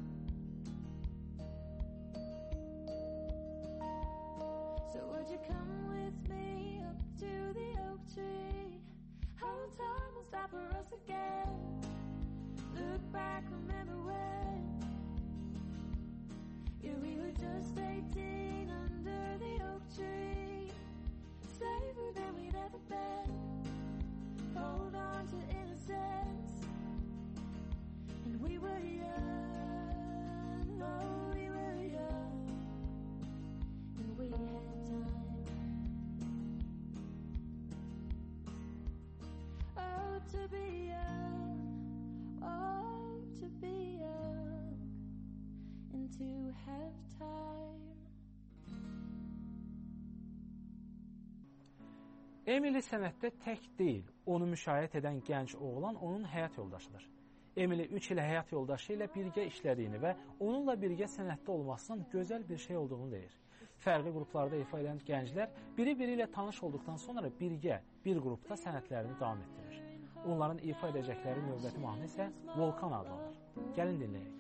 So would you come with me up to the oak tree? How time will stop for us again. Look back, remember when we were just 18 under the oak tree, safer than we'd ever been. Hold on to innocence, and we were young. Oh, we were young, and we had time. Oh, to be young, oh, to be young, and to have time. Emily sənətdə tək deyil, onu müşahidə edən gənc oğlan onun həyat yoldaşıdır. Emily 3 il həyat yoldaşı ilə birgə işlədiyini və onunla birgə sənətdə olmasının gözəl bir şey olduğunu deyir. Fərqli qruplarda ifa edən gənclər biri-biri ilə tanış olduqdan sonra birgə bir qrupda sənətlərini davam etdirir. Onların ifa edəcəkləri növbəti mahnı isə Volkan adlanır. Gəlin dinləyək.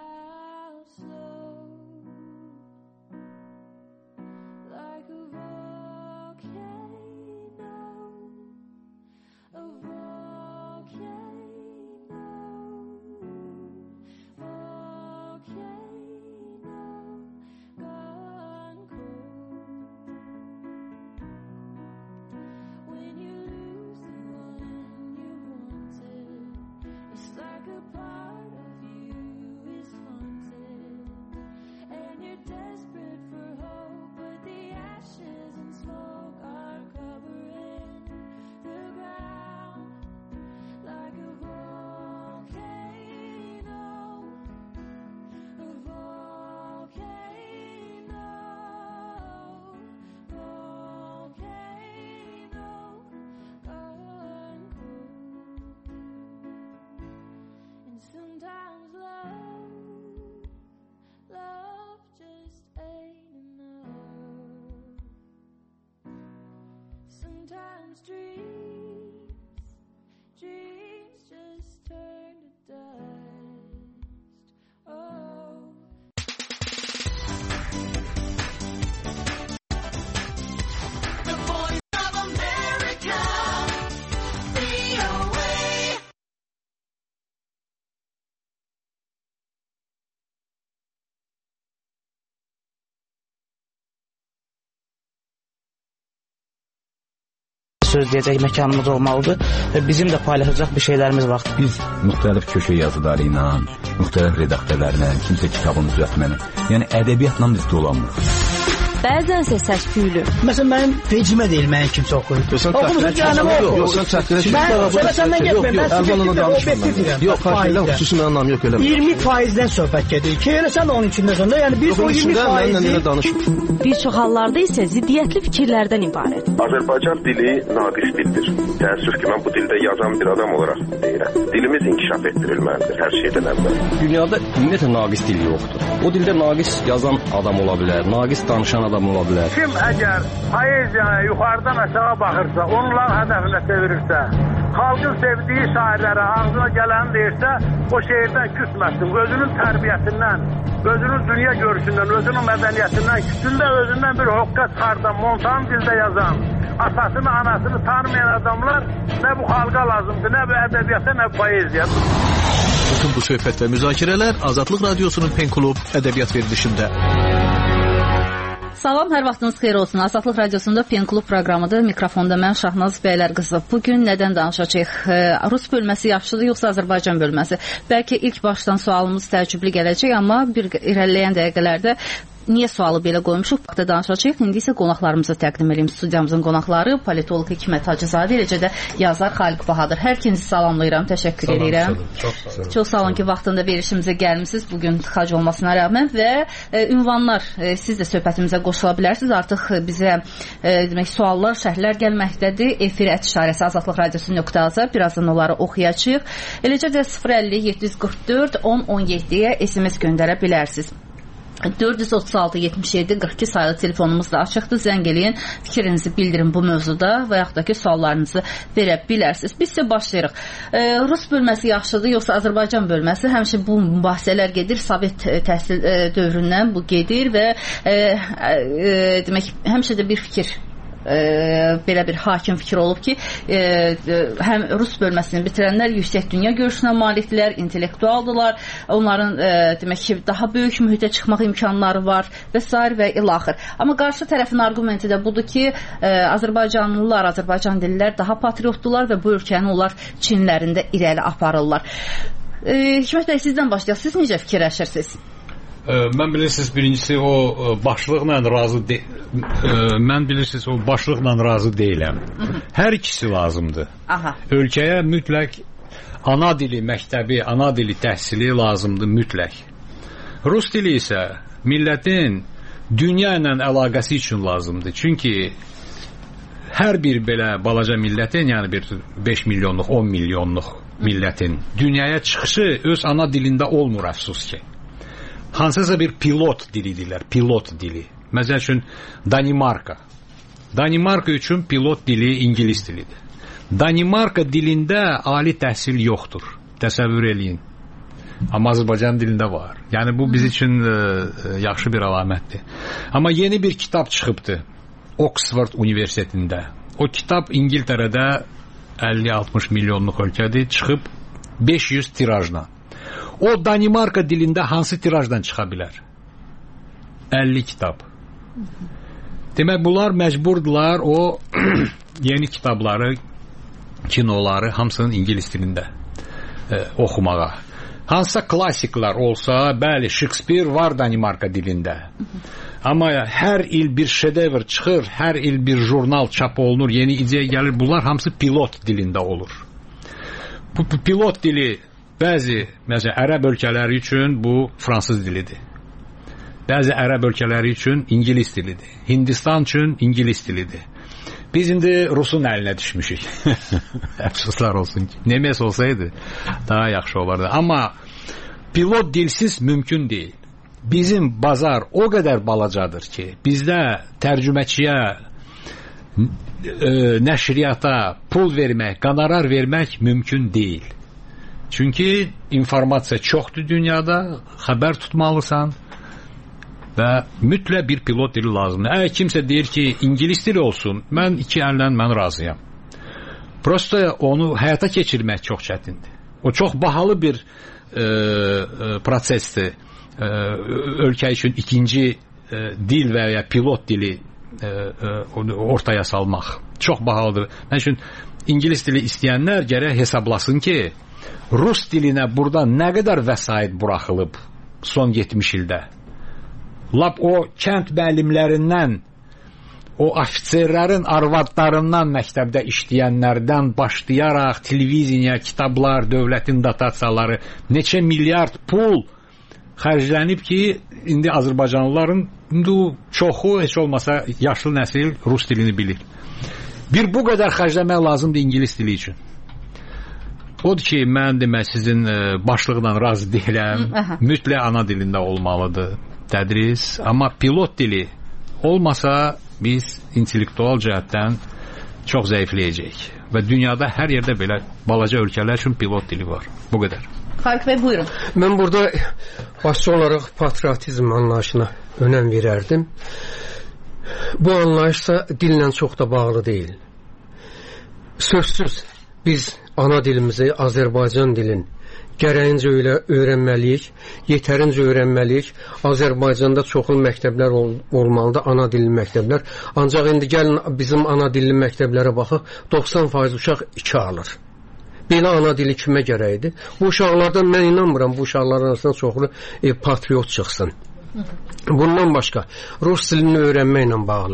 Sometimes love just ain't enough. Sometimes dreams just turn to dust. Oh. The voice of America, VOA. Söz deyəcək məkanımız olmalıdır və bizim də paylaşacaq bir şeylərimiz var. Biz müxtəlif köşə yazıları ilə, müxtəlif redaktörlərlə, kimsə kitabını düzəltməni, yəni ədəbiyyatla biz dolanmırıq. bəzənsə səs-küylü. Məsələn, mənim vecimə deyil, mənim kimsə oxuyur. Oxumusun canımı oxuyur. Yox, sən çəkdirə Mən səndən getməyim, mən əvvələn danışmıram. Yox, xahiş xüsusi mənim anlamı yox elə. 20%-dən söhbət gedir ki, elə sən onun içindəsən də, yəni biz o 20%-i bir çox hallarda isə ziddiyyətli fikirlərdən ibarət. Azərbaycan dili naqis dildir. Təəssüf ki, mən bu dildə yazan bir adam olaraq deyirəm. Dilimiz inkişaf etdirilməlidir hər şeydən əvvəl. Dünyada ümumiyyətlə naqis dil yoxdur. O dildə naqis yazan adam ola bilər, naqis danışan adam ola bilər. Kim əgər poeziyaya yuxarıdan aşağı baxırsa, onların hədəfinə çevirirsə, xalqın sevdiyi şairlərə ağzına gələni deyirsə, o şeirdən küsməsin, özünün tərbiyəsindən, özünün dünya görüşündən, özünün mədəniyyətindən, küsündə özündən bir hoqqa çıxardan, montan dildə yazan, atasını, anasını tanımayan adamlar nə bu xalqa lazımdır, nə bu ədəbiyyata, nə bu poeziya. Bütün bu söhbət və müzakirələr Azadlıq Radiosunun Pen Klub ədəbiyyat verilişində. Salam, hər vaxtınız xeyir olsun. Azadlıq Radiosunda Pen Klub proqramıdır. Mikrofonda mən Şahnaz Bəylərqızı. Bugün nədən danışacağıq? Rus bölməsi yaxşıdır, yoxsa Azərbaycan bölməsi? Bəlkə ilk başdan sualımız təəccüblü gələcək, amma bir irəliləyən dəqiqələrdə niyə sualı belə qoymuşuq? Baxda danışacağıq. İndi isə qonaqlarımızı təqdim edeyim. Studiyamızın qonaqları politoloq Hikmət Hacızadə, eləcə də yazar Xaliq Bahadır. Hər ikinizi salamlayıram, təşəkkür edirəm. Çox sağ olun ki, vaxtında verişimizə gəlmisiniz. Bugün tıxac olmasına rəğmən və ünvanlar, siz də söhbətimizə qoşula bilərsiniz. Artıq bizə demək suallar, şərhlər gəlməkdədir. Efir @işarəsi Azadlıq Radiosu.az. Birazdan onları oxuyacağıq. Eləcə də 050 744 1017-yə SMS göndərə bilərsiniz. 436 77 42 sayılı telefonumuz da açıqdır. Zəng eləyin, fikrinizi bildirin bu mövzuda və yaxud da ki, suallarınızı verə bilərsiniz. Biz isə başlayırıq. Rus bölməsi yaxşıdır, yoxsa Azərbaycan bölməsi? Həmişə bu mübahisələr gedir. Sovet təhsil dövründən bu gedir və demək, həmişə də bir fikir belə bir hakim fikir olub ki, həm Rus bölməsini bitirənlər yüksək dünya görüşünə malikdirlər, intellektualdılar, onların demək ki, daha böyük mühitə çıxmaq imkanları var və s. və ilaxır. Amma qarşı tərəfin argumenti də budur ki, Azərbaycanlılar, Azərbaycan dillər daha patriotdular və bu ölkəni onlar Çinlərində irəli aparırlar. Hikmət bəy, sizdən başlayaq. Siz necə fikirləşirsiniz? Mən bilirsiniz, birincisi o başlıqla razı deyiləm. Hər ikisi lazımdır. Ölkəyə mütləq ana dili məktəbi, ana dili təhsili lazımdır mütləq. Rus dili isə millətin dünya ilə əlaqəsi üçün lazımdır. Çünki hər bir belə balaca millətin, yəni bir 5 milyonluq, 10 milyonluq millətin dünyaya çıxışı öz ana dilində olmur, əfsus ki. Hansısa bir pilot dilidirlər, pilot dili. Məsəl üçün Danimarka. Danimarka üçün pilot dili İngilis dilidir. Danimarka dilində ali təhsil yoxdur. Təsəvvür eləyin. Amma Azərbaycan dilində var. Yəni bu biz üçün yaxşı bir əlamətdir. Amma yeni bir kitab çıxıbdı Oxford Universitetində. O kitab İngiltərədə 50-60 milyonluq ölkədir, çıxıb 500 tirajla. O Danimarka dilində hansı tirajdan çıxa bilər? 50 kitab. Demək, bunlar məcburdular o yeni kitabları, kinoları hamısının İngilis dilində oxumağa. Hansısa klassiklər olsa, bəli, Shakespeare var Danimarka dilində. Amma hər il bir şedevr çıxır, hər il bir jurnal çap olunur, yeni ideya gəlir, bunlar hamısı pilot dilində olur. Bu pilot dili bəzi, məsələn, ərəb ölkələri üçün bu fransız dilidir. Bəzi ərəb ölkələri üçün İngilis dilidir. Hindistan üçün İngilis dilidir. Biz indi Rusun əlinə düşmüşük. Əfsuslar olsun ki. Nemes olsaydı daha yaxşı olardı. Amma pilot dilsiz mümkün deyil. Bizim bazar o qədər balacadır ki, bizdə tərcüməçiyə, nəşriyyata pul vermək, qonorar vermək mümkün deyil. Çünki informasiya çoxdur dünyada, xəbər tutmalısan və mütləq bir pilot dili lazımdır. Əgər kimsə deyir ki, İngilis dili olsun, mən iki əllə mən razıyam. Prosta onu həyata keçirmək çox çətindir. O çox bahalı bir prosesdir. Ölkə üçün ikinci dil və ya pilot dili ortaya salmaq çox bahalıdır. Mən üçün İngilis dili istəyənlər gərək hesablasın ki, Rus dilinə burada nə qədər vəsait buraxılıb son 70 ildə. lap o kənd müəllimlərindən, o ofitserlərin arvadlarından məktəbdə işləyənlərdən başlayaraq televiziya, kitablar, dövlətin dotasiyaları, neçə milyard pul xərclənib ki, indi Azərbaycanlıların çoxu, heç olmasa yaşlı nəsil rus dilini bilir. Bir bu qədər xərcləmək lazımdır ingilis dili üçün. Odur ki, mən demək sizin başlıqla razı deyiləm. Mütləq ana dilində olmalıdır tədris. Amma pilot dili olmasa biz intellektual cəhətdən çox zəifləyəcəyik. Və dünyada hər yerdə belə balaca ölkələr üçün pilot dili var. Bu qədər. Xalq bəy, buyurun. Mən burada başçı olaraq patriotizm anlayışına önəm verərdim. Bu anlayışsa dillə çox da bağlı deyil. Sözsüz biz ana dilimizi, Azərbaycan dilin gərəyincə öyrənməliyik, yetərincə öyrənməliyik. Azərbaycanda çoxlu məktəblər olmalıdır, ana dilli məktəblər. Ancaq indi gəlin bizim ana dilli məktəblərə baxaq, 90% uşaq 2 alır. Belə ana dili kimə gərəkdir? Bu uşaqlardan mən inanmıram, bu uşaqların arasında çoxlu patriot çıxsın. Bundan başqa, rus dilini öyrənməklə bağlı.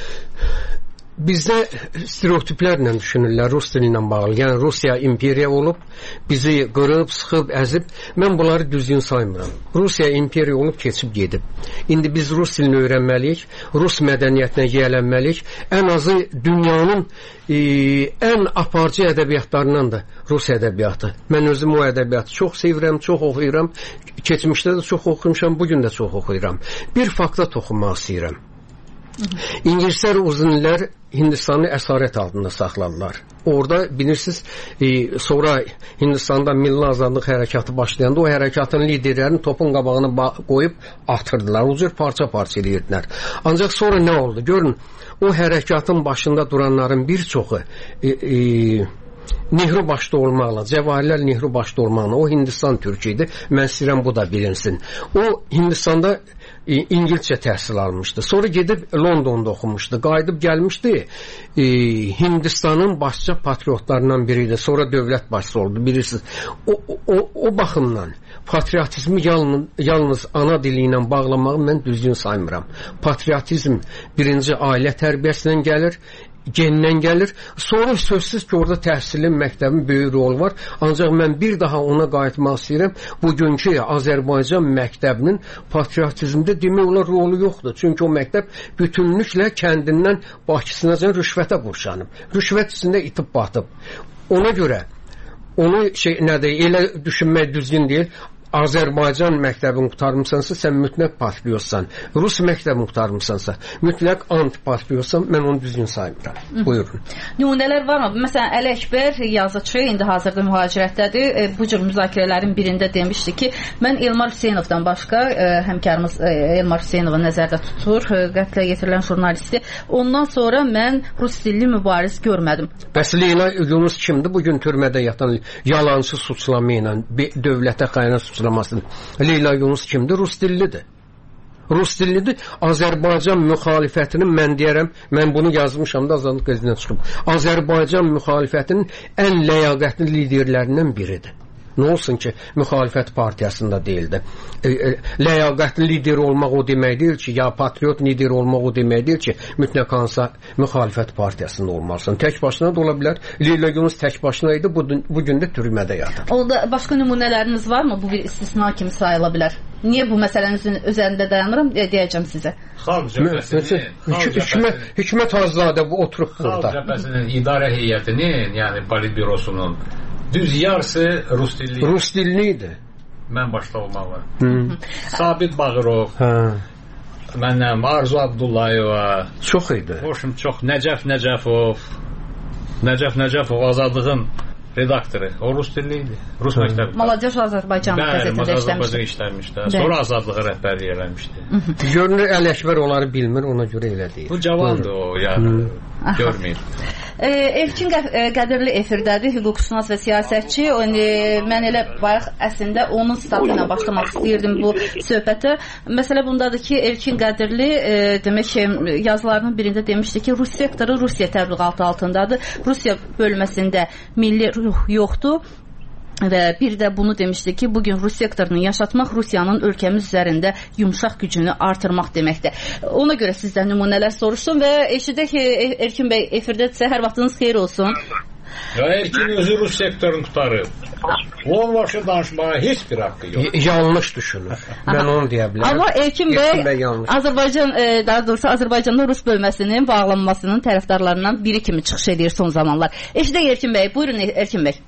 Bizdə stereotiplərlə düşünürlər rus dilinlə bağlı. Yəni Rusiya imperiya olub, bizi qırıb, sıxıb, əzib. Mən bunları düzgün saymıram. Rusiya imperiya olub, keçib gedib. İndi biz rus dilini öyrənməliyik, rus mədəniyyətinə yiyələnməliyik. Ən azı dünyanın ən aparıcı ədəbiyyatlarından da rus ədəbiyyatı. Mən özüm o ədəbiyyatı çox sevirəm, çox oxuyuram. Keçmişdə də çox oxumuşam, bugün də çox oxuyuram. Bir fakta toxunmaq istəyirəm. İngilislər uzun illər Hindistanı əsarət altında saxladılar. Orada bilirsiniz, sonra Hindistanda milli azadlıq hərəkatı başlayanda o hərəkatın liderlərini topun qabağına qoyub atırdılar. O cür parça-parça edirdilər. Ancaq sonra nə oldu? Görün, o hərəkatın başında duranların bir çoxu Nehru başda olmaqla, Cəvahirlər Nehru başda olmaqla, o Hindistan türkü idi. Mən istəyirəm bu da bilinsin. O Hindistanda İngilizcə təhsil almışdı. Sonra gedib Londonda oxumuşdu. Qayıdıb gəlmişdi. Hindistanın başqa patriotlarından biridir. Sonra dövlət başçısı oldu. Bilirsiniz. O baxımdan patriotizmi yalnız ana dili ilə bağlamağı mən düzgün saymıram. Patriotizm birinci ailə tərbiyəsindən gəlir, gendən gəlir. Sonra sözsüz ki, orada təhsilin, məktəbin böyük rolu var. Ancaq mən bir daha ona qayıtmaq istəyirəm. Bugünkü Azərbaycan məktəbinin patriotizmdə demək olar rolu yoxdur. Çünki o məktəb bütünlüklə kəndindən Bakısınacan rüşvətə qurşanıb. Rüşvət içində itib batıb. Ona görə onu elə düşünmək düzgün deyil. Azərbaycan məktəbini qurtarmısansa, sən mütləq patriotsan. Rus məktəbini qurtarmısansa, mütləq antipatriotsan, mən onu düzgün saymıram. Buyurun. Nümunələr varmı? Məsələn, Əli Əkbər yazıçı, indi hazırda mühacirətdədir. Bu cür müzakirələrin birində demişdi ki, mən Elmar Hüseynovdan başqa, həmkarımız Elmar Hüseynovu nəzərdə tutur, qətlə yetirilən jurnalisti. Ondan sonra mən rus dilli mübariz görmədim. Bəs Leyla Yunus kimdir? Bugün türmədə yatan yalancı suçlama ilə dövlətə xəyanət suçlamasın. Leyla Yunus kimdir? Rus dillidir. Rus dillidir. Azərbaycan müxalifətinin, mən deyərəm, mən bunu yazmışam da Azadlıq qəzetinə çıxıb. Azərbaycan müxalifətinin ən ləyaqətli liderlərindən biridir. Nə olsun ki, müxalifət partiyasında deyildi. Ləyaqətli lider olmaq o demək deyil ki, ya patriot lider olmaq o demək deyil ki, mütləq hansı müxalifət partiyasında olmalısın. Tək başına da ola bilər. Leyla Yunus tək başına idi, bugün də türmədə yatır. Orada başqa nümunələriniz varmı? Bu bir istisna kimi sayıla bilər. Niyə bu məsələnin üzərində dayanıram? Deyəcəm sizə. Xalq cəbhəsinin Hikmət Hazadə bu oturub burada. Xalq cəbhəsinin idarə heyətinin, yəni politbürosunun düz yarısı rus dilli. Rus dilli idi. Mən başda olmalı. Sabit Bağırov, məndən Arzu Abdullayeva, çox idi. Hoşum çox. Nəcəf Nəcəfov Azadlığın redaktoru. O rus dilli idi. Rus məktəbi. Malacaş Azərbaycan qəzetində işləmişdi. Sonra Azadlığı rəhbərlik eləmişdi. Görünür Əli Əkbər onları bilmir, ona görə elə deyir. Bu cavandır o, yəni görmür. Elçin Qədirli efirdədir, hüquqşünas və siyasətçi. Mən elə bayaq əslində onun statı ilə başlamaq istəyirdim bu söhbətə. Məsələ bundadır ki, Elçin Qədirli demək ki, yazılarının birində demişdi ki, Rus sektoru Rusiya təbliğatı altındadır. Rusiya bölməsində milli ruh yoxdur. Və bir də bunu demişdi ki, bugün Rus sektorunu yaşatmaq Rusiyanın ölkəmiz üzərində yumşaq gücünü artırmaq deməkdir. Ona görə sizdən nümunələr soruşdum və eşidək ki, Erkin bəy efirdədirsə, hər vaxtınız xeyir olsun. Ya Erkin özü Rus sektorunu tutarıb. Onun başı danışmağa heç bir haqqı yox. Yanlış düşünür. Mən onu deyə bilərəm. Amma Erkin bəy Azərbaycan, daha doğrusu Azərbaycanda Rus bölməsinin bağlanmasının tərəfdarlarından biri kimi çıxış edir son zamanlar. Eşidək Erkin bəy, buyurun Erkin bəy.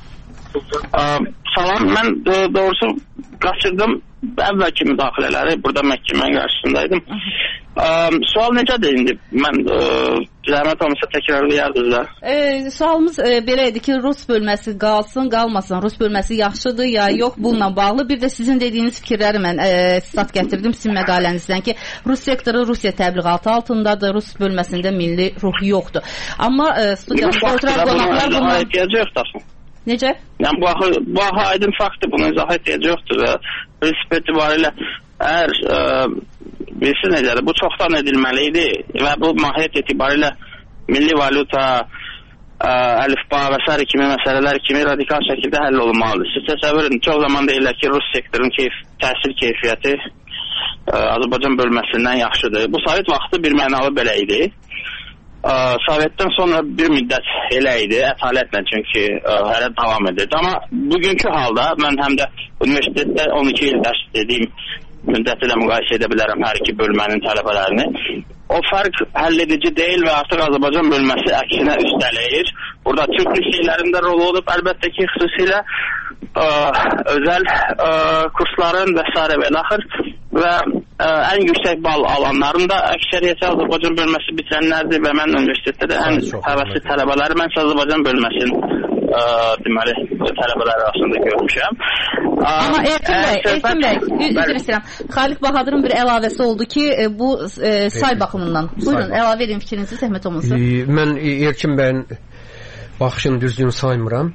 Salam, mən doğrusu qaçırdım əvvəlki müdaxilələri, burada məhkəmənin qarşısındaydım. Sual necədir indi? Mən zəhmət olmasa təkrarlayardınız da. Sualımız belə idi ki, Rus bölməsi qalsın, qalmasın, Rus bölməsi yaxşıdır ya yox, bununla bağlı. Bir də sizin dediyiniz fikirləri mən stat gətirdim sizin məqalənizdən ki, Rus sektoru Rusiya təbliğatı altındadır, Rus bölməsində milli ruh yoxdur. Amma studiyamızda oturan qonaqlar bundan... Necə? Yəni, bu axı aydın faktdır, buna izah ehtiyacı yoxdur və prinsip etibarilə əgər bilsin necədir, bu çoxdan edilməli idi və bu mahiyyət etibarilə milli valyuta, əlifba və s. kimi məsələlər kimi radikal şəkildə həll olunmalıdır. Siz təsəvvür edin, çox zaman deyirlər ki, Rus sektorun təhsil keyfiyyəti Azərbaycan bölməsindən yaxşıdır. Bu Sovet vaxtı bir mənalı belə idi. Sovetdən sonra bir müddət elə idi, ətalətlə çünki hələ davam edirdi. Amma bugünkü halda mən həm də universitetdə 12 il dərs dediyim müddəti ilə müqayisə edə bilərəm hər iki bölmənin tələbələrini. O fərq həll edici deyil və artıq Azərbaycan bölməsi əksinə üstələyir. Burada Türk liseylərində rol olub, əlbəttə ki, xüsusilə özəl kursların və s. və daxil və ən yüksək bal alanların da əksəriyyəti Azərbaycan bölməsi bitirənlərdir və mən universitetdə də ən həvəsli tələbələri mən Azərbaycan bölməsinin deməli tələbələr arasında görmüşəm. Amma Erkin bəy, üzr istəyirəm. Xalid Bahadırın bir əlavəsi oldu ki, bu say baxımından. Buyurun, əlavə edin fikrinizi, zəhmət olmasın. Mən Erkin bəyin baxışını düzgün saymıram.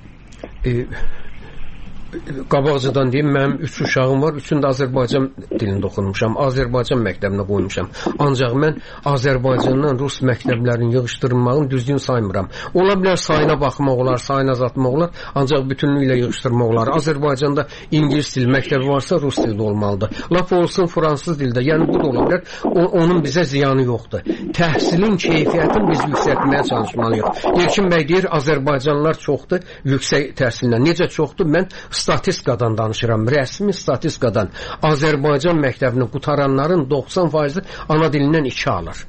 Qabaqcadan deyim, mənim 3 uşağım var, üçünü də Azərbaycan dilində oxunmuşam, Azərbaycan məktəbinə qoymuşam. Ancaq mən Azərbaycandan Rus məktəblərinin yığışdırılmağını düzgün saymıram. Ola bilər sayına baxmaq olar, sayına azaltmaq olar, ancaq bütünlüklə yığışdırmaq olar. Azərbaycanda İngilis dil məktəbi varsa Rus dildə olmalıdır. Lap olsun fransız dildə, yəni bu da ola bilər, onun bizə ziyanı yoxdur. Təhsilin keyfiyyətini biz yüksəltməyə çalışmalıyıq. Erkin bəy deyir, Azərbaycanlılar çoxdur yüksək təhsillə. Necə çoxdur? Mən statistikadan danışıram, rəsmi statistikadan. Azərbaycan məktəbini qutaranların 90% ana dilindən 2 alır.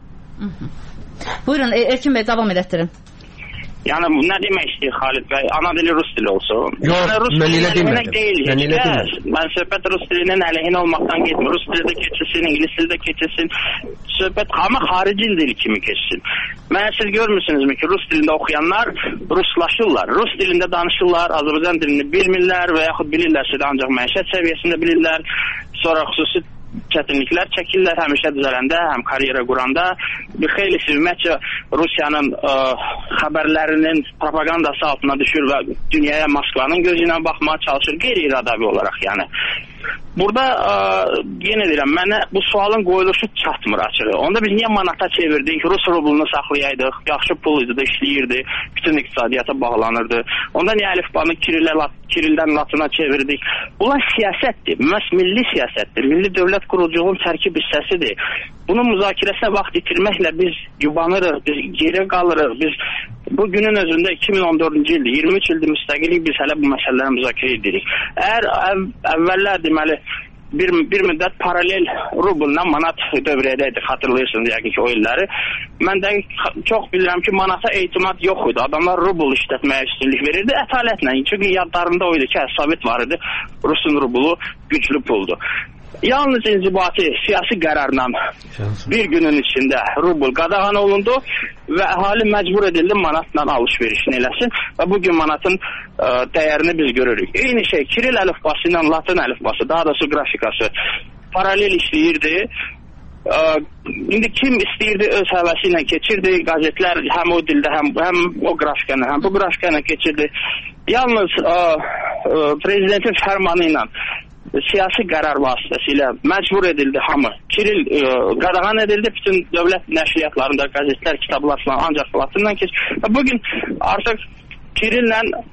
Buyurun, Erkin bəy, davam edətdirin. Yəni, nə demək istəyir Xalid bəy? Ana dili Rus dili olsun. Yox, mən elə demədim. Mən söhbət Rus dilinin əleyhinə olmaqdan getmir. Rus dildə keçilsin, İngilis dildə keçilsin. Söhbət amma xarici dil kimi keçsin. Mən siz görmürsünüzmü ki, Rus dilində oxuyanlar ruslaşırlar. Rus dilində danışırlar, Azərbaycan dilini bilmirlər və yaxud bilirlərsə də ancaq məişət səviyyəsində bilirlər. Sonra xüsusi çətinliklər çəkirlər həmişə düzələndə, həm karyera quranda. Bir xeylisi ümumiyyətcə Rusiyanın xəbərlərinin propagandası altına düşür və dünyaya Moskvanın gözü ilə baxmağa çalışır, qeyri-iradavi olaraq yəni. Burada yenə deyirəm, mənə bu sualın qoyuluşu çatmır açığı. Onda biz niyə manata çevirdik, Rus rublunu saxlayaydıq, yaxşı pul idi də işləyirdi, bütün iqtisadiyyata bağlanırdı. Onda niyə əlifbanı Kirildən Latına çevirdik? Bunlar siyasətdir, məhz milli siyasətdir, milli dövlət quruculuğun tərkib hissəsidir. Bunun müzakirəsinə vaxt itirməklə biz yubanırıq, biz geri qalırıq, biz bu günün özündə 2014-cü ildir, 23 ildir müstəqillik biz hələ bu məsələləri müzakirə edirik. Əgər əvvəllər deməli bir müddət paralel rublla manat dövrədəydi, xatırlayırsınız yəqin ki o illəri. Mən də çox bilirəm ki, manata etimad yox idi. Adamlar rubl işlətməyə üstünlük verirdi ətalətlə. Çünki yadlarında o idi ki, Sovet var idi, Rusun rublu güclü puldur. Yalnız inzibati siyasi qərarla bir günün içində rubl qadağan olundu və əhali məcbur edildi manatla alış-verişini eləsin və bugün manatın dəyərini biz görürük. Eyni şey Kiril əlifbası ilə Latın əlifbası, daha doğrusu qrafikası paralel işləyirdi. İndi kim istəyirdi öz həvəsi ilə keçirdi, qəzetlər həm o dildə, həm o qrafikanı, həm bu qrafikanı keçirdi. Yalnız prezidentin fərmanı ilə siyasi qərar vasitəsilə məcbur edildi hamı. Kiril qadağan edildi, bütün dövlət nəşriyyatlarında qəzetlər, kitablar falan ancaq Latından keçir. Bugün artıq Kirillə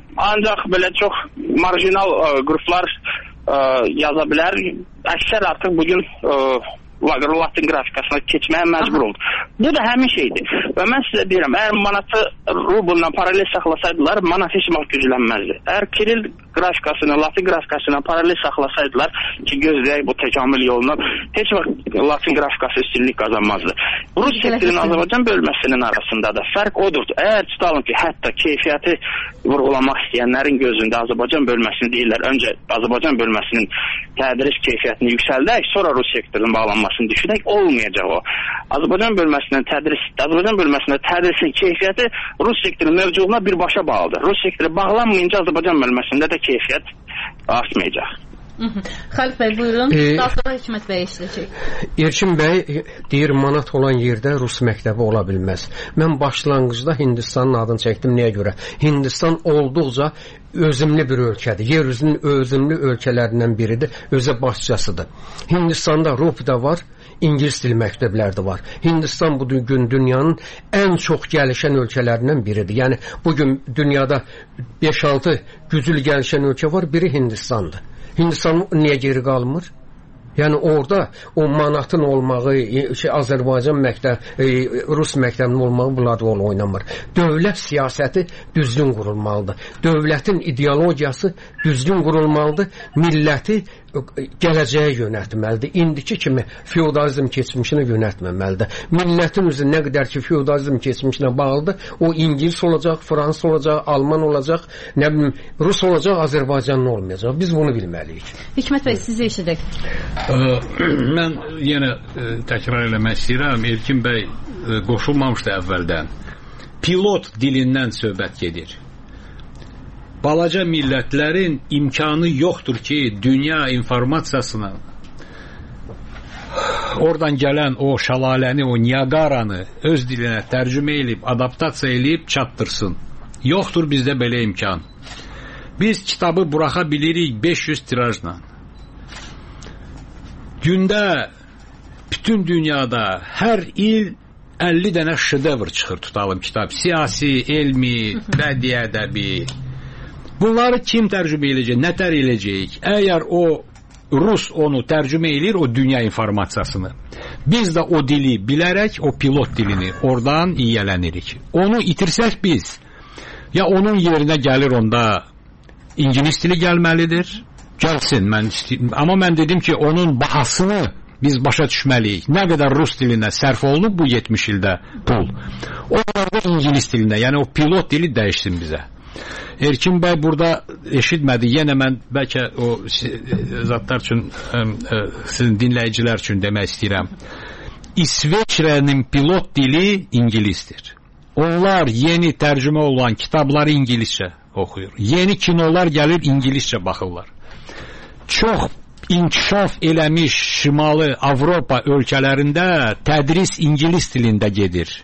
ancaq belə çox marjinal qruplar yaza bilər. Əksər artıq bugün Latin qrafikasına keçməyə məcbur oldu. Bu da həmin şeydir. Və mən sizə deyirəm, əgər manatı rubulla paralel saxlasaydılar, manat heç vaxt güclənməzdi. Əgər Kiril qrafikasını, Latin qrafikasına paralel saxlasaydılar ki, gözləyək bu təkamül yolunu, heç vaxt Latin qrafikası üstünlük qazanmazdı. Rus sektorunun Azərbaycan bölməsinin arasında da fərq odur. Əgər tutalım ki, hətta keyfiyyəti vurğulamaq istəyənlərin gözündə Azərbaycan bölməsini deyirlər, öncə Azərbaycan bölməsinin tədris keyfiyyətini yüksəldək, sonra Rus sektorunun bağlanmasını düşünək, olmayacaq o. Azərbaycan bölməsində tədrisin keyfiyyəti Rus sektorunun mövcudluğuna birbaşa bağlıdır. Rus sektoru bağlanmayınca Azərbaycan bölməsində də keyfiyyət artmayacaq. Xəlif bəy, buyurun. Daha sonra Hikmət bəy işləyəcək. Erkin bəy deyir, manat olan yerdə Rus məktəbi ola bilməz. Mən başlanğıcda Hindistanın adını çəkdim. Nəyə görə? Hindistan olduqca özümlü bir ölkədir. Yer üzünün özümlü ölkələrindən biridir. Özə başçasıdır. Hindistanda RUP-da var, İngilis dil məktəbləri də var. Hindistan bu gün dünyanın ən çox gəlişən ölkələrindən biridir. Yəni, bugün dünyada 5-6 güclü gəlişən ölkə var, biri Hindistandır. Hindistan niyə geri qalmır? Yəni orada o manatın olmağı, Azərbaycan Rus məktəbinin olmağı bunlar rol oynamır. Dövlət siyasəti düzgün qurulmalıdır. Dövlətin ideologiyası düzgün qurulmalıdır. Milləti gələcəyə yönəltməlidir. İndiki kimi feodalizm keçmişinə yönəltməməlidir. Millətin üzü nə qədər ki feodalizm keçmişinə bağlıdır, o İngilis olacaq, Fransız olacaq, Alman olacaq, nə bilim, Rus olacaq, Azərbaycanlı olmayacaq. Biz bunu bilməliyik. Hikmət bəy, sizi eşidək. Mən yenə təkrar eləmək istəyirəm. Erkin bəy qoşulmamışdı əvvəldən. Pilot dilindən söhbət gedir. Balaca millətlərin imkanı yoxdur ki, dünya informasiyasına oradan gələn o şəlaləni, o Niagaranı öz dilinə tərcümə edib, adaptasiya edib çatdırsın. Yoxdur bizdə belə imkan. Biz kitabı buraxa bilirik 500 tirajla. Gündə bütün dünyada hər il 50 dənə şedevr çıxır, tutalım kitab. Siyasi, elmi, bədii, ədəbi. Bunları kim tərcümə edəcək, nə tər edəcək? Əgər o Rus onu tərcümə edir, o dünya informasiyasını. Biz də o dili bilərək, o pilot dilini oradan iyələnirik. Onu itirsək biz, ya onun yerinə gəlir onda İngilis dili gəlməlidir, gəlsin. Amma mən dedim ki, onun bahasını biz başa düşməliyik. Nə qədər Rus dilinə sərf olunub bu 70 ildə pul. O qədər də İngilis dilinə, yəni o pilot dili dəyişsin bizə. Erkin bəy burada eşitmədi. Yenə mən bəlkə o zatlar üçün, sizin dinləyicilər üçün demək istəyirəm. İsveçrənin pilot dili İngilisdir. Onlar yeni tərcümə olan kitabları İngiliscə oxuyur. Yeni kinolar gəlir, İngiliscə baxırlar. Çox inkişaf eləmiş Şimali Avropa ölkələrində tədris İngilis dilində gedir.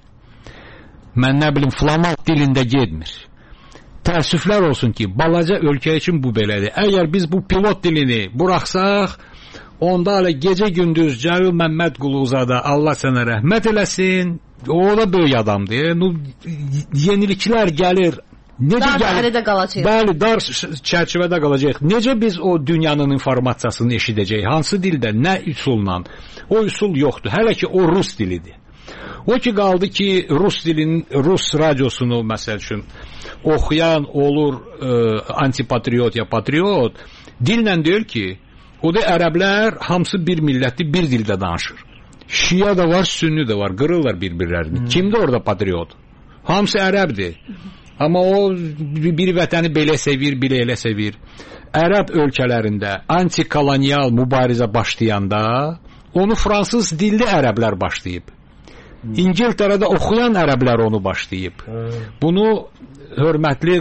Mən nə bilim, flamand dilində getmir. Təəssüflər olsun ki, balaca ölkə üçün bu belədir. Əgər biz bu pilot dilini buraxsaq, onda hələ gecə-gündüz Cəlil Məmmədquluzadə Allah sənə rəhmət eləsin, o da böyük adamdır. Yeniliklər gəlir. Dar qalacaq. Bəli, dar çərçivədə qalacaq. Necə biz o dünyanın informasiyasını eşidəcəyik? Hansı dildə, nə üsulla? O üsul yoxdur. Hələ ki, o Rus dilidir. O ki qaldı ki, Rus radiosunu məsəl üçün oxuyan olur antipatriot ya patriot, dillə deyir ki, o da ərəblər hamısı bir millətli, bir dildə danışır. Şia da var, sünni də var, qırırlar bir-birlərini. Kimdir orada patriot? Hamısı ərəbdir. Amma o bir vətəni belə sevir, bir elə sevir. Ərəb ölkələrində antikolonial mübarizə başlayanda onu fransız dilli ərəblər başlayıb. İngiltərədə oxuyan ərəblər onu başlayıb. Bunu hörmətli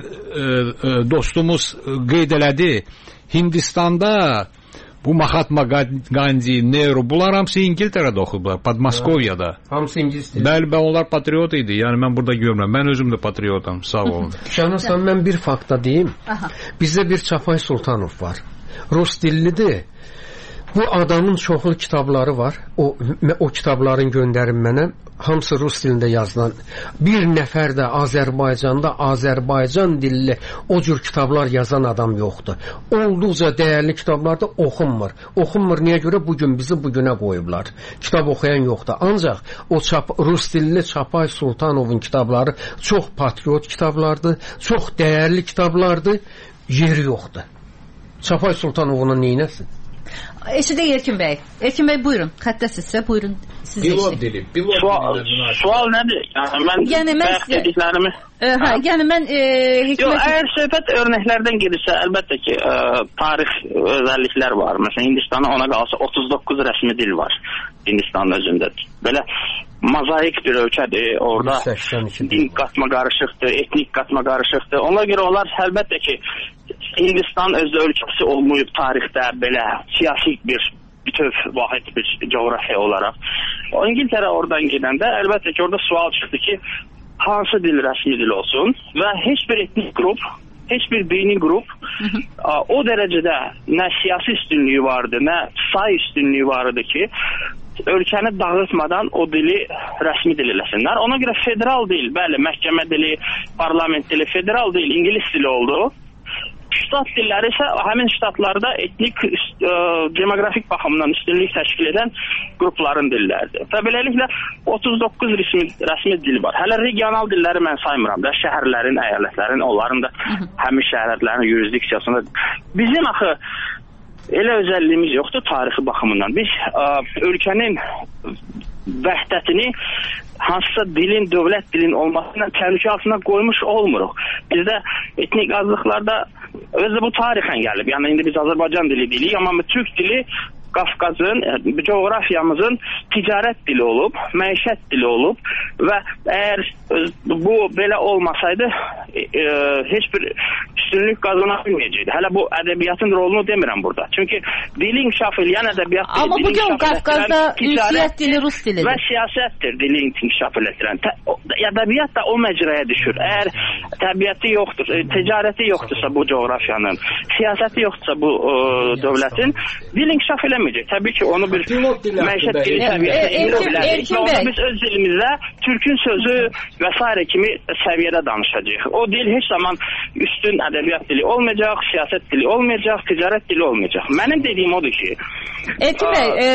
dostumuz qeyd elədi. Hindistanda bu Mahatma Gandhi, Nehru, bunlar hamısı İngiltərədə oxuyublar, Podmoskoviyada. Hamısı İngilis dili. Bəli, onlar patriot idi. Yəni mən burada görmürəm. Mən özüm də patriotam. Sağ olun. Şahnasan, mən bir fakta deyim. Bizdə bir Çapay Sultanov var. Rus dillidir. Bu adamın çoxlu kitabları var. O kitabların göndərin mənə. Hamısı rus dilində yazılan. Bir nəfər də Azərbaycanda Azərbaycan dilli o cür kitablar yazan adam yoxdur. Olduqca dəyərli kitablar da oxunmur. Oxunmur niyə görə? Bugün bizi bugünə qoyublar. Kitab oxuyan yoxdur. Ancaq o rus dilli Çapay Sultanovun kitabları çox patriot kitablardır, çox dəyərli kitablardır. Yeri yoxdur. Çapay Sultanovunu neynəsin? Eşidək Erkin bəy. Erkin bəy buyurun. Xəttəsizsə buyurun. Pilot dili. Sual nədir? Yəni mən dediklərimi yəni mən əgər söhbət örnəklərdən gedirsə, əlbəttə ki, tarix özəlliklər var. Məsələn, Hindistanda ona qalsa 39 rəsmi dil var. Hindistanın özündə. Belə mozaik bir ölkədir. Orada din qatma qarışıqdır, etnik qatma qarışıqdır. Ona görə onlar əlbəttə ki, Hindistan özü ölkəsi olmayıb tarixdə belə siyasi bir bütöv vahid bir coğrafiya olaraq. İngiltərə oradan gedəndə əlbəttə ki, orada sual çıxdı ki, hansı dil rəsmi dil olsun və heç bir etnik qrup, heç bir dini qrup o dərəcədə nə siyasi üstünlüyü vardı, nə say üstünlüyü vardı ki, ölkəni dağıtmadan o dili rəsmi dil eləsinlər. Ona görə federal dil, bəli, məhkəmə dili, parlament dili, federal dil, ingilis dili oldu. Ştat dilləri isə həmin ştatlarda etnik, demoqrafik baxımdan üstünlük təşkil edən qrupların dilləridir. Və beləliklə 39 rəsmi dil var. Hələ regional dilləri mən saymıram da, şəhərlərin, əyalətlərin, onların da həmin şəhərlərin yurisdiksiyasında. Bizim axı elə özəlliyimiz yoxdur tarixi baxımından. Biz ölkənin vəhdətini hansısa dilin, dövlət dilin olmasından təhlükə altına qoymuş olmuruq. Bizdə etnik azlıqlarda özü bu tarixən gəlib. Yəni indi biz Azərbaycan dili deyirik, amma Türk dili Qafqazın, coğrafiyamızın ticarət dili olub, məişət dili olub və əgər bu belə olmasaydı heç bir üstünlük qazana bilməyəcəkdi. Hələ bu ədəbiyyatın rolunu demirəm burada. Çünki dili inkişaf edən ədəbiyyat dili. Amma bugün Qafqazda ünsiyyət dili rus dilidir. Və siyasətdir dili inkişaf edən. Ədəbiyyat da o məcraya düşür. Əgər təbiəti yoxdur, ticarəti yoxdursa bu coğrafiyanın, siyasəti yoxdursa bu dövlətin, dil inkişaf eləməyəcək. Təbii ki, onu bir məişət dili səviyyəsində onu biz öz dilimizdə Türkün sözü və s. kimi səviyyədə danışacağıq. O dil heç zaman üstün ədəbiyyat dili olmayacaq, siyasət dili olmayacaq, ticarət dili olmayacaq. Mənim dediyim odur ki, Erkin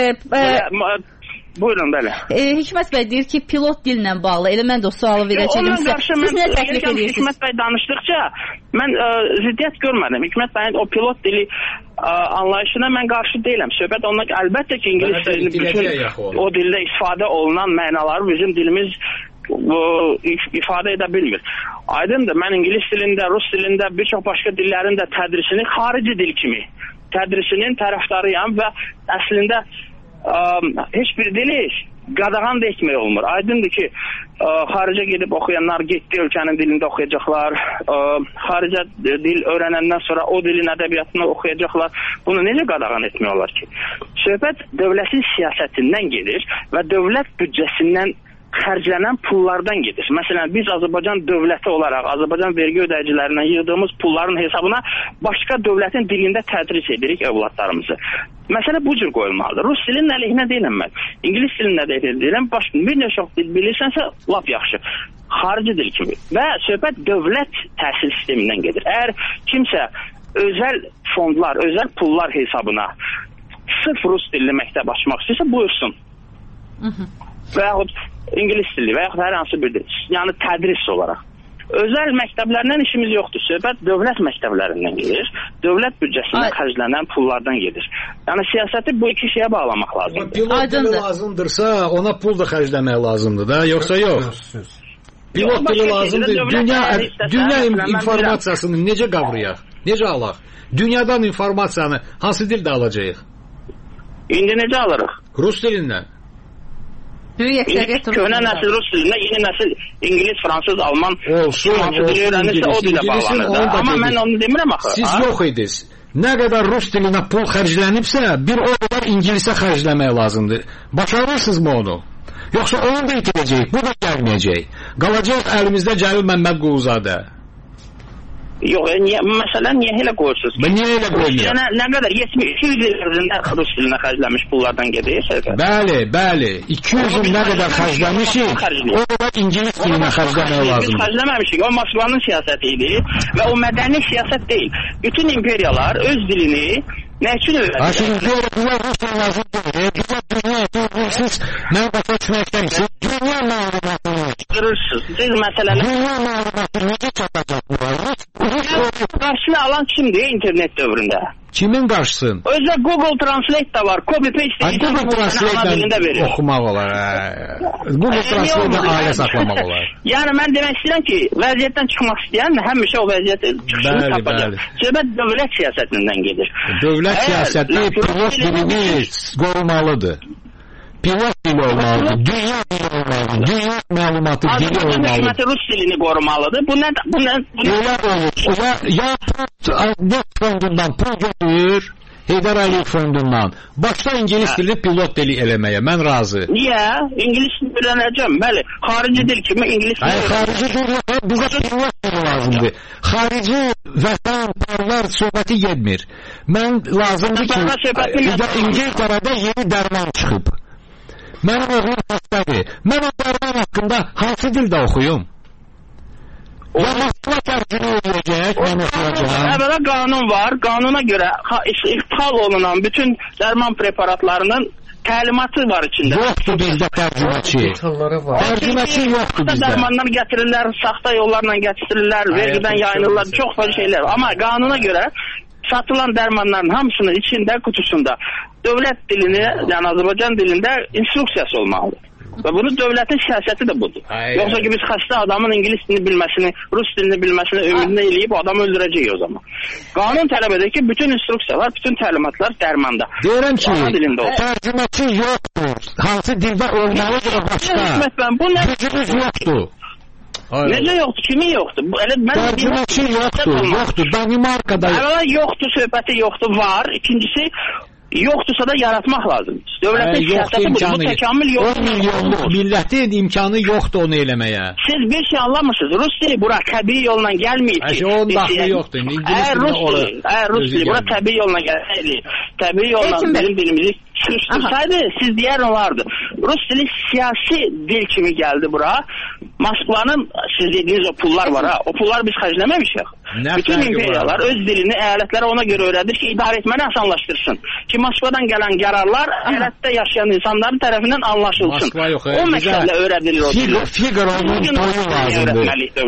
bəy, buyurun, bəli. Hikmət bəy deyir ki, pilot dillə bağlı. Elə mən də o sualı verəcəyim. Siz nə təklif edirsiniz? Hikmət bəy danışdıqca mən ziddiyyət görmədim. Hikmət bəyin o pilot dili anlayışına mən qarşı deyiləm. Söhbət ondan əlbəttə ki, ingilis dilini bütün o dildə istifadə olunan mənaları bizim dilimiz ifadə edə bilmir. Aydındır, mən ingilis dilində, rus dilində, bir çox başqa dillərin də tədrisini xarici dil kimi tədrisinin tərəfdarıyam və əslində heç bir dili qadağan da etmək olmur. Aydındır ki, xaricə gedib oxuyanlar getdi ölkənin dilində oxuyacaqlar, xaricə dil öyrənəndən sonra o dilin ədəbiyyatını oxuyacaqlar. Bunu necə qadağan etmək olar ki? Söhbət dövlətin siyasətindən gedir və dövlət büdcəsindən xərclənən pullardan gedir. Məsələn, biz Azərbaycan dövləti olaraq, Azərbaycan vergi ödəyicilərindən yığdığımız pulların hesabına başqa dövlətin dilində tədris edirik övladlarımızı. Məsələ bu cür qoyulmalıdır. Rus dilinin əleyhinə deyiləm mən. İngilis dilində deyiləm. Bir neçə dil bilirsənsə, lap yaxşı. Xarici dil kimi. Və söhbət dövlət təhsil sistemindən gedir. Əgər kimsə özəl fondlar, özəl pullar hesabına sırf rus dilli məktəb açmaq istəyirsə, buyursun. Və yaxud ingilis dili və yaxud hər hansı bir dil. Yəni tədris olaraq. Özəl məktəblərdən işimiz yoxdur. Söhbət dövlət məktəblərindən gedir. Dövlət büdcəsindən xərclənən pullardan gedir. Yəni siyasəti bu iki şeyə bağlamaq lazımdır. Pilot dili lazımdırsa, ona pul da xərcləmək lazımdır da, yoxsa yox? Pilot dili lazımdır. Dünya informasiyasını necə qavrayaq? Necə alaq? Dünyadan informasiyanı hansı dildə alacağıq? İndi necə alırıq? Rus dilindən. Köhnə nəsil rus dilində, yeni nəsil ingilis, fransız, alman hansı dili öyrənirsə o dilə bağlanır. Amma mən onu demirəm axı. Siz yox idiniz. Nə qədər rus dilinə pul xərclənibsə, bir o qədər ingilisə xərcləmək lazımdır. Başarırsınızmı onu? Yoxsa onu da itirəcəyik, bu da gəlməyəcək. Qalacaq əlimizdə Cəlil Məmmədquluzadə. Yox, məsələn, niyə elə qoyursunuz? Niyə elə qoymuyor? Nə qədər? 200 il ərzində rus dilinə xərcləmiş pullardan gedir. Bəli. 200 il nə qədər xərcləmişik, o qədər ingilis dilinə xərcləmək lazımdır. Biz xərcləməmişik. O Moskvanın siyasəti idi və o mədəni siyasət deyil. Bütün imperiyalar öz dilini nə üçün öyrədir? Aşırı dünya Rusya lazım deyil. Siz nə başa düşməkdənsiniz? Dünya məlumatını qırırsınız. Siz məsələlər... Dünya məlumatını necə çatacaq bu? Qarşısını alan kimdir internet dövründə? Kimin qarşısın? Özdə Google Translate da var. Copy-paste Google Translate-dən oxumaq olar. Google Translate-dən ailə saxlamaq olar. Yəni, mən demək istəyirəm ki, vəziyyətdən çıxmaq istəyən həmişə o vəziyyəti çıxışını tapacaq. Söhbət dövlət siyasətindən gedir. Dövlət siyasəti pilot dilini qorumalıdır. Pilot dili olmalıdır, dünya dili olmalıdır, dünya məlumatı dili olmalıdır. Hökuməti rus dilini qorumalıdır. Bu nə? Elə olur. Ya fondundan pul götür, Heydər Əliyev fondundan. Başla ingilis dili pilot dili eləməyə, mən razı. Niyə? İngilis dili öyrənəcəm, bəli. Xarici dil kimi ingilis dili. Xarici dil yox, bizə pilot dili lazımdır. Xarici vətənparlar söhbəti yetmir. Mən lazımdır ki, İngiltərədə yeni dərman çıxıb. Mənim oğlum xəstədir. Mən o dərman haqqında hansı dildə oxuyum? Ya Moskva tərcümə edəcək, mən oxuyacağım. Əvvəla qanun var. Qanuna görə ixtihal olunan bütün dərman preparatlarının təlimatı var içində. Yoxdur bizdə tərcüməçi. Tərcüməçi yoxdur bizdə. Dərmanlar gətirirlər, saxta yollarla gətirirlər, vergidən yayınırlar, çox fazla şeylər. Amma qanuna görə satılan dərmanların hamısının içində, kutusunda dövlət dilini, yəni Azərbaycan dilində instruksiyası olmalıdır. Və bunu dövlətin siyasəti də budur. Yoxsa ki biz xəstə adamın ingilis dilini bilməsini, rus dilini bilməsini ümidini eləyib o adamı öldürəcəyik o zaman. Qanun tələb edir ki, bütün instruksiyalar, bütün təlimatlar dərmanda. Deyirəm ki, tərcüməçi yoxdur. Hansı dildə olmalıdır başqa? Gücümüz yoxdur. Necə yoxdur? Kimin yoxdur? Tərcüməçi yoxdur. Danimarkada yoxdur, söhbəti yoxdur, var. İkincisi, yoxdursa da yaratmaq lazımdır. Dövlətin siyasəti bu təkamül yoxdur. 10 milyonluq millətin imkanı yoxdur onu eləməyə. Siz bir şey anlamırsınız. Rus dili bura təbii yolla gəlməyib ki. Onun daxili yoxdur. Rus dili bura təbii yolla gəlsəydi, təbii yolla bizim dilimizi sürüşdürsəydi, siz deyər olardı. Rus dili siyasi dil kimi gəldi bura. Moskvanın, siz dediyiniz o pullar var ha, o pullar biz xərcləməmişik. Bütün imperiyalar öz dilini əyalətlərə ona görə öyrədir ki, idarə etməni asanlaşdırsın. Ki Moskvadan gələn qərarlar əyalətdə yaşayan insanların tərəfindən anlaşılsın. O məqsədlə öyrədilir o dili. Figaro'nun toyu lazımdır.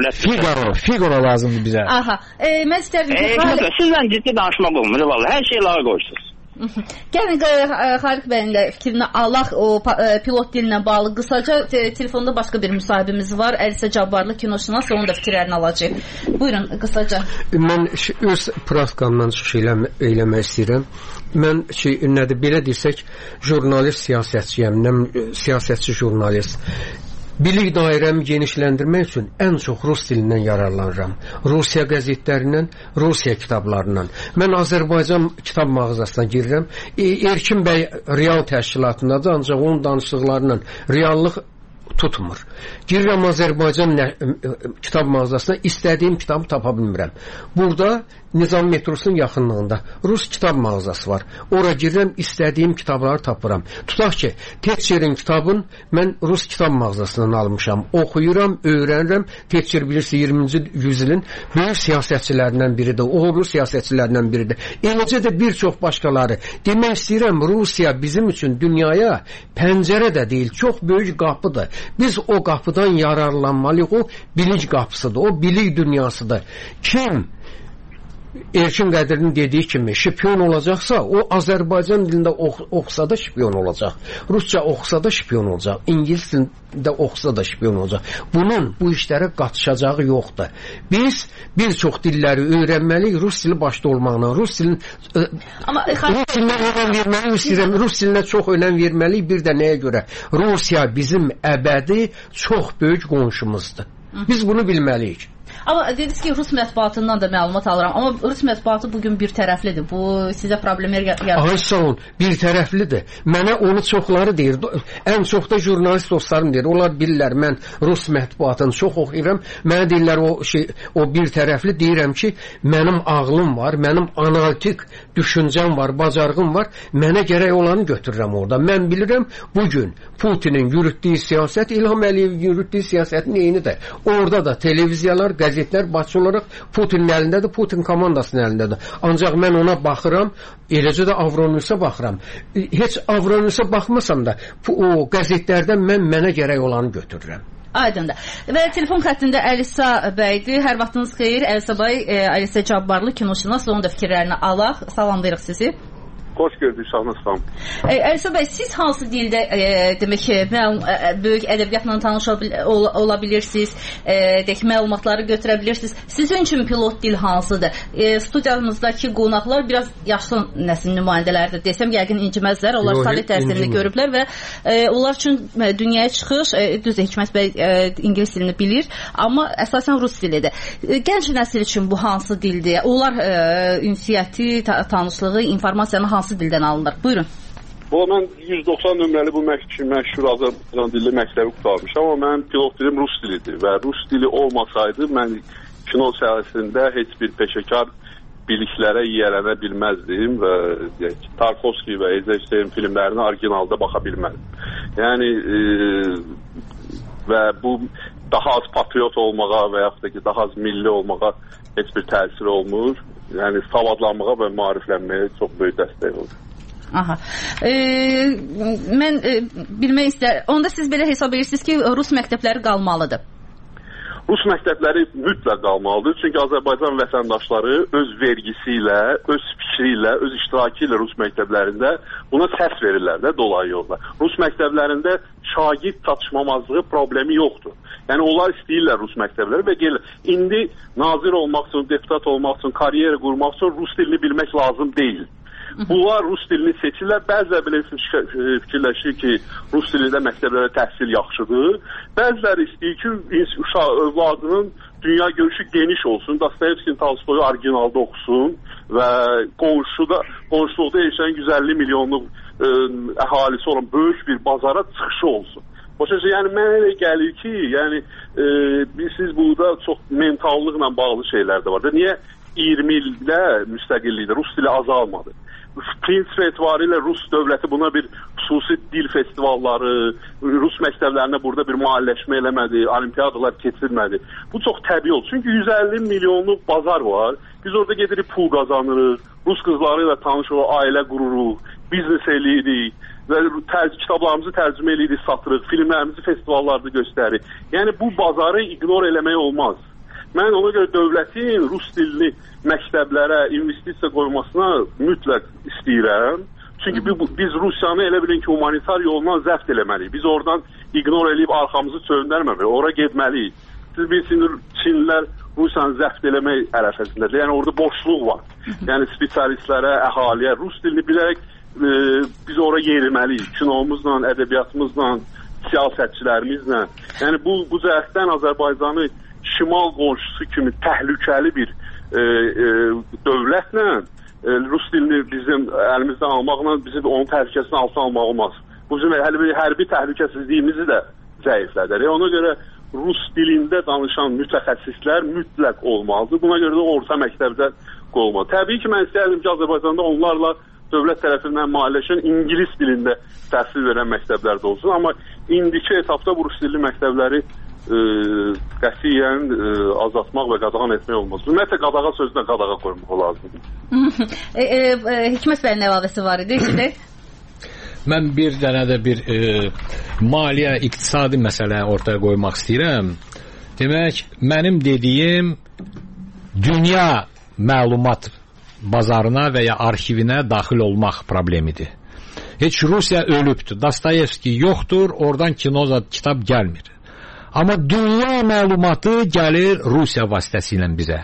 Figaro lazımdır bizə. Mən istərdim ki... Sizlə ciddi danışmaq olmur, vallahi, hər şey lağa qoyursunuz. Gəlin Xaliq bəyin də fikrini alaq o pilot dilinə bağlı. Qısaca telefonda başqa bir müsahibimiz var. Əlisə Cabbarlı kinoşünas, onun da fikirlərini alacaq. Buyurun, qısaca. Mən öz praskamdan çıxış eləmək istəyirəm. Mən nədir, belə deyirsək, jurnalist siyasətçiyəm, siyasətçi jurnalist. Bilik dairəmi genişləndirmək üçün ən çox rus dilindən yararlanıram. Rusiya qəzetlərindən, Rusiya kitablarından. Mən Azərbaycan kitab mağazasına girirəm. Erkin bəy real təşkilatındadır, ancaq onun danışıqlarından reallıq tutmur. Girirəm Azərbaycan kitab mağazasına, istədiyim kitabı tapa bilmirəm. Burada Nizam metrosunun yaxınlığında Rus kitab mağazası var. Ora girirəm, istədiyim kitabları tapıram. Tutaq ki, Tetcher'in kitabın mən Rus kitab mağazasından almışam. Oxuyuram, öyrənirəm. Tetcher bilirsə 20-ci yüzilin böyük siyasətçilərindən biridir. Uğurlu siyasətçilərindən biridir. Eləcə də bir çox başqaları. Demək istəyirəm, Rusiya bizim üçün dünyaya pəncərə də deyil, çox böyük qapıdır. Biz o qapıdan yararlanmalıyıq. O bilik qapısıdır, o bilik dünyasıdır. Kim Erkin Qədir'in dediyi kimi şipion olacaqsa, o Azərbaycan dilində oxusa da şipion olacaq. Rusça oxusa da şipion olacaq. İngilis dilində oxusa da şipion olacaq. Bunun bu işlərə qatışacağı yoxdur. Biz bir çox dilləri öyrənməliyik, rus dili başda olmaqla. Rus dilinə önəm verməliyik, istəyirəm. Rus dilinə çox önəm verməliyik. Bir də nəyə görə? Rusiya bizim əbədi çox böyük qonşumuzdur. Biz bunu bilməliyik. Amma dediniz ki, Rus mətbuatından da məlumat alıram. Amma Rus mətbuatı bugün bir tərəflidir. Bu sizə problemlər yaradır. Ay sağ olun, bir tərəflidir. Mənə onu çoxları deyir. Ən çox da jurnalist dostlarım deyir. Onlar bilirlər, mən Rus mətbuatını çox oxuyuram. Mənə deyirlər o bir tərəfli. Deyirəm ki, mənim ağlım var, mənim analitik düşüncəm var, bacarığım var. Mənə gərək olanı götürürəm orada. Mən bilirəm, bugün Putinin yürütdüyü siyasət, İlham Əliyevin yürütdüyü siyasətin eynidir. Orada da televiziyalar, qəzetlər baş olaraq Putinin əlindədir, Putin komandasının əlindədir. Ancaq mən ona baxıram, eləcə də Avronewsə baxıram. Heç Avronewsə baxmasam da o qəzetlərdən mənə gərək olanı götürürəm. Aydındır. Və telefon xəttində Əlisa bəydir. Hər vaxtınız xeyir. Əlisa bəy, Əlisa Cabbarlı kinoşünas, onun da fikirlərini alaq. Salamlayırıq sizi. Xoş gördük, sağ olun. Əlisa bəy, siz hansı dildə demək böyük ədəbiyyatla tanış ola bilirsiniz, məlumatları götürə bilirsiniz? Sizin üçün pilot dil hansıdır? Studiyamızdakı qonaqlar biraz yaşlı nəsil nümayəndələridir desəm, yəqin inciməzlər. Onlar Sovet təhsilini görüblər və onlar üçün dünyaya çıxış, düzdür, Hikmət bəy ingilis dilini bilir, amma əsasən rus dilidir. Gənc nəsil üçün bu hansı dildir? Onlar ünsiyyəti, tanışlığı, informasiyanı hansı dildən alınır? Buyurun. Mən 190 nömrəli bu məşhur Azərbaycan dilli məktəbi qutarmışam, amma mənim pilot dilim rus dilidir və rus dili olmasaydı mən kino sahəsində heç bir peşəkar biliklərə yiyələnə bilməzdim və Tarkovski və Eisenstein filmlərinə orijinalda baxa bilməzdim. Yəni və bu daha az patriot olmağa və yaxud da ki, daha az milli olmağa heç bir təsir olmur. Yəni savadlanmağa və maariflənməyə çox böyük dəstək olur. Aha. Mən bilmək istəyirəm. Onda siz belə hesab edirsiniz ki, Rus məktəbləri qalmalıdır. Rus məktəbləri mütləq qalmalıdır. Çünki Azərbaycan vətəndaşları öz vergisi ilə, öz fikri ilə, öz iştirakı ilə Rus məktəblərində buna səs verirlər də dolayı yolla. Rus məktəblərində şagird çatışmamazlığı problemi yoxdur. Yəni onlar istəyirlər Rus məktəbləri və indi nazir olmaq üçün, deputat olmaq üçün, karyera qurmaq üçün Rus dilini bilmək lazım deyil. Bunlar Rus dilini seçirlər. Bəziləri belə fikirləşir ki, Rus dilində məktəblərə təhsil yaxşıdır. Bəziləri istəyir ki, övladının dünya görüşü geniş olsun. Dostoyevskinin Tolstoyu orijinalda oxusun və qonşuluqda yaşayan 150 milyonluq əhalisi olan böyük bir bazara çıxışı olsun. Yəni, mənə elə gəlir ki, siz burada çox mentallıqla bağlı şeylər də var. Niyə 20 ildə müstəqillikdə Rus dili azalmadı? Prinsip etibarı ilə Rus dövləti buna bir xüsusi dil festivalları, Rus məktəblərinə burada bir mahalləşmə eləmədi, olimpiyadalar keçirmədi. Bu çox təbii oldu. Çünki 150 milyonluq bazar var. Biz orada gedirik, pul qazanırıq, Rus qızları ilə tanış olub, ailə qururuq, biznes eləyirik və kitablarımızı tərcümə eləyirik, satırıq, filmlərimizi festivallarda göstəririk. Yəni bu bazarı ignor eləmək olmaz. Mən ona görə dövlətin Rus dilli məktəblərə investisiya qoymasına mütləq istəyirəm. Çünki biz Rusiyanı elə bilin ki, humanitar yolla zəbt eləməliyik. Biz oradan ignor eləyib arxamızı çöndərməməliyik, ora getməliyik. Siz bilirsiniz, Çinlilər Rusiyanı zəbt eləmək ərəfəsindədir. Yəni orada boşluq var. Yəni spesialistlərə, əhaliyə Rus dilini bilərək biz ora yeriməliyik. Kinomuzla, ədəbiyyatımızla, siyasətçilərimizlə. Yəni bu cəhətdən Azərbaycanı şimal qonşusu kimi təhlükəli bir dövlətlə Rus dilini bizim əlimizdən almaqla bizim onun təhlükəsini altına almaq olmaz. Bu bizim hərbi təhlükəsizliyimizi də zəiflədir. Ona görə Rus dilində danışan mütəxəssislər mütləq olmalıdır. Buna görə də orta məktəbdə qoyulmalı. Təbii ki, mən istəyərdim ki, Azərbaycanda onlarla dövlət tərəfindən maliyyələşən ingilis dilində təhsil verən məktəblər də olsun. Amma indiki etapda bu Rus dilli məktəbləri qətiyyən azaltmaq və qadağan etmək olmaz. Ümumiyyətlə qadağa sözünə qadağa qoymaq lazımdır. Hikmət bəyin əlavəsi var idi. Mən bir dənə də bir maliyyə, iqtisadi məsələ ortaya qoymaq istəyirəm. Demək, mənim dediyim dünya məlumat bazarına və ya arxivinə daxil olmaq problemidir. Heç Rusiya ölübdür, Dostoyevski yoxdur, oradan kitab gəlmir. Amma dünya məlumatı gəlir Rusiya vasitəsilə bizə.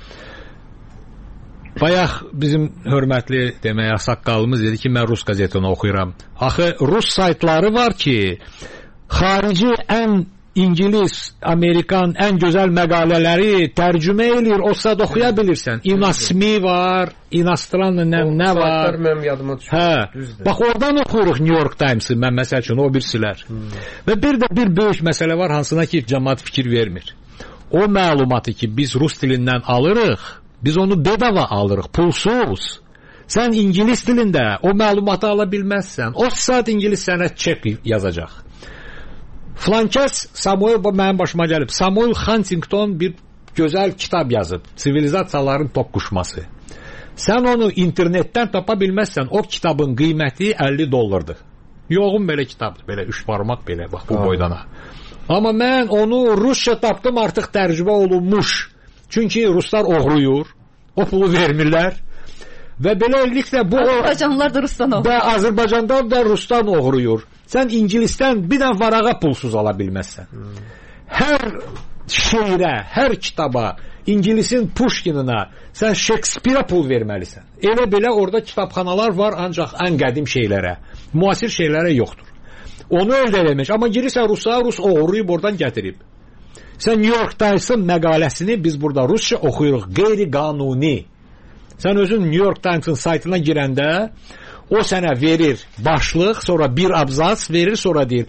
Bayaq bizim hörmətli demək, saqqalımız dedi ki, mən Rus qəzetini oxuyuram. Axı, Rus saytları var ki, xarici ən İngilis, Amerikan ən gözəl məqalələri tərcümə eləyir, o saat oxuya bilirsən. İnasmi var, İnastranlı nə var. Hə. Bax, oradan oxuyuruq New York Times-ı, mən məsəl üçün, o birsilər. Və bir də bir böyük məsələ var, hansına ki, cəmaat fikir vermir. O məlumatı ki, biz rus dilindən alırıq, biz onu bedava alırıq, pulsuz. Sən İngilis dilində o məlumatı ala bilməzsən. O saat İngilis sənə çek yazacaq. Flankəs Samuel, mənim başıma gəlib. Samuel Huntington bir gözəl kitab yazıb. Sivilizasiyaların toqquşması. Sən onu internetdən tapa bilməzsən. O kitabın qiyməti $50. Yoğun belə kitabdır. Belə 3 barmaq belə, bax bu boydana. Amma mən onu rusca tapdım, artıq tərcümə olunmuş. Çünki ruslar oğruyur. O pulu vermirlər. Və beləliklə bu... Azərbaycanlılar da rusdan oğruyur. Və Azərbaycandan da rusdan oğruyur. Sən İngilisdən bir dənə varağa pulsuz ala bilməzsən. Hər şeirə, hər kitaba, İngilisin Pushkinina sən Shakespeare pul verməlisən. Elə belə orada kitabxanalar var, ancaq ən qədim şeylərə, müasir şeylərə yoxdur. Onu əldə eləmiş. Amma girirsən Rusa, Rus oğruyub oradan gətirib. Sən New York Times-ın məqaləsini biz burada rusca oxuyuruq. Qeyri-qanuni. Sən özün New York Times-ın saytına girəndə o sənə verir başlıq, sonra bir abzas verir, sonra deyir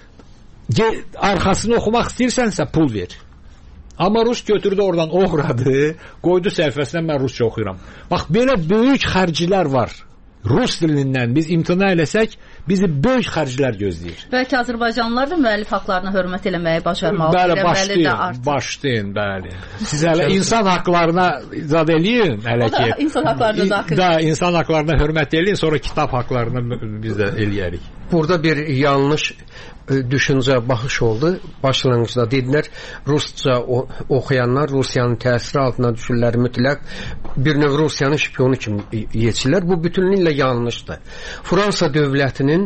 arxasını oxumaq istəyirsənsə pul ver. Amma rus götürdü oradan oxradı, qoydu səhifəsinə, mən rusca oxuyuram. Bax, belə böyük xərclər var. Rus dilindən biz imtina eləsək, bizi böyük xərclər gözləyir. Bəlkə Azərbaycanlılar da müəllif haqlarına hörmət eləməyi bacarmalı. Bəli, başlayın, bəli. Siz hələ insan haqlarına zad eləyin, hələ ki. O da insan haqlarına daxil. Da, insan haqlarına hörmət eləyin, sonra kitab haqlarına biz də eləyərik. Burada bir yanlış düşüncə, baxış oldu. Başlanğıcda dedilər, rusca oxuyanlar Rusiyanın təsiri altına düşürlər, mütləq bir növ Rusiyanın şpionu kimi yetişirlər. Bu bütünlüklə yanlışdır. Fransa dövlətinin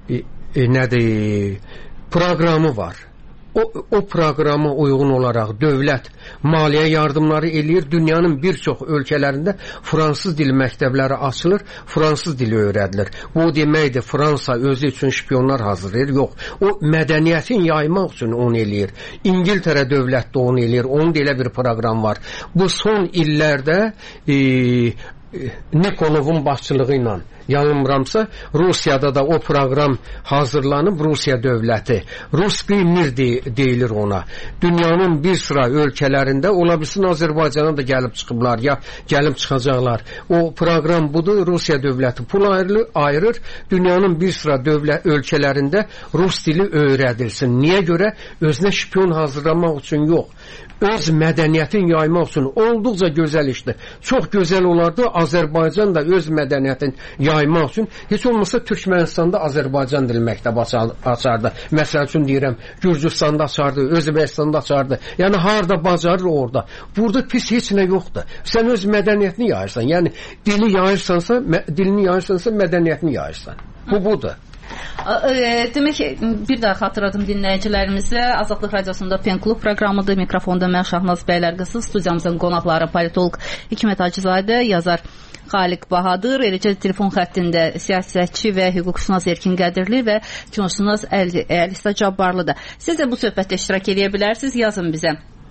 proqramı var. O proqrama uyğun olaraq dövlət maliyyə yardımları eləyir. Dünyanın bir çox ölkələrində fransız dili məktəbləri açılır, fransız dili öyrədilir. Bu deməkdir, Fransa özü üçün şpionlar hazırlayır. Yox, o mədəniyyətin yaymaq üçün onu eləyir. İngiltərə dövlət də onu eləyir. Onun da elə bir proqram var. Bu son illərdə Nikolovun başçılığı ilə yanılmıramsa, Rusiyada da o proqram hazırlanıb. Rusiya dövləti, Ruski Mir deyilir ona. Dünyanın bir sıra ölkələrində, ola bilsin Azərbaycana da gəlib çıxıblar, ya gəlib çıxacaqlar. O proqram budur, Rusiya dövləti pul ayırır, dünyanın bir sıra ölkələrində Rus dili öyrədilsin. Niyə görə? Özünə şpion hazırlamaq üçün yox. Öz mədəniyyətin yaymaq üçün olduqca gözəl işdir. Çox gözəl olardı, Azərbaycan da öz mədəniyyətin yaymaq üçün, heç olmasa Türkmənistanda Azərbaycan dili məktəbi açardı. Məsəl üçün deyirəm, Gürcüstanda açardı, Özbəkistanda açardı. Yəni harda bacarır orada. Burada pis heç nə yoxdur. Sən öz mədəniyyətini yayırsan. Yəni dilini yayırsansa mədəniyyətini yayırsan. Bu budur. Demək ki, bir daha xatırladım dinləyicilərimizə. Azadlıq Radiosunda Pen Klub proqramıdır. Mikrofonda mən Şahnaz Bəylərqızı, studiyamızın qonaqları politolog Hikmət Hacızadə, yazar Xaliq Bahadır, eləcə telefon xəttində siyasətçi və hüquqşünas Erkin Qədirli və kinoşünas Əlisa Cabbarlı da. Siz də bu söhbətdə iştirak edə bilərsiniz, yazın bizə.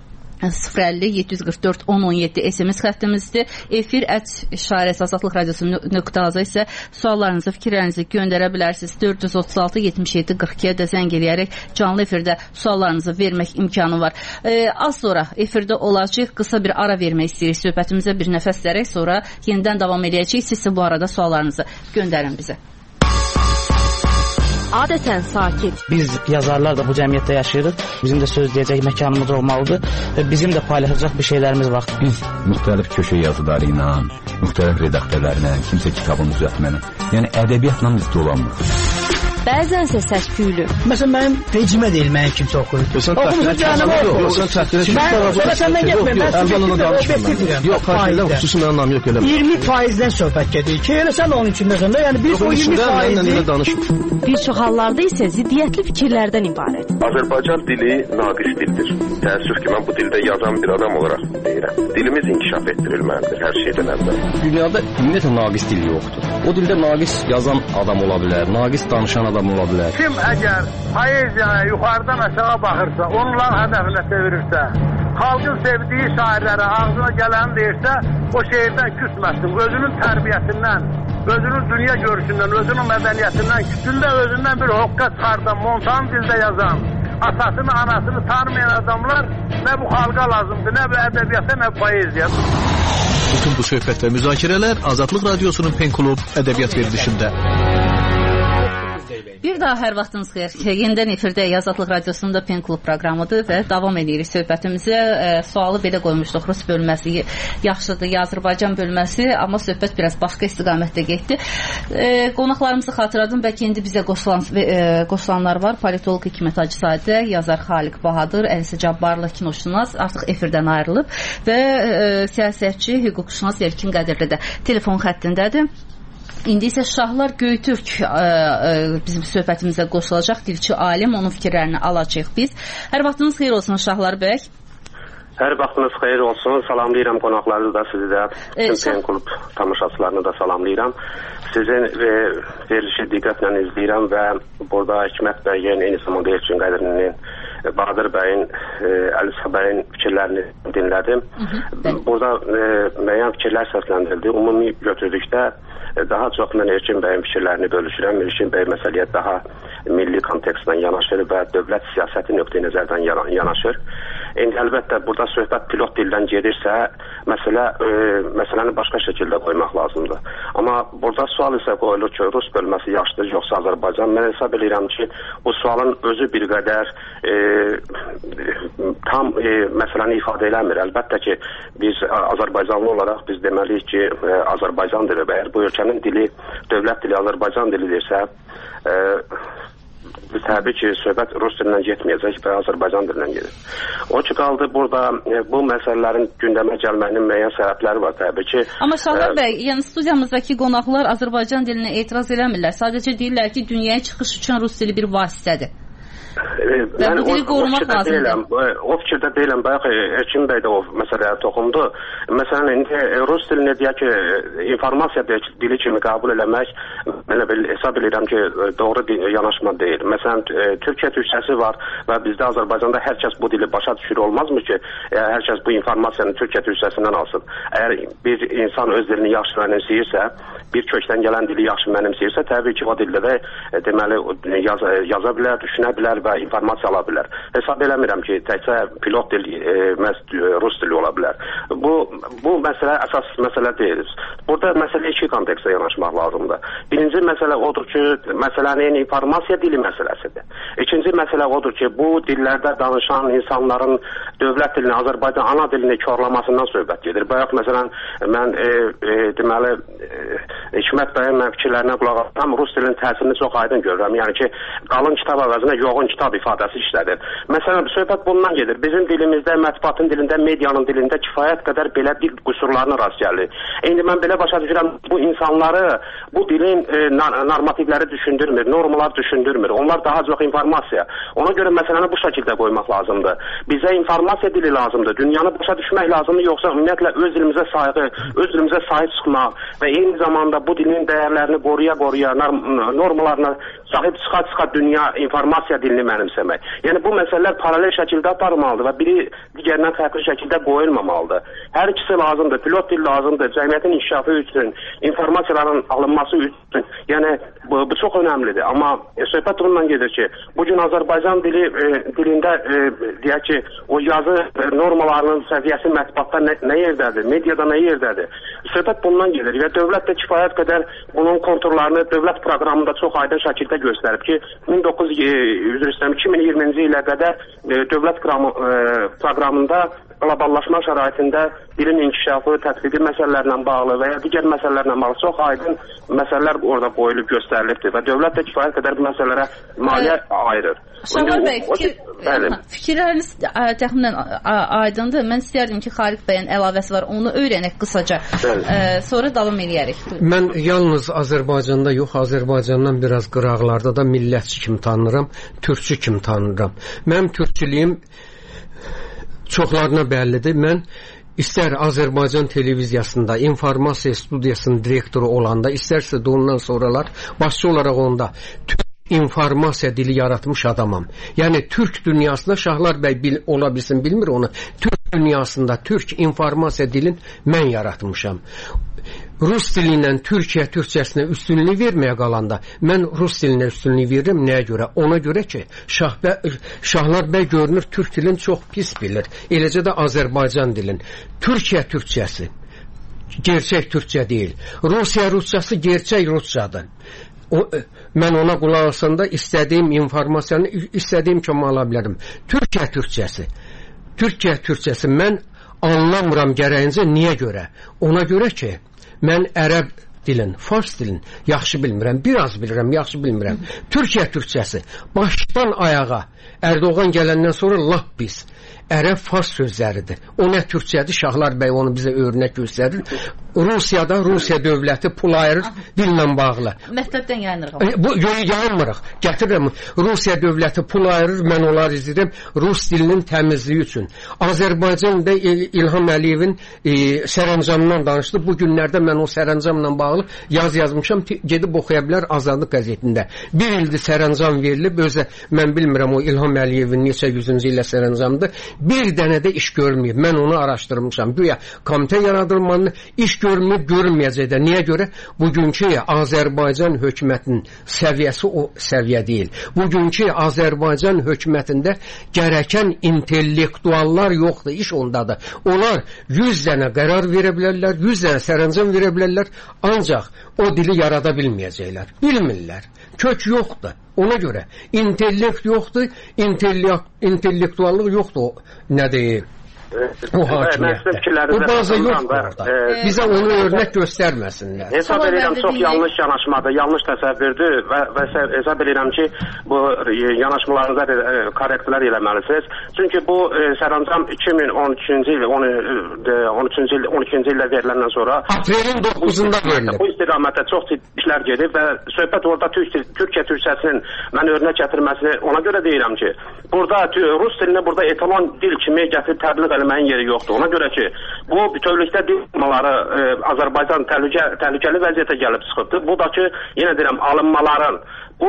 050-744-1017 SMS xəttimizdir. Efir @Azadlıq Radiosu.az isə suallarınızı, fikirlərinizi göndərə bilərsiniz. 436-77-42-də zəng eləyərək canlı efirdə suallarınızı vermək imkanı var. Az sonra efirdə olacaq, qısa bir ara vermək istəyirik söhbətimizə, bir nəfəs verərək, sonra yenidən davam edəcəyik. Siz bu arada suallarınızı göndərin bizə. Adətən sakit. Biz yazarlar da bu cəmiyyətdə yaşayırıq. Bizim də söz deyəcək məkanımız olmalıdır və bizim də paylaşacaq bir şeylərimiz var. Biz müxtəlif köşə yazıları ilə, müxtəlif redaktörlərlə, kimsə kitabını düzəltməklə, yəni ədəbiyyatla biz dolanmırıq. Bəzənsə səs-küylü. Məsələn, mənim vecimə deyil, mənim kimsə oxuyur. Oxumusun canımı oxuyur. Mən səndən getməyim, mən sizə obyektiv deyirəm. Yox, xarşıyla xüsusi mənim anlam yox, eləmə. 20%-dən söhbət gedir ki, elə sən onun içindəsən də, yəni biz o 20%-i... Bir çox hallarda isə ziddiyyətli fikirlərdən ibarət. Azərbaycan dili naqis dildir. Təəssüf ki, mən bu dildə yazan bir adam olaraq deyirəm. Dilimiz inkişaf etdirilməlidir hər şeydən əvvəl. Dünyada ümumiyyətlə naqis dil yoxdur. O dildə naqis yazan adam ola bilər, naqis danışan adam adam ola bilər. Kim əgər poeziyaya yuxarıdan aşağı baxırsa, onların hədəfinə çevirirsə, xalqın sevdiyi şairlərə ağzına gələni deyirsə, o şeirdən küsməsin. Özünün tərbiyəsindən, özünün dünya görüşündən, özünün mədəniyyətindən, küçündə özündən bir hoqqa çıxardan, montan dildə yazan, atasını, anasını tanımayan adamlar nə bu xalqa lazımdır, nə bu ədəbiyyata, nə bu poeziya. Bütün bu söhbət və müzakirələr Azadlıq Radiosunun Pen Klub ədəbiyyat verilişində. Bir daha hər vaxtınız xeyir. Yenidən efirdəyik. Azadlıq Radiosunda Pen Klub proqramıdır və davam edirik söhbətimizə. Sualı belə qoymuşduq. Rus bölməsi yaxşıdır, Azərbaycan bölməsi, amma söhbət biraz başqa istiqamətdə getdi. Qonaqlarımızı xatırladım. Bəlkə indi bizə qoşulanlar var. Politolog Hikmət Hacızadə, yazar Xaliq Bahadır, Əlisə Cabbarlı kinoşünas artıq efirdən ayrılıb və siyasətçi, hüquqşünas Erkin Qədirli də telefon xəttindədir. İndi isə Şahlar Göytürk bizim söhbətimizə qoşulacaq, dilçi alim, onun fikirlərini alacağıq biz. Hər vaxtınız xeyir olsun Şahlar bəy. Hər vaxtınız xeyir olsun. Salamlayıram qonaqlarınızı da, sizi də, Pen Klub tamaşaçılarını da salamlayıram. Sizin verilişi diqqətlə izləyirəm və burada Hikmət bəyin, eyni zamanda Erkin Qədirlinin, Bahadır bəyin, Əlisə bəyin fikirlərini dinlədim. Burada müəyyən fikirlər səsləndirildi. Ümumi götürdükdə daha çox mən Erkin bəyin fikirlərini bölüşürəm. Erkin bəy məsələyə daha milli kontekstdən yanaşır və dövlət siyasəti nöqteyi nəzərdən yanaşır. İndi əlbəttə burada söhbət pilot dildən gedirsə, məsələni başqa şəkildə qoymaq lazımdır. Amma burada sual isə qoyulur ki, Rus bölməsi yaxşıdır, yoxsa Azərbaycan. Mən hesab edirəm ki, bu sualın özü bir qədər tam məsələni ifadə eləmir. Əlbəttə ki, biz Azərbaycanlı olaraq biz deməliyik ki, Azərbaycandır və əgər bu ölkənin dili, dövlət dili Azərbaycan dilidirsə, təbii ki, söhbət Rus dilindən getməyəcək və Azərbaycan dilindən gedir. O ki, qaldı burada bu məsələlərin gündəmə gəlməyinin müəyyən səbəbləri var təbii ki. Amma Şahlar bəy, yəni studiyamızdakı qonaqlar Azərbaycan dilinə etiraz eləmirlər. Sadəcə deyirlər ki, dünyaya çıxış üçün Rus dili bir vasitədir. Və bu dili qorumaq lazımdır. O fikirdə deyiləm, bayaq Erkin bəy də o məsələyə toxundu. Məsələn, indi Rus dilini deyək ki, informasiya dili kimi qəbul eləmək, mən hesab edirəm ki, doğru yanaşma deyil. Məsələn, Türkiyə türkçəsi var və bizdə Azərbaycanda hər kəs bu dili başa düşür, olmazmı ki, hər kəs bu informasiyanı Türkiyə türkçəsindən alsın. Əgər bir insan öz dilini yaxşı mənimsəyirsə, bir kökdən gələn dili yaxşı mənimsəyirsə, təbii ki, o dildə də deməli yaza bilər, düşünə bilər və informasiya ala bilər. Hesab eləmirəm ki, təkcə pilot dil Rus dili ola bilər. Bu məsələ əsas məsələ deyil. Burada məsələ iki kontekstə yanaşmaq lazımdır. Birinci məsələ odur ki, məsələnin informasiya dili məsələsidir. İkinci məsələ odur ki, bu dillərdə danışan insanların dövlət dilini, Azərbaycan ana dilini korlamasından söhbət gedir. Bayaq məsələn, mən deməli, Hikmət bəyin fikirlərinə qulaq asam, Rus dilinin təsirini çox aydın görürəm. Yəni ki, qalın kitab əvəzinə yoğun kitab ifadəsi işlədir. Məsələn, söhbət bundan gedir. Bizim dilimizdə, mətbuatın dilində, medianın dilində kifayət qədər belə dil qüsurlarına rast gəlir. İndi mən belə başa düşürəm, bu insanları, bu dilin normativləri düşündürmür, normalar düşündürmür. Onlar daha çox informasiya. Ona görə məsələni bu şəkildə qoymaq lazımdır. Bizə informasiya dili lazımdır. Dünyanı başa düşmək lazımdır, yoxsa ümumiyyətlə öz dilimizə sayğı, öz dilimizə sahib çıxmaq və eyni zamanda bu dilin dəyərlərini qoruya-qoruya, normalarına sahib çıxa-çıxa dünya informasiya dilini mənimsəmək. Yəni bu məsələlər paralel şəkildə aparılmalıdır və biri digərindən fərqli şəkildə qoyulmamalıdır. Hər ikisi lazımdır. Pilot dil lazımdır. Cəmiyyətin inkişafı üçün, informasiyaların alınması üçün. Yəni bu çox önəmlidir. Amma söhbət ondan gedir ki, bugün Azərbaycan dilində deyək ki, o yazı normalarının səviyyəsi mətbuatda nə yerdədir, mediada nə yerdədir? Söhbət bundan gedir və dövlət də kifayət qədər bunun konturlarını dövlət proqramında çox aydın şəkildə göstərib ki, 2020-ci ilə qədər dövlət proqramında qloballaşma şəraitində dilin inkişafı, tətbiqi məsələlərlə bağlı və ya digər məsələlərlə bağlı çox aydın məsələlər orada qoyulub göstərilibdir və dövlət də kifayət qədər bu məsələlərə maliyyə ayırır. Şahlar bəy, fikirləriniz təxminən aydındır. Mən istərdim ki, Xaliq bəyin əlavəsi var, onu öyrənək qısaca. Sonra davam edərik. Mən yalnız Azərbaycanda yox, Azərbaycandan biraz qıraqlarda da millətçi kimi tanınıram, türkçü kimi tanınıram. Mənim türkçülüyüm çoxlarına bəllidir. Mən istər Azərbaycan televiziyasında, informasiya studiyasının direktoru olanda, istərsə də ondan sonralar başçı olaraq onda informasiya dili yaratmış adamam. Yəni Türk dünyasında Şahlar bəy ola bilsin, bilmir onu. Türk dünyasında Türk informasiya dilin mən yaratmışam. Rus dili ilə Türkiyə türkçəsinə üstünlük verməyə qalanda mən Rus dilinə üstünlük verirəm. Nəyə görə? Ona görə ki, Şahlar bəy görünür Türk dilini çox pis bilir. Eləcə də Azərbaycan dilin. Türkiyə türkçəsi gerçək türkçə deyil. Rusiya rusçası gerçək rusçadır. Mən ona qulaq asanda istədiyim informasiyanı istədiyim kimi ala bilərəm. Türkiyə türkçəsi mən anlamıram gərəyincə. Niyə görə? Ona görə ki, mən ərəb dilin, fars dilin yaxşı bilmirəm, biraz bilirəm, yaxşı bilmirəm. Türkiyə türkçəsi başdan ayağa Erdoğan gələndən sonra lap pis. Ərəb fars sözləridir. O nə türkçədir? Şahlar bəy onu bizə örnək göstərir. Rusiyada Rusiya dövləti pul ayırır dillə bağlı. Mətləbdən yayınırıq. Bu yayınmırıq. Gətirirəm. Rusiya dövləti pul ayırır, mən onları izləyirəm Rus dilinin təmizliyi üçün. Azərbaycanda İlham Əliyevin sərəncamından danışdı. Bu günlərdə mən o sərəncamla bağlı yazmışam. Gedib oxuya bilər Azadlıq qəzetində. Bir ildir sərəncam verilib. Özə mən bilmirəm o İlham Əliyevin neçə yüzüncü ilə sərəncamdır. Bir dənə də iş görməyib. Mən onu araşdırmışam. Güya komitə yaradılmalı, iş görməyib, görməyəcək də. Niyə görə? Bugünkü Azərbaycan hökumətinin səviyyəsi o səviyyə deyil. Bugünkü Azərbaycan hökumətində gərəkən intellektuallar yoxdur. İş ondadır. Onlar 100 dənə qərar verə bilərlər, 100 dənə sərəncam verə bilərlər, ancaq o dili yarada bilməyəcəklər. Bilmirlər. Kök yoxdur. Ona görə intellekt yoxdur, intellektuallıq yoxdur. Nə deyir? O hakimiyyətdə. O bazı yoxdur orada. Bizə onu örnək göstərməsinlər. Hesab edirəm, çox yanlış yanaşmadır, yanlış təsəvvürdür və hesab edirəm ki, bu yanaşmalarınızda korrektlər eləməlisiniz. Çünki bu sərəncam 2013-cü il, 12-ci ildə veriləndən sonra aprelin 9-unda verilib. Bu istiqamətdə çox ciddi işlər gedib və söhbət orada Türkiyə türkçəsinin mən örnək gətirməsini ona görə deyirəm ki, burada Rus dilini burada etalon dil kimi gətirib təbliğ eləməyin yeri yoxdur. Ona görə ki, bu bütövlükdə dil alınmaları Azərbaycan təhlükəli vəziyyətə gəlib çıxıbdır. Bu da ki, yenə deyirəm, alınmaların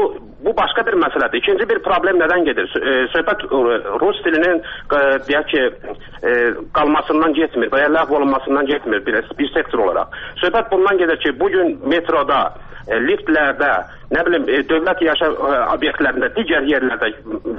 bu başqa bir məsələdir. İkinci bir problem nədən gedir? Söhbət Rus dilinin deyək ki, qalmasından getmir və ya ləğv olunmasından getmir bir sektor olaraq. Söhbət bundan gedir ki, bugün metroda, liftlərdə, nə bilim, dövlət yaşam obyektlərində, digər yerlərdə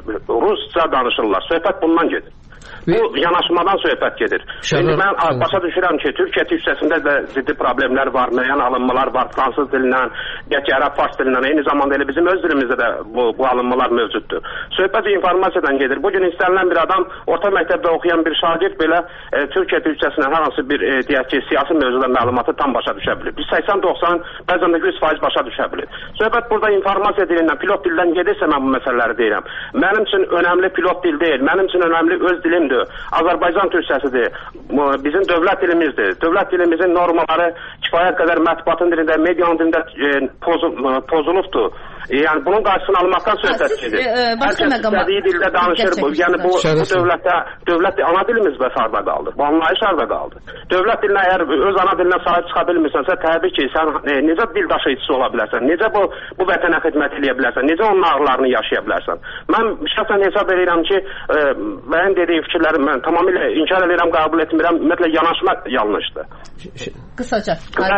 Rusca danışırlar. Söhbət bundan gedir. Bu yanaşmadan söhbət gedir. Şimdi mən başa düşürəm ki, Türkiyə türkçəsində də ciddi problemlər var, müəyyən alınmalar var, fransız dilindən, ərəb fars dilindən, eyni zamanda elə bizim öz dilimizdə də bu alınmalar mövcuddur. Söhbət informasiyadan gedir. Bugün istənilən bir adam, orta məktəbdə oxuyan bir şagird belə Türkiyə türkçəsindən hər hansı bir, deyək ki, siyasi mövzuda məlumatı tam başa düşə bilir. 80-90, bəzən də 100% başa düşə bilir. Söhbət burada informasiya dilindən, pilot dildən gedirsə mən bu məsələləri deyirəm. Mənim üçün önəmli pilot dil deyil, mənim üçün önəmli öz dilimdir. Azərbaycan türkçəsidir. Bizim dövlət dilimizdir. Dövlət dilimizin normaları kifayət qədər mətbuatın dilində, medianın dilində pozulubdur. Yəni bunun qarşısını almaqdan söhbət gedir. Hər kəs istədiyi dildə danışır. Yəni bu dövlət ana dilimiz və sarda qaldı. Bu anlayış sarda qaldı. Dövlət dilinə əgər öz ana dilinə sahib çıxa bilmirsənsə, təbii ki, sən necə dil daşıyıcısı ola bilərsən? Necə bu vətənə xidmət edə bilərsən? Necə onun ağrılarını yaşaya bilərsən? Mən şəxsən hesab edirəm ki, mənim dediyim fikirləri mən tamamilə inkar edirəm, qəbul etmirəm. Ümumiyyətlə yanaşma yanlışdır. Qısaca.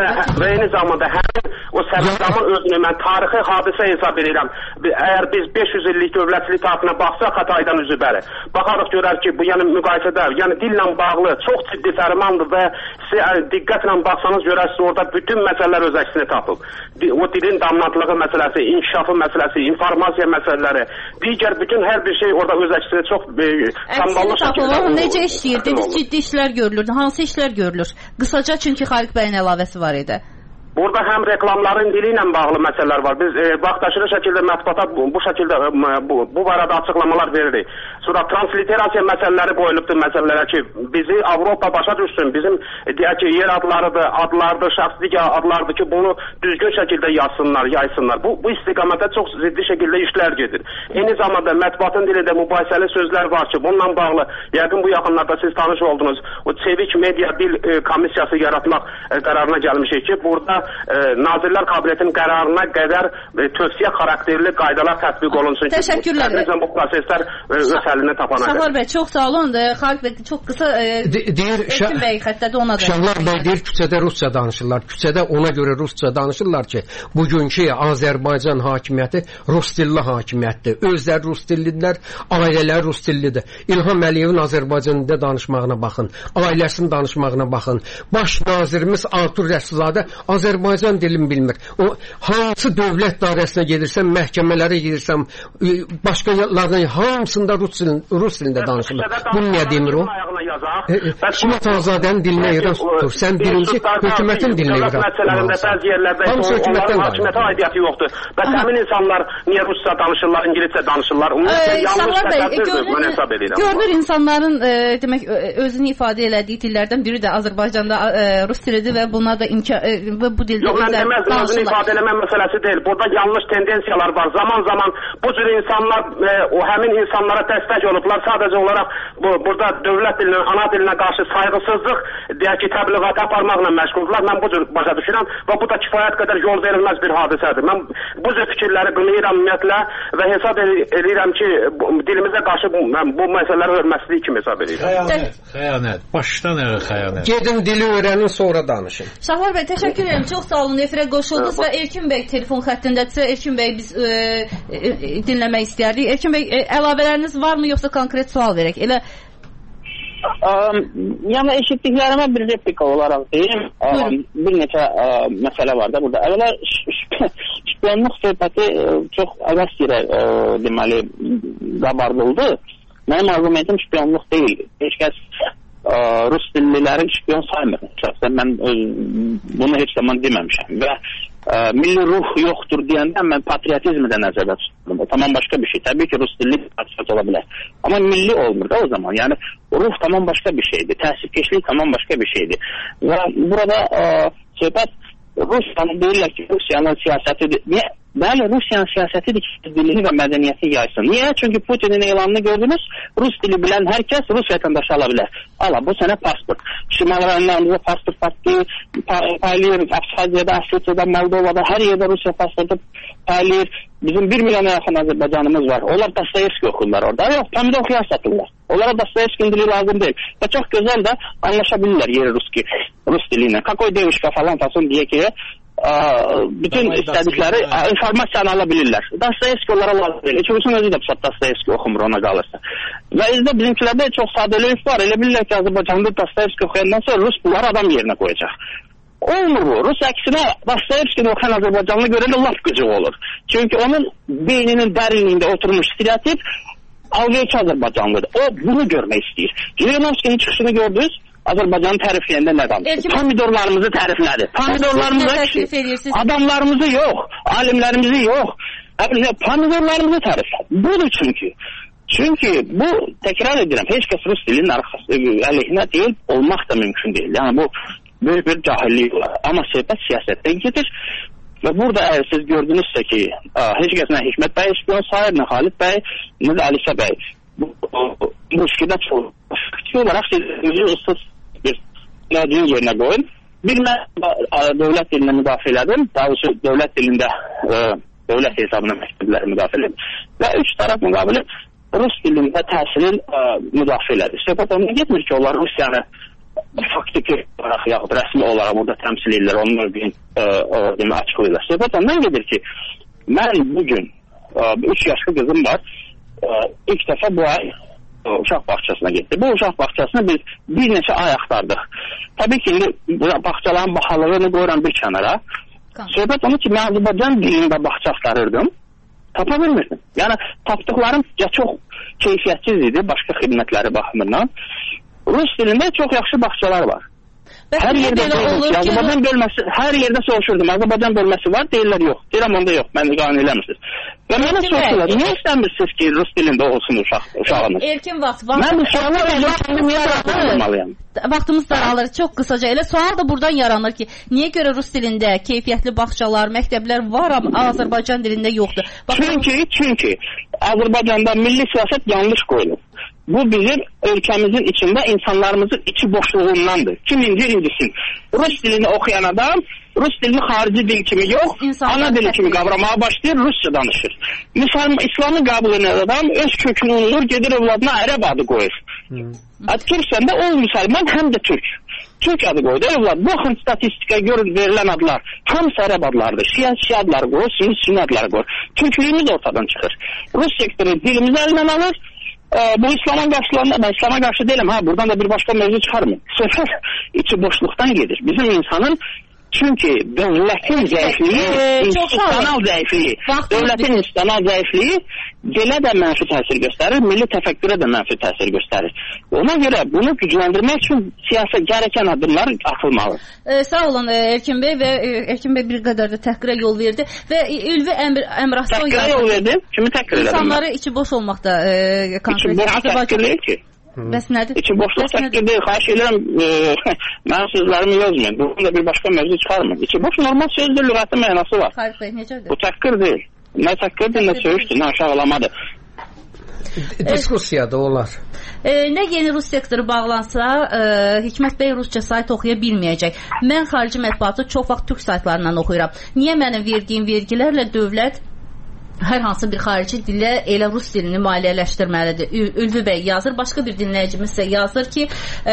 Və eyni zamanda həmin o sərəncamın özünü mən tarixi hadisə hesab edirəm. Əgər biz 500 illik dövlətçilik tarixinə baxsaq Xataydan üzü bəri, baxarıq görər ki, bu yəni müqayisədə, yəni dillə bağlı çox ciddi fərmandır və diqqətlə baxsanız görərsiniz orada bütün məsələlər öz əksini tapıb. O dilin damlatlığı məsələsi, inkişafı məsələsi, informasiya məsələləri, digər bütün hər bir şey orada öz əksini çox samballı şəkildə. Necə işləyirdiniz? Ciddi işlər görülürdü. Hansı işlər görülür? Qısaca, çünki Xaliq bəyin əlavəsi var idi. Burada həm reklamların dili ilə bağlı məsələlər var. Biz vaxtaşırı şəkildə mətbuata bu şəkildə bu barədə açıqlamalar veririk. Sonra transliterasiya məsələləri qoyulubdur məsələlərə ki, bizi Avropa başa düşsün. Bizim deyək ki, yer adlardır, şəxslik adlardır ki, bunu düzgün şəkildə yaysınlar. Bu istiqamətdə çox ciddi şəkildə işlər gedir. Eyni zamanda mətbuatın dilində mübahisəli sözlər var ki, bununla bağlı yəqin bu yaxınlarda siz tanış oldunuz. O çevik media dil komissiyası yaratmaq qərarına gəlmişik ki, burada Nazirlər Kabinetinin qərarına qədər tövsiyə xarakterli qaydalar tətbiq olunsun ki, təşəkkürlər. Bu proseslər öz həllini tapana qədər. Şahlar bəy, çox sağ olun. Xalq bəy, çox qısa Elkin bəy xəttədə ona da. Şahlar bəy deyir, küçədə rusca danışırlar. Küçədə ona görə rusca danışırlar ki, bugünkü Azərbaycan hakimiyyəti rus dilli hakimiyyətdir. Özləri rus dillidirlər, ailələr rus dillidir. İlham Əliyevin Azərbaycan dilində danışmağına baxın, ailəsinin danışmağına baxın. Baş nazirimiz Artur Rəsulzadə Azərbaycan dilini bilmir. O hansı dövlət dairəsinə gedirsən, məhkəmələrə gedirsən, başqa yerlərdən hamısında rus dilində danışırlar. Bunu niyə demir o? Hikmət Azadənin dilinə İran tutur. Sən birinci hökumətin dilinə İran tutur. Bəzi yerlərdə onların hakimiyyətə aidiyyəti yoxdur. Bəs həmin insanlar niyə rusca danışırlar, İngiliscə danışırlar? Yanlış təsəvvürdür, mən hesab edirəm. Görünür insanların demək özünü ifadə elədiyi dillərdən biri də Azərbaycanda rus dilidir və buna da bu dildə yox, mən deməzdim, özünü ifadə eləmə məsələsi deyil. Burada yanlış tendensiyalar var. Zaman zaman bu cür insanlar o həmin insanlara dəstək olublar. Sadəcə olaraq burada dövlət dilinə, ana dilinə qarşı sayğısızlıq deyək ki, təbliğatı aparmaqla məşğuldurlar. Mən bu cür başa düşürəm və bu da kifayət qədər yol verilməz bir hadisədir. Mən bu cür fikirləri qınayıram ümumiyyətlə və hesab edirəm ki, dilimizə qarşı bu məsələləri hörmətsizlik kimi hesab edirəm. Xəyanət. Başdan ayağa xəyanət. Gedin dili öyrənin, sonra danışın. Şahlar bəy, təşəkkür edirəm. Çox sağ olun. Efirə qoşuldunuz və Elkin bəy telefon xəttindədirsə, Elkin bəy biz dinləmək istəyərdik. Elkin bəy, əlavələriniz varmı, yoxsa konkret sual verək? Elə yəni eşitdiklərimə bir replika olaraq deyim. Bir neçə məsələ var da burada. Əvvəla şpiyonluq söhbəti çox əvəz yerə deməli qabardıldı. Mənim argumentim şpiyonluq deyil. Heç kəs rus dilliləri şpiyon saymır. Şəxsən mən bunu heç zaman deməmişəm. Və milli ruh yoxdur deyəndə mən patriotizmi də nəzərdə tuturam. Tamam başqa bir şey. Təbii ki, rus dilli patriot ola bilər. Amma milli olmur da o zaman. Yəni ruh tamam başqa bir şeydir. Təsirkeşlik tamam başqa bir şeydir. Və burada söhbət Rusiyanın deyirlər ki, Rusiyanın siyasətidir. Niyə? Bəli, Rusiyanın siyasətidir ki, dilini və mədəniyyəti yaysın. Niyə? Çünki Putinin elanını gördünüz, rus dili bilən hər kəs Rus vətəndaşı ala bilər. Ala, bu sənə pasport. Şimal rayonlarımızda pasport paylayır, Abxaziyada, Ossetiyada, Moldovada, hər yerdə Rusiya pasportu paylayır. Bizim 1 milyona yaxın Azərbaycanımız var. Onlar Dostoyevski oxurlar orada. Yox, pomidor xiyar satırlar. Onlara Dostoyevski'nin dili lazım deyil. Və çox gözəl də anlaşa bilirlər yeri rus dili ilə. Kakoy devişka falan fason deyə ki, bütün istədikləri informasiyanı ala bilirlər. Dostoyevski onlara lazım deyil. Üçümüzün özü də Dostoyevski oxumur ona qalırsa. Və izdə bizimkilərdə çox sadəliyik var. Elə bilirlər ki, Azərbaycanda Dostoyevski oxuyandan sonra Rus bunları adam yerinə qoyacaq. Olmur bu. Rus əksinə Dostoyevskini oxuyan Azərbaycanlı görəndə laf gücü olur. Çünki onun beyninin dərinliyində oturmuş stereotip algıçı Azərbaycanlıdır. O bunu görmək istəyir. Jirinovskinin çıxışını gördünüz, Azərbaycanı tərifləyəndə nə danışır? Pomidorlarımızı təriflədi. Pomidorlarımızı adamlarımızı yox, alimlərimizi yox. Pomidorlarımızı təriflədi. Budur çünki. Çünki bu, təkrar edirəm, heç kəs Rus dilinin əleyhinə deyil, olmaq da mümkün deyil. Yəni bu böyük bir cahillik olar. Amma söhbət siyasətdən gedir. Və burada əgər siz gördünüzsə ki, heç kəs nə Hikmət bəy şpiyon sayır, nə Xalid bəy, nə də Əlisə bəy. Bu müşkidə çox olaraq siz ıssız bir nədiyin yerinə qoyun. Bir mən dövlət dilində müdafiə elədim, daha doğrusu dövlət dilində dövlət hesabına məktəbləri müdafiə elədim. Və 3 tərəf müqabili Rus dilində təhsilin müdafiə elədi. Söhbət ondan getmir ki, onlar Rusiyanı faktiki olaraq yaxud rəsmi olaraq burada təmsil edirlər, onun mövqeyin açıqlayırlar. Söhbət ondan gedir ki, mən bugün 3 yaşlı qızım var, ilk dəfə bu ay uşaq bağçasına getdi. Bu uşaq bağçasına biz bir neçə ay axtardıq. Təbii ki, bağçaların bahalığını qoyuram bir kənara. Söhbət onu ki, mən Azərbaycan dilində bağça axtarırdım, tapa bilmirdim. Yəni, tapdıqlarım ya çox keyfiyyətsiz idi, başqa xidmətləri baxımından. Rus dilində çox yaxşı bağçalar var. Hər yerdə Azərbaycan bölməsi, hər yerdə soruşurdum. Azərbaycan bölməsi var, deyirlər yox. Deyirəm onda yox, məni qanun eləmirsiniz. Və mənə soruşurlar, niyə istəmirsiniz ki, Rus dilində olsun uşağınız? Erkin vaxt. Mən uşağımı niyə bırakmalıyam? Vaxtımız daralır, çox qısaca. Elə sual da buradan yaranır ki, niyə görə Rus dilində keyfiyyətli bağçalar, məktəblər var, amma Azərbaycan dilində yoxdur? Çünki Azərbaycanda milli siyasət yanlış qoyulur. Bu bizim ölkəmizin içində insanlarımızın içi boşluğundandır. Kim incir-incisin. Rus dilini oxuyan adam Rus dilini xarici dil kimi yox, ana dili kimi qavramaya başlayır, Rusça danışır. İslamı qəbul edən adam öz kökünü unurur, gedir evladına ərəb adı qoyur. Türksən də o müsəlman həm də türk. Türk adı qoydu. Evlad, bu axın statistikaya görə verilən adlar hamısı ərəb adlardır. Şiə adları qoyur, sünni adları qoyur. Türklüyümüz ortadan çıxır. Rus sektoru dilimizi əlindən alır. Bu İslam'a qarşılarında, ben İslam'a qarşı değilim. Buradan da bir başka mevzu çıkarmıyor. Söhbət içi boşluqdan gedir. Bizim insanın çünkü devletin zəifliyi, institusional zəifliyi, devletin institusional zəifliyi dilə də mənfi təsir göstərir, milli təfəkkürə də mənfi təsir göstərir. Ona görə bunu gücləndirmək üçün siyasət gərəkən adımlar atılmalı. Sağ olun Erkin Bey və Erkin Bey bir qədər də təhqirə yol verdi və Ülvi Əmraslan təhqirə yol verdi? Kimi təhqir edə İnsanları içi boş olmaqda İçi boş təhqir deyil ki. Bəs nədir? İçi boşluq təhqir deyil. Xahiş edirəm, mənim sözlərimi yazmayın. Bunun da bir başqa mövzu çıxarmayın. İçi boş normal sözdür, lüğəti mənası var. Xahiş Bey, necədir? Bu təhqir deyil. Nə təhqirdir, nə söyüşdür, nə aşağılamadır. Diskusiyada olar. Nə yeni Rus sektoru bağlansa, Hikmət Bey Rusca sayt oxuya bilməyəcək. Mən xarici mətbuatı çox vaxt türk saytlarından oxuyuram. Niyə mənim verdiyim vergilərlə dövlət hər hansı bir xarici dillə elə rus dilini maliyyələşdirməlidir? Ülvi Bəy yazır, başqa bir dinləyicimiz isə yazır ki,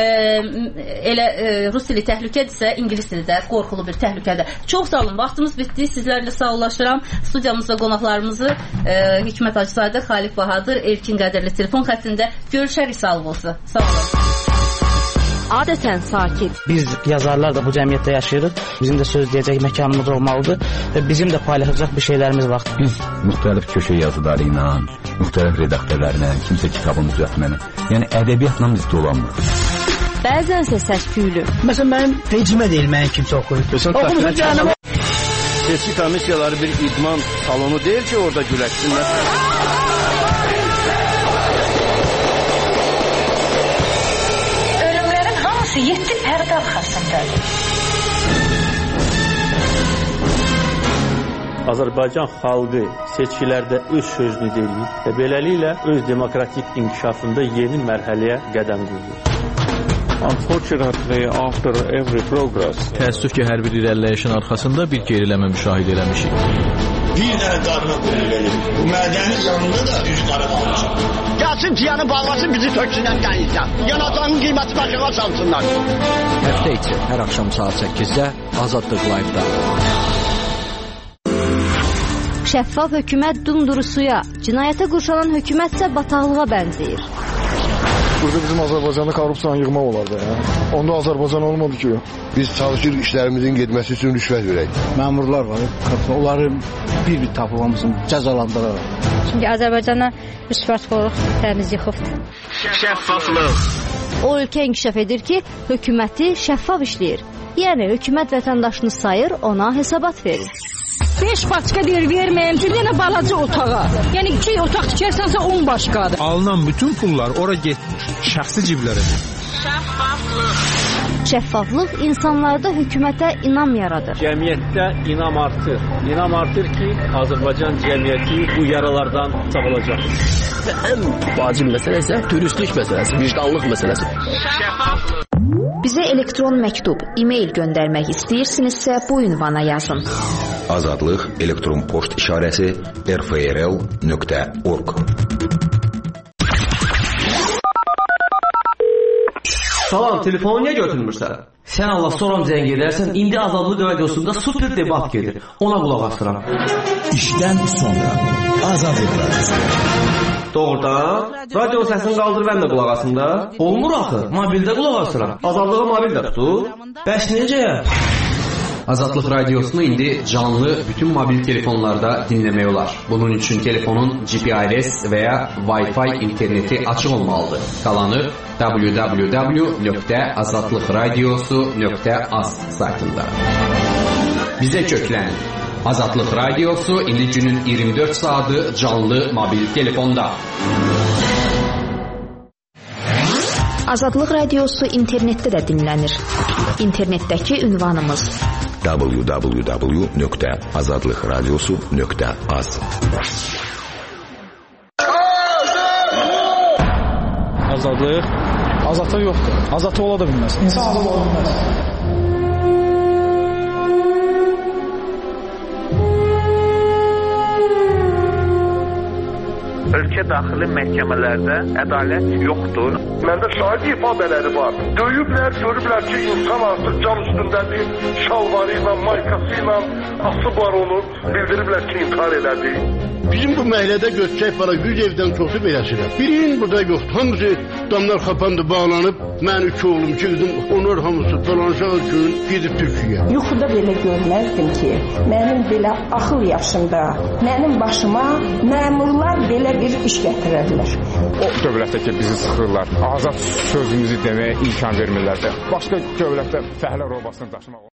elə rus dili təhlükədirsə, ingilis dili də qorxulu bir təhlükədir. Çox sağ olun, vaxtımız bitdi. Sizlərlə sağollaşıram. Studiyamızda qonaqlarımızı Hikmət Hacızadə, Xalif Bahadır, Elkin Qədirli telefon xəttində görüşərik. Sağ olun. Sağ olun. Adətən sakit. Biz yazarlar da bu cəmiyyətdə yaşayırıq. Bizim də söz deyəcək məkanımız olmalıdır və bizim də paylaşacaq bir şeylərimiz var. Biz müxtəlif köşə yazıları ilə, müxtəlif redaktörlərlə, kimsə kitabın düzəltməni, yəni ədəbiyyatla biz dolanmırıq. Bəzənsə səs-küylü. Məsələn, mənim vecimə deyil, mənim kimsə oxuyur. Oxumuşum canım. Seçki komissiyaları bir idman salonu deyil ki, orada güləşsinlər. Ölümlərin hamısı 7 pərdə arxasındadır. Azərbaycan xalqı seçkilərdə öz sözünü deyir və beləliklə öz demokratik inkişafında yeni mərhələyə qədəm qoyur. Unfortunately, after every progress, təəssüf ki, hər bir irəliləyişin arxasında bir geriləmə müşahidə eləmişik. Bir dənə qarına qulun verir. Bu mədənin yanında da üç qarı qalmışıq. Gəlsin piyanı bağlasın, bizi töksünən qəyizdən. Yanacağının qiyməti başına salsınlar. Həftə içi hər axşam saat 8-də Azadlıq Live-da. Şəffaf hökumət dumduru suya, cinayətə qurşanan hökumətsə bataqlığa bənzəyir. Burada bizim Azərbaycanda korrupsiyanı yığmaq olardı. Onda Azərbaycan olmadı ki. Biz çalışırıq işlərimizin getməsi üçün rüşvət verək. Məmurlar var, onları bir-bir tapılmamızın cəzalandıraraq. Çünki Azərbaycana rüşvətxorluq təmiz yıxıbdır. Şəffaflıq. O ölkə inkişaf edir ki, hökuməti şəffaf işləyir. Yəni, hökumət vətəndaşını sayır, ona hesabat verir. 5 başqa deyir, verməyim, bir dənə balaca otağa. Yəni 2 otaq tikərsənsə 10 başqadır. Alınan bütün pullar ora getmir, şəxsi ciblərə. Şəffaflıq insanlarda hökumətə inam yaradır. Cəmiyyətdə inam artır. İnam artır ki, Azərbaycan cəmiyyəti bu yaralardan sağalacaq. Ən vacib məsələ isə dürüstlük məsələsi, vicdanlıq məsələsi. Bizə elektron məktub, e-mail göndərmək istəyirsinizsə bu ünvana yazın. Azadlıq elektron poçt işarəsi rfrl.org. Salam, telefonu niyə götürmürsən? Sən Allah soram zəng edərsən, indi Azadlıq radiosunda super debat gedir. Ona qulaq asıram. İşdən sonra Azadlıq radiosu. Doğrudan, radio səsini qaldır, mən də qulaq asım da. Olmur axı, mobildə qulaq asıram. Azadlığı mobildə tutur. Bəs necə? Azadlıq radiosunu indi canlı bütün mobil telefonlarda dinləmək olar. Bunun üçün telefonun GPRS və ya Wi-Fi interneti açıq olmalıdır. Qalanı www.azadlıqradiosu.az saytında. Bizə köklən. Azadlıq radiosu indi günün 24 saatı canlı mobil telefonda. Azadlıq radiosu internetdə də dinlənir. İnternetdəki ünvanımız www.azadlıqradiosu.az. azadlıq? Azadlıq yoxdur. Azadlıq ola da bilməz. İnsan azad ola bilməz. Ölkə daxili məhkəmələrdə ədalət yoxdur. Məndə şahid ifadələri var. Döyüblər, görüblər ki, insan artıq can üstündədir. Şalvarı ilə, maykası ilə asıb var onu. Bildiriblər ki, intihar elədi. Bizim bu məhəllədə götürək para 100 evdən çoxu beləsidir. Birinin burada yoxdur. Hamısı damlar xapandı, bağlanıb. Mən 3 oğlum, 2 qızım, onlar hamısı dolanacaq gün gedib Türkiyəyə. Yuxuda belə görməzdim ki, mənim belə axıl yaşında, mənim başıma məmurlar belə bir iş gətirərlər. O dövlətdə ki, bizi sıxırlar, azad sözümüzü deməyə imkan vermirlər. Başqa dövlətdə fəhlə robasını daşımaq.